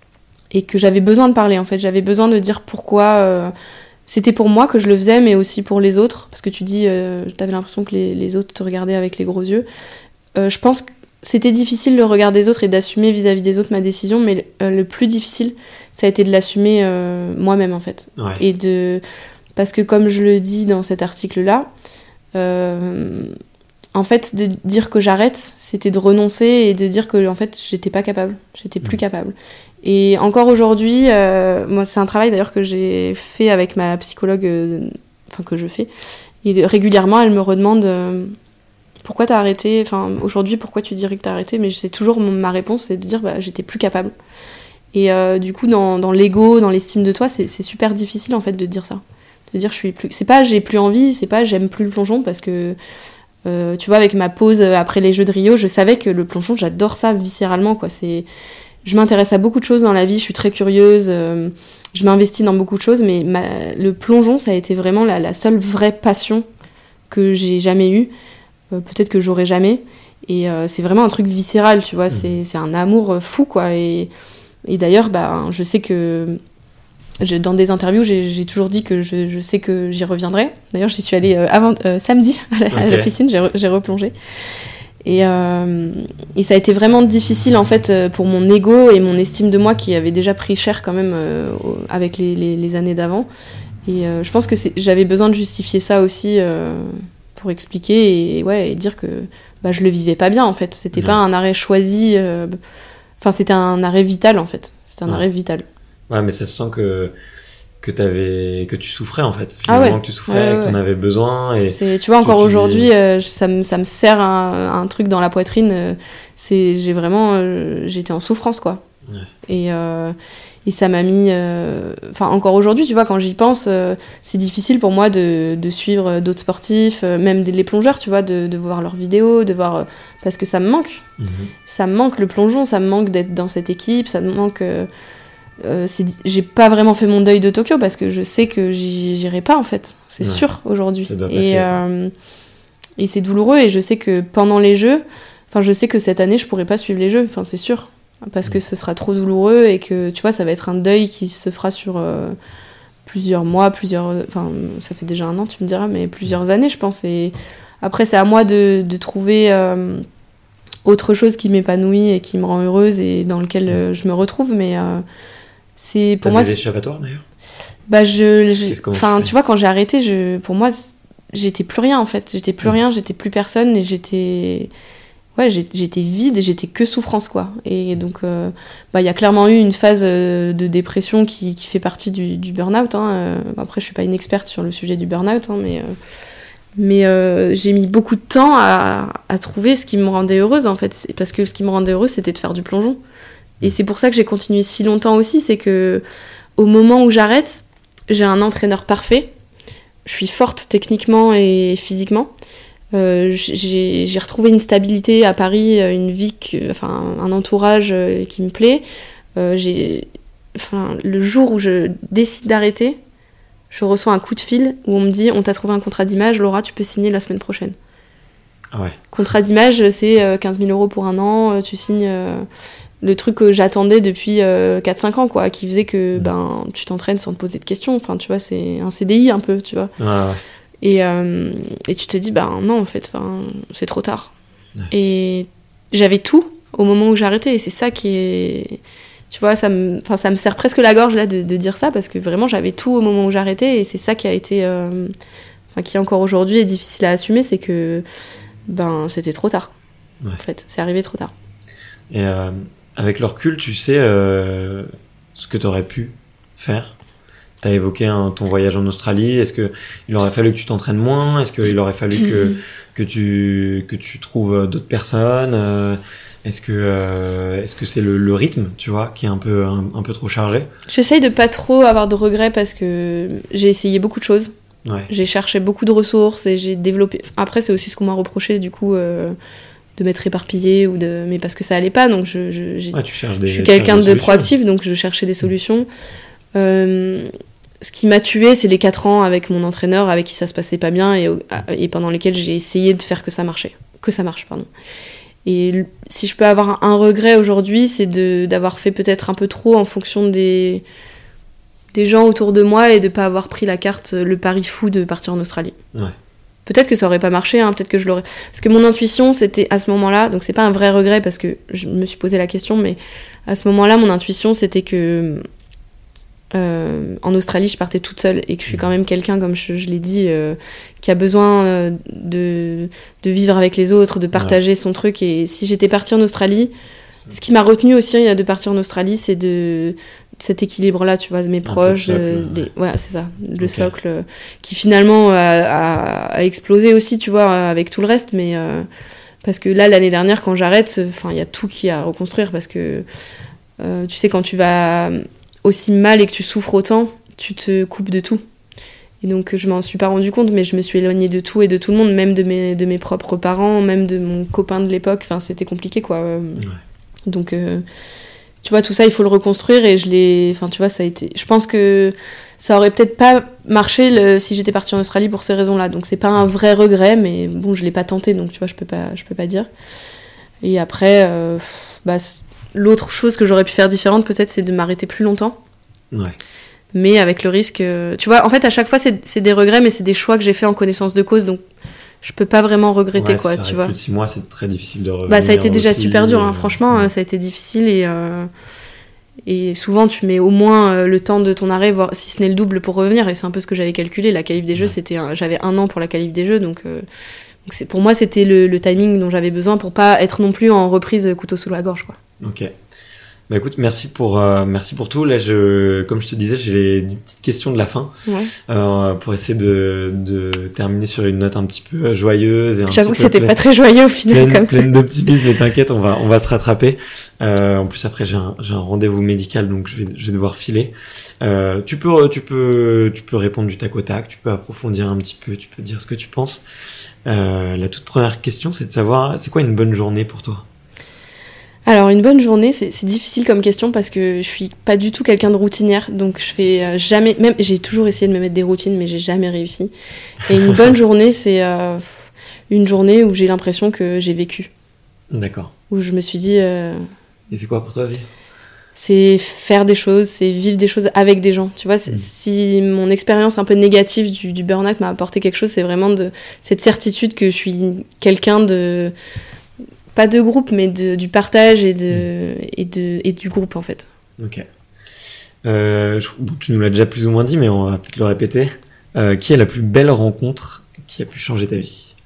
S2: et que j'avais besoin de parler, en fait j'avais besoin de dire pourquoi euh, c'était pour moi que je le faisais mais aussi pour les autres, parce que tu dis euh, t'avais l'impression que les, les autres te regardaient avec les gros yeux. Euh, je pense que c'était difficile le regard des autres et d'assumer vis-à-vis des autres ma décision, mais euh, le plus difficile ça a été de l'assumer euh, moi-même, en fait.
S3: Ouais.
S2: Et de... Parce que comme je le dis dans cet article-là, euh, en fait, de dire que j'arrête, c'était de renoncer et de dire que en fait, j'étais pas capable, j'étais plus mmh. capable. Et encore aujourd'hui, euh, moi, c'est un travail d'ailleurs que j'ai fait avec ma psychologue, euh, enfin que je fais, et régulièrement, elle me redemande euh, pourquoi t'as arrêté, enfin aujourd'hui, pourquoi tu dirais que t'as arrêté, mais c'est toujours mon, ma réponse, c'est de dire bah j'étais plus capable. Et euh, du coup, dans, dans l'ego, dans l'estime de toi, c'est, c'est super difficile en fait de dire ça. De dire je suis plus, c'est pas j'ai plus envie, c'est pas j'aime plus le plongeon, parce que euh, tu vois, avec ma pause après les Jeux de Rio, je savais que le plongeon, j'adore ça viscéralement, quoi. C'est, je m'intéresse à beaucoup de choses dans la vie, je suis très curieuse, euh, je m'investis dans beaucoup de choses, mais ma, le plongeon, ça a été vraiment la, la seule vraie passion que j'ai jamais eue, euh, peut-être que j'aurai jamais, et euh, c'est vraiment un truc viscéral, tu vois, mmh. c'est, c'est un amour fou, quoi. Et, et d'ailleurs, bah, je sais que Je, dans des interviews, j'ai, j'ai toujours dit que je, je sais que j'y reviendrai. D'ailleurs, j'y suis allée euh, avant, euh, samedi à la, okay. à la piscine, j'ai, re, j'ai replongé. Et, euh, et ça a été vraiment difficile, en fait, pour mon ego et mon estime de moi qui avait déjà pris cher quand même euh, avec les, les, les années d'avant. Et euh, je pense que c'est, j'avais besoin de justifier ça aussi euh, pour expliquer et, ouais, et dire que bah, je le vivais pas bien, en fait. C'était ouais. pas un arrêt choisi. Euh, enfin, c'était un arrêt vital, en fait. C'était un ouais. arrêt vital.
S3: Ouais, mais ça se sent que que t'avais que tu souffrais, en fait, finalement. Ah ouais. Que tu souffrais, ouais, ouais, que t'en avais besoin. Et
S2: c'est, tu vois, encore tu, aujourd'hui, tu... euh, ça me ça me serre un, un truc dans la poitrine. Euh, c'est j'ai vraiment euh, j'étais en souffrance, quoi.
S3: Ouais.
S2: Et, euh, et ça m'a mis... Enfin, euh, encore aujourd'hui, tu vois, quand j'y pense, euh, c'est difficile pour moi de, de suivre d'autres sportifs, euh, même des, les plongeurs, tu vois, de, de voir leurs vidéos, de voir... Euh, parce que ça me manque.
S3: Mm-hmm.
S2: Ça me manque le plongeon, ça me manque d'être dans cette équipe, ça me manque... Euh, euh, c'est, j'ai pas vraiment fait mon deuil de Tokyo parce que je sais que j'y, j'irai pas, en fait. C'est ouais. sûr, aujourd'hui.
S3: Ça doit
S2: et,
S3: passer,
S2: euh, et c'est douloureux, et je sais que pendant les Jeux... Enfin, je sais que cette année, je pourrai pas suivre les Jeux, enfin, c'est sûr. Parce que ce sera trop douloureux et que, tu vois, ça va être un deuil qui se fera sur euh, plusieurs mois, plusieurs... Enfin, ça fait déjà un an, tu me diras, mais plusieurs années, je pense. Et après, c'est à moi de, de trouver euh, autre chose qui m'épanouit et qui me rend heureuse et dans lequel euh, je me retrouve. Mais euh, c'est... Pour
S3: T'as
S2: moi,
S3: des
S2: c'est...
S3: échappatoires, d'ailleurs ?
S2: Bah, je... je... Enfin,
S3: tu,
S2: tu vois, quand j'ai arrêté, je... pour moi, j'étais plus rien, en fait. J'étais plus mmh. rien, j'étais plus personne et j'étais... Ouais, j'étais vide et j'étais que souffrance, quoi. Et donc, euh, bah, y a clairement eu une phase euh, de dépression qui, qui fait partie du, du burn-out. Hein. Euh, après, je suis pas une experte sur le sujet du burn-out, hein, mais, euh, mais euh, j'ai mis beaucoup de temps à, à trouver ce qui me rendait heureuse, en fait. Parce que ce qui me rendait heureuse, c'était de faire du plongeon. Et c'est pour ça que j'ai continué si longtemps aussi, c'est que au moment où j'arrête, j'ai un entraîneur parfait. Je suis forte techniquement et physiquement. Euh, j'ai, j'ai retrouvé une stabilité à Paris, une vie, que, enfin un entourage qui me plaît. Euh, j'ai, enfin, le jour où je décide d'arrêter, je reçois un coup de fil où on me dit « On t'a trouvé un contrat d'image, Laura, tu peux signer la semaine prochaine.
S3: Ah » ouais.
S2: Contrat d'image, c'est quinze mille euros pour un an, tu signes euh, le truc que j'attendais depuis euh, quatre cinq ans, quoi, qui faisait que mmh. ben, tu t'entraînes sans te poser de questions. Enfin, tu vois, c'est un C D I un peu, tu vois.
S3: Ah ouais.
S2: Et, euh, et tu te dis, bah non, en fait, c'est trop tard. Ouais. Et j'avais tout au moment où j'ai arrêté. Et c'est ça qui est... Tu vois, ça me, ça me serre presque la gorge là, de, de dire ça, parce que vraiment, j'avais tout au moment où j'ai arrêté. Et c'est ça qui a été... Euh, qui encore aujourd'hui est difficile à assumer, c'est que ben, c'était trop tard. Ouais. En fait, c'est arrivé trop tard.
S3: Et euh, avec le recul, tu sais euh, ce que tu aurais pu faire ? T'as évoqué un, ton voyage en Australie. Est-ce qu'il aurait fallu que tu t'entraînes moins ? Est-ce qu'il aurait fallu que, que, tu, que tu trouves d'autres personnes ? Est-ce que, euh, est-ce que c'est le, le rythme, tu vois, qui est un peu, un, un peu trop chargé ?
S2: J'essaye de pas trop avoir de regrets parce que j'ai essayé beaucoup de choses. Ouais. J'ai cherché beaucoup de ressources et j'ai développé... Après, c'est aussi ce qu'on m'a reproché, du coup... Euh... de m'être éparpillée ou de mais parce que ça allait pas, donc je je j'ai...
S3: Ouais, tu cherches des,
S2: je suis quelqu'un de proactif, donc je cherchais des solutions. Euh, ce qui m'a tuée, c'est les quatre ans avec mon entraîneur avec qui ça se passait pas bien et, et pendant lesquels j'ai essayé de faire que ça marchait, que ça marche, pardon. Et si je peux avoir un regret aujourd'hui, c'est de d'avoir fait peut-être un peu trop en fonction des des gens autour de moi et de pas avoir pris la carte, le pari fou de partir en Australie. Ouais. Peut-être que ça aurait pas marché, hein, peut-être que je l'aurais... Parce que mon intuition, c'était à ce moment-là, donc c'est pas un vrai regret parce que je me suis posé la question, mais à ce moment-là, mon intuition, c'était que euh, en Australie, je partais toute seule et que je suis quand même quelqu'un, comme je, je l'ai dit, euh, qui a besoin euh, de, de vivre avec les autres, de partager ouais. son truc. Et si j'étais partie en Australie, ce qui m'a retenu aussi de partir en Australie, c'est de... cet équilibre-là, tu vois, de mes un proches, socle, euh, des... ouais. ouais, c'est ça, le okay. socle, euh, qui finalement a, a, a explosé aussi, tu vois, avec tout le reste, mais euh, parce que là, l'année dernière, quand j'arrête, enfin, il y a tout qui est à reconstruire, parce que, euh, tu sais, quand tu vas aussi mal et que tu souffres autant, tu te coupes de tout. Et donc, je m'en suis pas rendu compte, mais je me suis éloignée de tout et de tout le monde, même de mes, de mes propres parents, même de mon copain de l'époque, enfin, c'était compliqué, quoi. Ouais. Donc... Euh, tu vois, tout ça, il faut le reconstruire et je l'ai... Enfin, tu vois, ça a été... Je pense que ça aurait peut-être pas marché le... si j'étais partie en Australie pour ces raisons-là. Donc, c'est pas un vrai regret, mais bon, je l'ai pas tenté, donc tu vois, je peux pas, je peux pas dire. Et après, euh... bah, l'autre chose que j'aurais pu faire différente, peut-être, c'est de m'arrêter plus longtemps. Ouais. Mais avec le risque... Tu vois, en fait, à chaque fois, c'est, c'est des regrets, mais c'est des choix que j'ai fait en connaissance de cause, donc... je peux pas vraiment regretter, ouais, quoi, tu vois.
S3: Plus de six mois, c'est très difficile de revenir.
S2: Bah, ça a été déjà
S3: aussi,
S2: super dur, hein,
S3: euh...
S2: franchement, ouais. Ça a été difficile et, euh, et souvent tu mets au moins euh, le temps de ton arrêt, voire si ce n'est le double pour revenir, et c'est un peu ce que j'avais calculé. La qualif des Jeux, ouais. c'était un... j'avais un an pour la qualif des Jeux, donc, euh... donc c'est... pour moi, c'était le, le timing dont j'avais besoin pour pas être non plus en reprise couteau sous la gorge, quoi.
S3: Ok. Bah écoute, merci pour euh, merci pour tout. Là, je, comme je te disais, j'ai des petites questions de la fin
S2: Ouais.
S3: euh, pour essayer de, de terminer sur une note un petit peu joyeuse. Et un
S2: J'avoue
S3: petit
S2: que
S3: peu
S2: c'était
S3: pleine,
S2: pas très joyeux au final.
S3: pleine,
S2: Comme...
S3: pleine d'optimisme. Mais t'inquiète, on va on va se rattraper. Euh, en plus, après, j'ai un j'ai un rendez-vous médical, donc je vais je vais devoir filer. Euh, tu peux tu peux tu peux répondre du tac au tac. Tu peux approfondir un petit peu. Tu peux dire ce que tu penses. Euh, la toute première question, c'est de savoir, c'est quoi une bonne journée pour toi?
S2: Alors une bonne journée, c'est, c'est difficile comme question parce que je suis pas du tout quelqu'un de routinière, donc je fais euh, jamais, même j'ai toujours essayé de me mettre des routines, mais j'ai jamais réussi. Et une bonne journée, c'est euh, une journée où j'ai l'impression que j'ai vécu,
S3: D'accord.
S2: où je me suis dit, euh,
S3: Et c'est quoi pour toi, vie?
S2: c'est faire des choses, c'est vivre des choses avec des gens. Tu vois, c'est,
S3: Mmh.
S2: si mon expérience un peu négative du, du burn-out m'a apporté quelque chose, c'est vraiment de cette certitude que je suis quelqu'un de pas de groupe, mais de, du partage et, de, et, de, et du groupe, en fait.
S3: Ok. Euh, je- bon, tu nous l'as déjà plus ou moins dit, mais on va peut-être le répéter. Euh, qui est la plus belle rencontre qui a pu changer ta vie?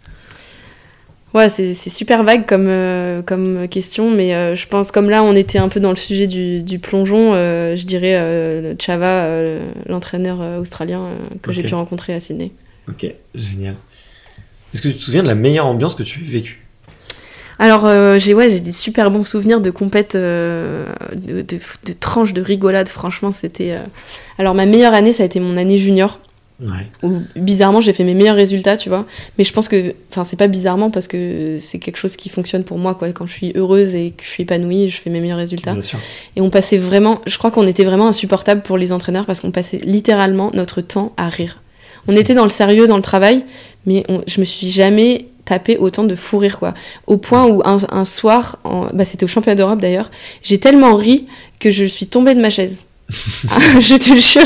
S2: Ouais, c'est, c'est super vague comme, euh, comme question, mais euh, je pense, comme là, on était un peu dans le sujet du, du plongeon, euh, je dirais euh, Chava, euh, l'entraîneur euh, australien euh, que
S3: Ok.
S2: j'ai pu rencontrer à Sydney.
S3: Ok, génial. Est-ce que tu te souviens de la meilleure ambiance que tu as vécue?
S2: Alors, euh, j'ai, ouais, j'ai des super bons souvenirs de compètes, euh, de, de, de tranches, de rigolades. Franchement, c'était... euh, Alors, ma meilleure année, ça a été mon année junior.
S3: Ouais.
S2: Où, bizarrement, j'ai fait mes meilleurs résultats, tu vois. Mais je pense que... Enfin, c'est pas bizarrement parce que c'est quelque chose qui fonctionne pour moi, quoi. Quand je suis heureuse et que je suis épanouie, je fais mes meilleurs résultats.
S3: Bien sûr.
S2: Et on passait vraiment... Je crois qu'on était vraiment insupportable pour les entraîneurs parce qu'on passait littéralement notre temps à rire. On était dans le sérieux, dans le travail, mais on... je me suis jamais... taper autant de fou rire, quoi. Au point où un, un soir, en, bah c'était au championnat d'Europe d'ailleurs, j'ai tellement ri que je suis tombée de ma chaise. Ah, je te le jure.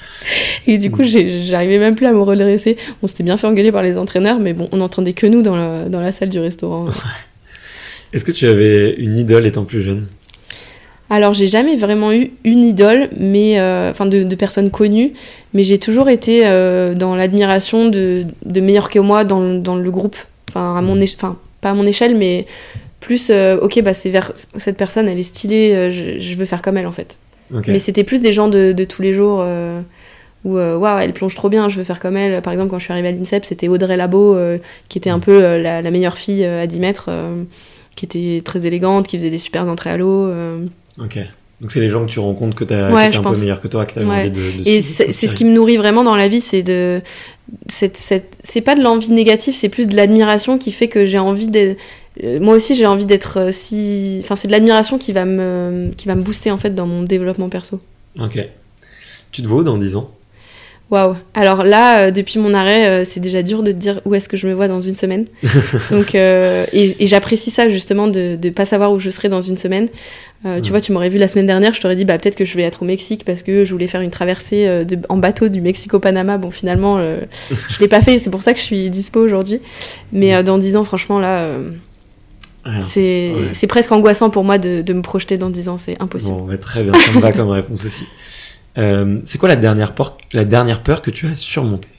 S2: Et du coup, j'ai, j'arrivais même plus à me redresser. On s'était bien fait engueuler par les entraîneurs, mais bon, on n'entendait que nous dans la, dans la salle du restaurant.
S3: Est-ce que tu avais une idole étant plus jeune?
S2: Alors, j'ai jamais vraiment eu une idole, mais euh, enfin de, de personnes connues, mais j'ai toujours été euh, dans l'admiration de, de meilleurs que moi dans, dans le groupe. Enfin, à mon éche- enfin, pas à mon échelle, mais plus, euh, ok, bah c'est vers cette personne, elle est stylée, euh, je, je veux faire comme elle, en fait.
S3: Ok.
S2: Mais c'était plus des gens de, de tous les jours euh, où, euh, waouh, elle plonge trop bien, je veux faire comme elle. Par exemple, quand je suis arrivée à l'INSEP, c'était Audrey Labo, euh, qui était un peu euh, la, la meilleure fille euh, à dix mètres, euh, qui était très élégante, qui faisait des super entrées à l'eau. euh.
S3: Ok. Donc c'est les gens que tu rencontres que t'as,
S2: Ouais,
S3: qui étaient
S2: je
S3: un
S2: pense.
S3: peu meilleurs que toi, que t'avais
S2: Ouais.
S3: envie de, de
S2: Et
S3: suivre,
S2: c'est, c'est ce
S3: t'inspirer.
S2: qui me nourrit vraiment dans la vie, c'est de cette, cette, c'est pas de l'envie négative, c'est plus de l'admiration qui fait que j'ai envie d'être, euh, moi aussi j'ai envie d'être euh, si, enfin c'est de l'admiration qui va me, qui va me booster en fait dans mon développement perso.
S3: Ok. Tu te vois où dans dix ans?
S2: Waouh. Alors là, euh, depuis mon arrêt, euh, c'est déjà dur de te dire où est-ce que je me vois dans une semaine. Donc, euh, et, et j'apprécie ça justement de ne pas savoir où je serai dans une semaine. Euh, tu
S3: Ouais.
S2: vois, tu m'aurais vu la semaine dernière, je t'aurais dit bah peut-être que je vais être au Mexique parce que je voulais faire une traversée euh, de, en bateau du Mexique au Panama. Bon, finalement, euh, je l'ai pas fait. C'est pour ça que je suis dispo aujourd'hui. Mais euh, dans dix ans, franchement, là, euh,
S3: Rien.
S2: c'est,
S3: Ouais.
S2: c'est presque angoissant pour moi de, de me projeter dans dix ans. C'est impossible.
S3: Bon, ouais, très bien, ça me va comme réponse aussi. Euh, c'est quoi la dernière, peur, la dernière peur que tu as surmontée?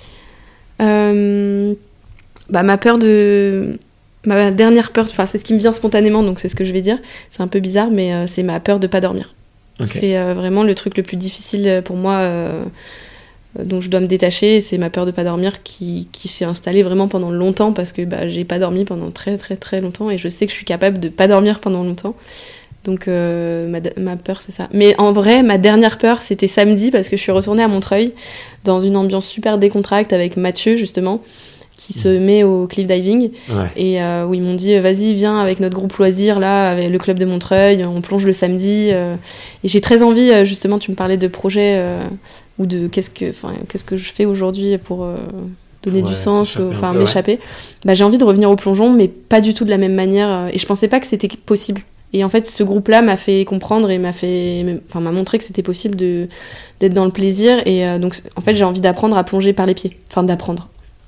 S2: Euh, bah, ma peur de... Ma dernière peur, enfin c'est ce qui me vient spontanément, donc c'est ce que je vais dire. C'est un peu bizarre, mais euh, c'est ma peur de pas dormir.
S3: Ok.
S2: C'est euh, vraiment le truc le plus difficile pour moi, euh, dont je dois me détacher. C'est ma peur de pas dormir qui, qui s'est installée vraiment pendant longtemps parce que bah, j'ai pas dormi pendant très très très longtemps et je sais que je suis capable de pas dormir pendant longtemps. Donc euh, ma, ma peur c'est ça. Mais en vrai, ma dernière peur c'était samedi parce que je suis retournée à Montreuil dans une ambiance super décontracte avec Mathieu justement, qui se met au cliff diving
S3: Ouais.
S2: et euh, où ils m'ont dit vas-y viens avec notre groupe loisir là avec le club de Montreuil, on plonge le samedi euh, et j'ai très envie euh, justement, tu me parlais de projets euh, ou de qu'est-ce que enfin qu'est-ce que je fais aujourd'hui pour euh, donner
S3: Ouais,
S2: du sens,
S3: t'échapper un
S2: enfin
S3: peu,
S2: m'échapper. Bah j'ai envie de revenir au plongeon mais pas du tout de la même manière euh, et je pensais pas que c'était possible. Et en fait, ce groupe-là m'a fait comprendre et m'a fait, enfin, m'a montré que c'était possible de d'être dans le plaisir. Et euh, donc, en fait, j'ai envie d'apprendre à plonger par les pieds. Enfin, d'apprendre.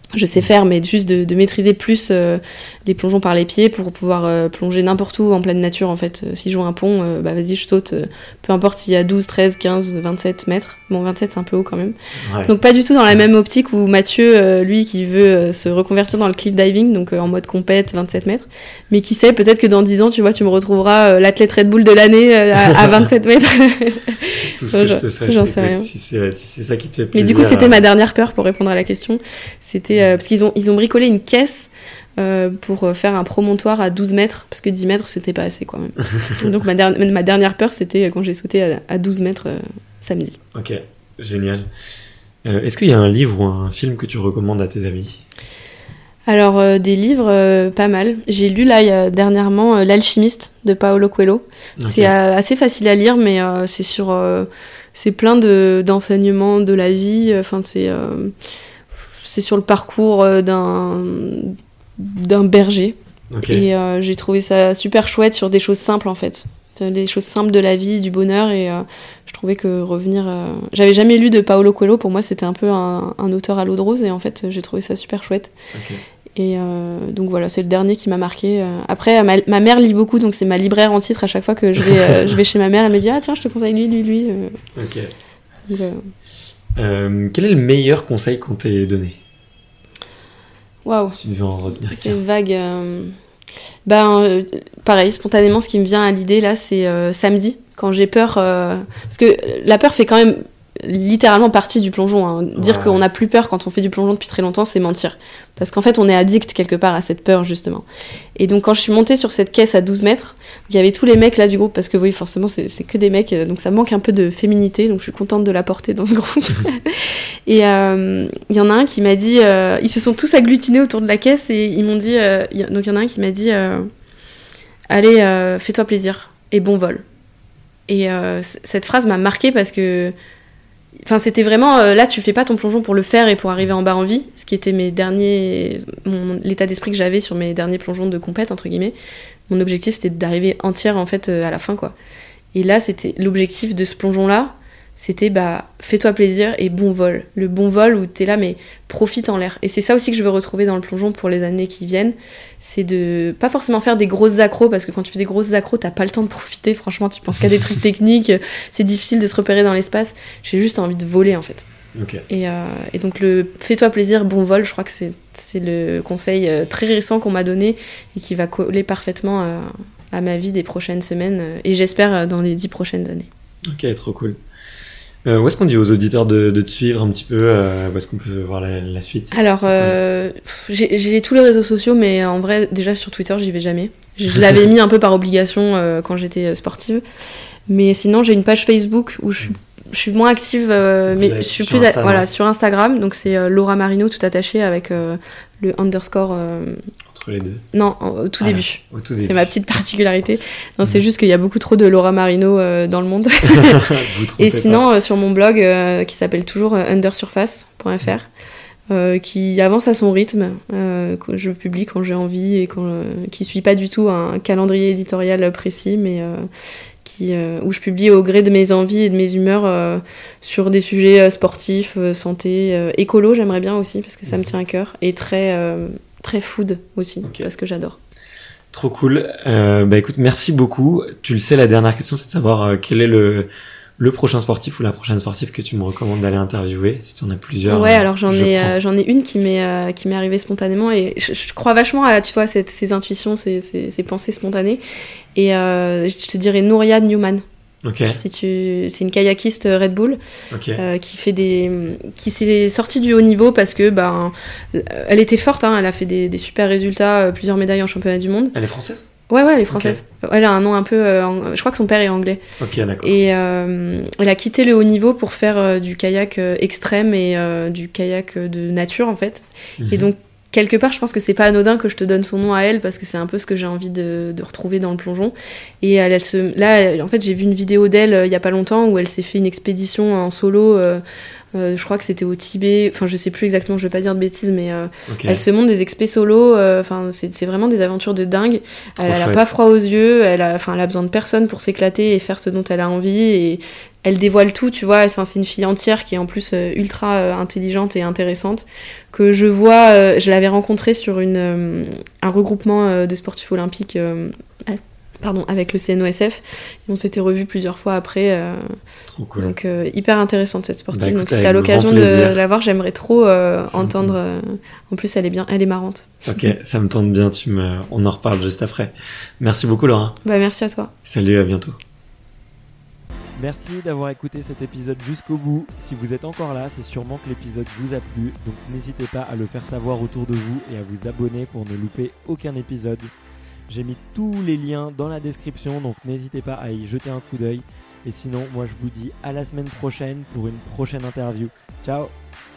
S2: je sais faire, mais juste de, de maîtriser plus euh, les plongeons par les pieds pour pouvoir euh, plonger n'importe où en pleine nature, en fait. Euh, si je vois un pont, euh, bah vas-y, je saute, euh, peu importe s'il y a douze, treize, quinze, vingt-sept mètres. Bon, vingt-sept, c'est un peu haut quand même.
S3: Ouais.
S2: Donc pas du tout dans la même optique où Mathieu, euh, lui, qui veut euh, se reconvertir dans le cliff diving, donc euh, en mode compète, vingt-sept mètres. Mais qui sait, peut-être que dans dix ans, tu vois, tu me retrouveras euh, l'athlète Red Bull de l'année euh, à, à vingt-sept mètres.
S3: Tout ce que je te souhaite.
S2: J'en sais rien.
S3: Si c'est, si c'est ça qui te fait plaisir.
S2: Mais du coup, c'était
S3: euh...
S2: ma dernière peur pour répondre à la question. C'était euh, parce qu'ils ont, ils ont bricolé une caisse euh, pour faire un promontoire à douze mètres, parce que dix mètres, c'était pas assez quand même. Donc ma, der- ma dernière peur, c'était quand j'ai sauté à, à douze mètres euh, samedi.
S3: Ok, génial. Euh, est-ce qu'il y a un livre ou un film que tu recommandes à tes amis ?
S2: Alors, euh, des livres, euh, pas mal. J'ai lu là, il y a, dernièrement, euh, L'Alchimiste de Paolo Coelho. Okay. C'est euh, assez facile à lire, mais euh, c'est sur... Euh, c'est plein de, d'enseignements de la vie. Enfin, c'est... Euh, c'est sur le parcours d'un, d'un berger. Okay. Et euh, j'ai trouvé ça super chouette sur des choses simples, en fait. Les choses simples de la vie, du bonheur. Et euh, je trouvais que revenir... Euh... J'avais jamais lu de Paolo Coelho. Pour moi, c'était un peu un, un auteur à l'eau de rose. Et en fait, j'ai trouvé ça super chouette. Okay. Et euh, donc voilà, c'est le dernier qui m'a marqué. Après, ma, ma mère lit beaucoup, donc c'est ma libraire en titre. À chaque fois que je vais, euh, je vais chez ma mère, elle me dit « Ah tiens, je te conseille lui, lui, lui. »
S3: Ok. Donc, euh... Euh, quel est le meilleur conseil qu'on t'ait donné ?
S2: Waouh.
S3: Si tu devais en retenir
S2: c'est vague. Euh... Ben, euh, pareil, spontanément, ce qui me vient à l'idée, là, c'est euh, samedi, quand j'ai peur. Euh... Parce que la peur fait quand même littéralement partie du plongeon. Hein. Dire ouais. qu'on n'a plus peur quand on fait du plongeon depuis très longtemps, c'est mentir. Parce qu'en fait, on est addict quelque part à cette peur, justement. Et donc, quand je suis montée sur cette caisse à douze mètres, il y avait tous les mecs là du groupe, parce que oui, forcément, c'est, c'est que des mecs, donc ça manque un peu de féminité, donc je suis contente de la porter dans ce groupe. Et il euh, y en a un qui m'a dit... Euh, ils se sont tous agglutinés autour de la caisse et ils m'ont dit... Euh, y, donc, il y en a un qui m'a dit euh, « Allez, euh, fais-toi plaisir et bon vol ». Et euh, c- cette phrase m'a marquée parce que... Enfin, c'était vraiment, euh, là, tu fais pas ton plongeon pour le faire et pour arriver en bas en vie, ce qui était mes derniers, mon, l'état d'esprit que j'avais sur mes derniers plongeons de compète, entre guillemets. Mon objectif, c'était d'arriver entière, en fait, euh, à la fin, quoi. Et là, c'était l'objectif de ce plongeon-là, c'était, bah, fais-toi plaisir et bon vol. Le bon vol où t'es là, mais profite en l'air. Et c'est ça aussi que je veux retrouver dans le plongeon pour les années qui viennent, c'est de pas forcément faire des grosses accros, parce que quand tu fais des grosses accros, t'as pas le temps de profiter, franchement, tu penses qu'à des trucs techniques, c'est difficile de se repérer dans l'espace. J'ai juste envie de voler, en fait.
S3: Okay.
S2: Et, euh, et donc, le fais-toi plaisir, bon vol, je crois que c'est, c'est le conseil euh, très récent qu'on m'a donné et qui va coller parfaitement euh, à ma vie des prochaines semaines, euh, et j'espère euh, dans les dix prochaines années.
S3: Ok, trop cool. Euh, où est-ce qu'on dit aux auditeurs de, de te suivre un petit peu euh, où est-ce qu'on peut voir la, la suite ?
S2: Alors, euh, j'ai, j'ai tous les réseaux sociaux, mais en vrai, déjà sur Twitter, j'y vais jamais. Je l'avais mis un peu par obligation euh, quand j'étais sportive. Mais sinon, j'ai une page Facebook où je suis, je suis moins active, euh, mais je suis plus à, voilà, sur Instagram. Donc, c'est euh, Laura Marino, tout attaché, avec euh, le underscore... Euh,
S3: les deux.
S2: Non, au tout, ah, début.
S3: au tout début.
S2: C'est ma petite particularité. Non, mmh. C'est juste qu'il y a beaucoup trop de Laura Marino euh, dans le monde. Et sinon, euh, sur mon blog, euh, qui s'appelle toujours euh, undersurface point f r, mmh. euh, qui avance à son rythme, euh, que je publie quand j'ai envie et quand, euh, qui suit pas du tout un calendrier éditorial précis, mais euh, qui, euh, où je publie au gré de mes envies et de mes humeurs euh, sur des sujets euh, sportifs, euh, santé, euh, écolo, j'aimerais bien aussi, parce que ça mmh. me tient à cœur, et très... Euh, très food aussi, okay. Parce que j'adore.
S3: Trop cool. Euh, bah écoute, merci beaucoup. Tu le sais, la dernière question, c'est de savoir euh, quel est le, le prochain sportif ou la prochaine sportive que tu me recommandes d'aller interviewer, si tu en as plusieurs.
S2: Ouais, euh, alors j'en ai, euh, j'en ai une qui m'est, euh, qui m'est arrivée spontanément, et je, je crois vachement à, tu vois, cette, ces intuitions, ces, ces, ces pensées spontanées. Et euh, je te dirais Nouria Newman.
S3: Okay.
S2: Si tu... C'est une kayakiste Red Bull,
S3: okay.
S2: euh, qui fait des, qui s'est sortie du haut niveau parce que ben, elle était forte, hein, elle a fait des, des super résultats, plusieurs médailles en championnat du monde.
S3: Elle est française ?
S2: Ouais, ouais, elle est française. Okay. Elle a un nom un peu, euh, je crois que son père est anglais.
S3: Ok, d'accord.
S2: Et euh, elle a quitté le haut niveau pour faire euh, du kayak euh, extrême et euh, du kayak de nature en fait. Mm-hmm. Et donc quelque part, je pense que c'est pas anodin que je te donne son nom à elle, parce que c'est un peu ce que j'ai envie de, de retrouver dans le plongeon. Et elle, elle se, là, elle, en fait, j'ai vu une vidéo d'elle euh, il y a pas longtemps où elle s'est fait une expédition en solo euh, Euh, je crois que c'était au Tibet. Enfin, je sais plus exactement, je vais pas dire de bêtises, mais euh,
S3: Okay.
S2: elle se monte des expés solo. Enfin, euh, c'est, c'est vraiment des aventures de dingue.
S3: Trop
S2: elle, elle a
S3: chouette.
S2: pas froid aux yeux. Elle a, enfin, elle a besoin de personne pour s'éclater et faire ce dont elle a envie. Et elle dévoile tout, tu vois. Enfin, c'est une fille entière qui est en plus euh, ultra euh, intelligente et intéressante. Que je vois, euh, je l'avais rencontrée sur une, euh, un regroupement euh, de sportifs olympiques. Euh, Pardon, avec le C N O S F. Et on s'était revus plusieurs fois après. Euh,
S3: Trop cool.
S2: donc, euh, hyper intéressante cette sportive.
S3: Bah, écoute,
S2: donc, si
S3: avec
S2: t'as l'occasion
S3: grand plaisir.
S2: de la voir, j'aimerais trop euh,
S3: Ça me
S2: entendre. Euh, en plus, elle est bien, elle est marrante.
S3: Ok, ça me tente bien, tu me... on en reparle juste après. Merci beaucoup Laura.
S2: Bah, merci à toi.
S3: Salut, à bientôt.
S6: Merci d'avoir écouté cet épisode jusqu'au bout. Si vous êtes encore là, c'est sûrement que l'épisode vous a plu. Donc n'hésitez pas à le faire savoir autour de vous et à vous abonner pour ne louper aucun épisode. J'ai mis tous les liens dans la description, donc n'hésitez pas à y jeter un coup d'œil. Et sinon, moi je vous dis à la semaine prochaine pour une prochaine interview. Ciao!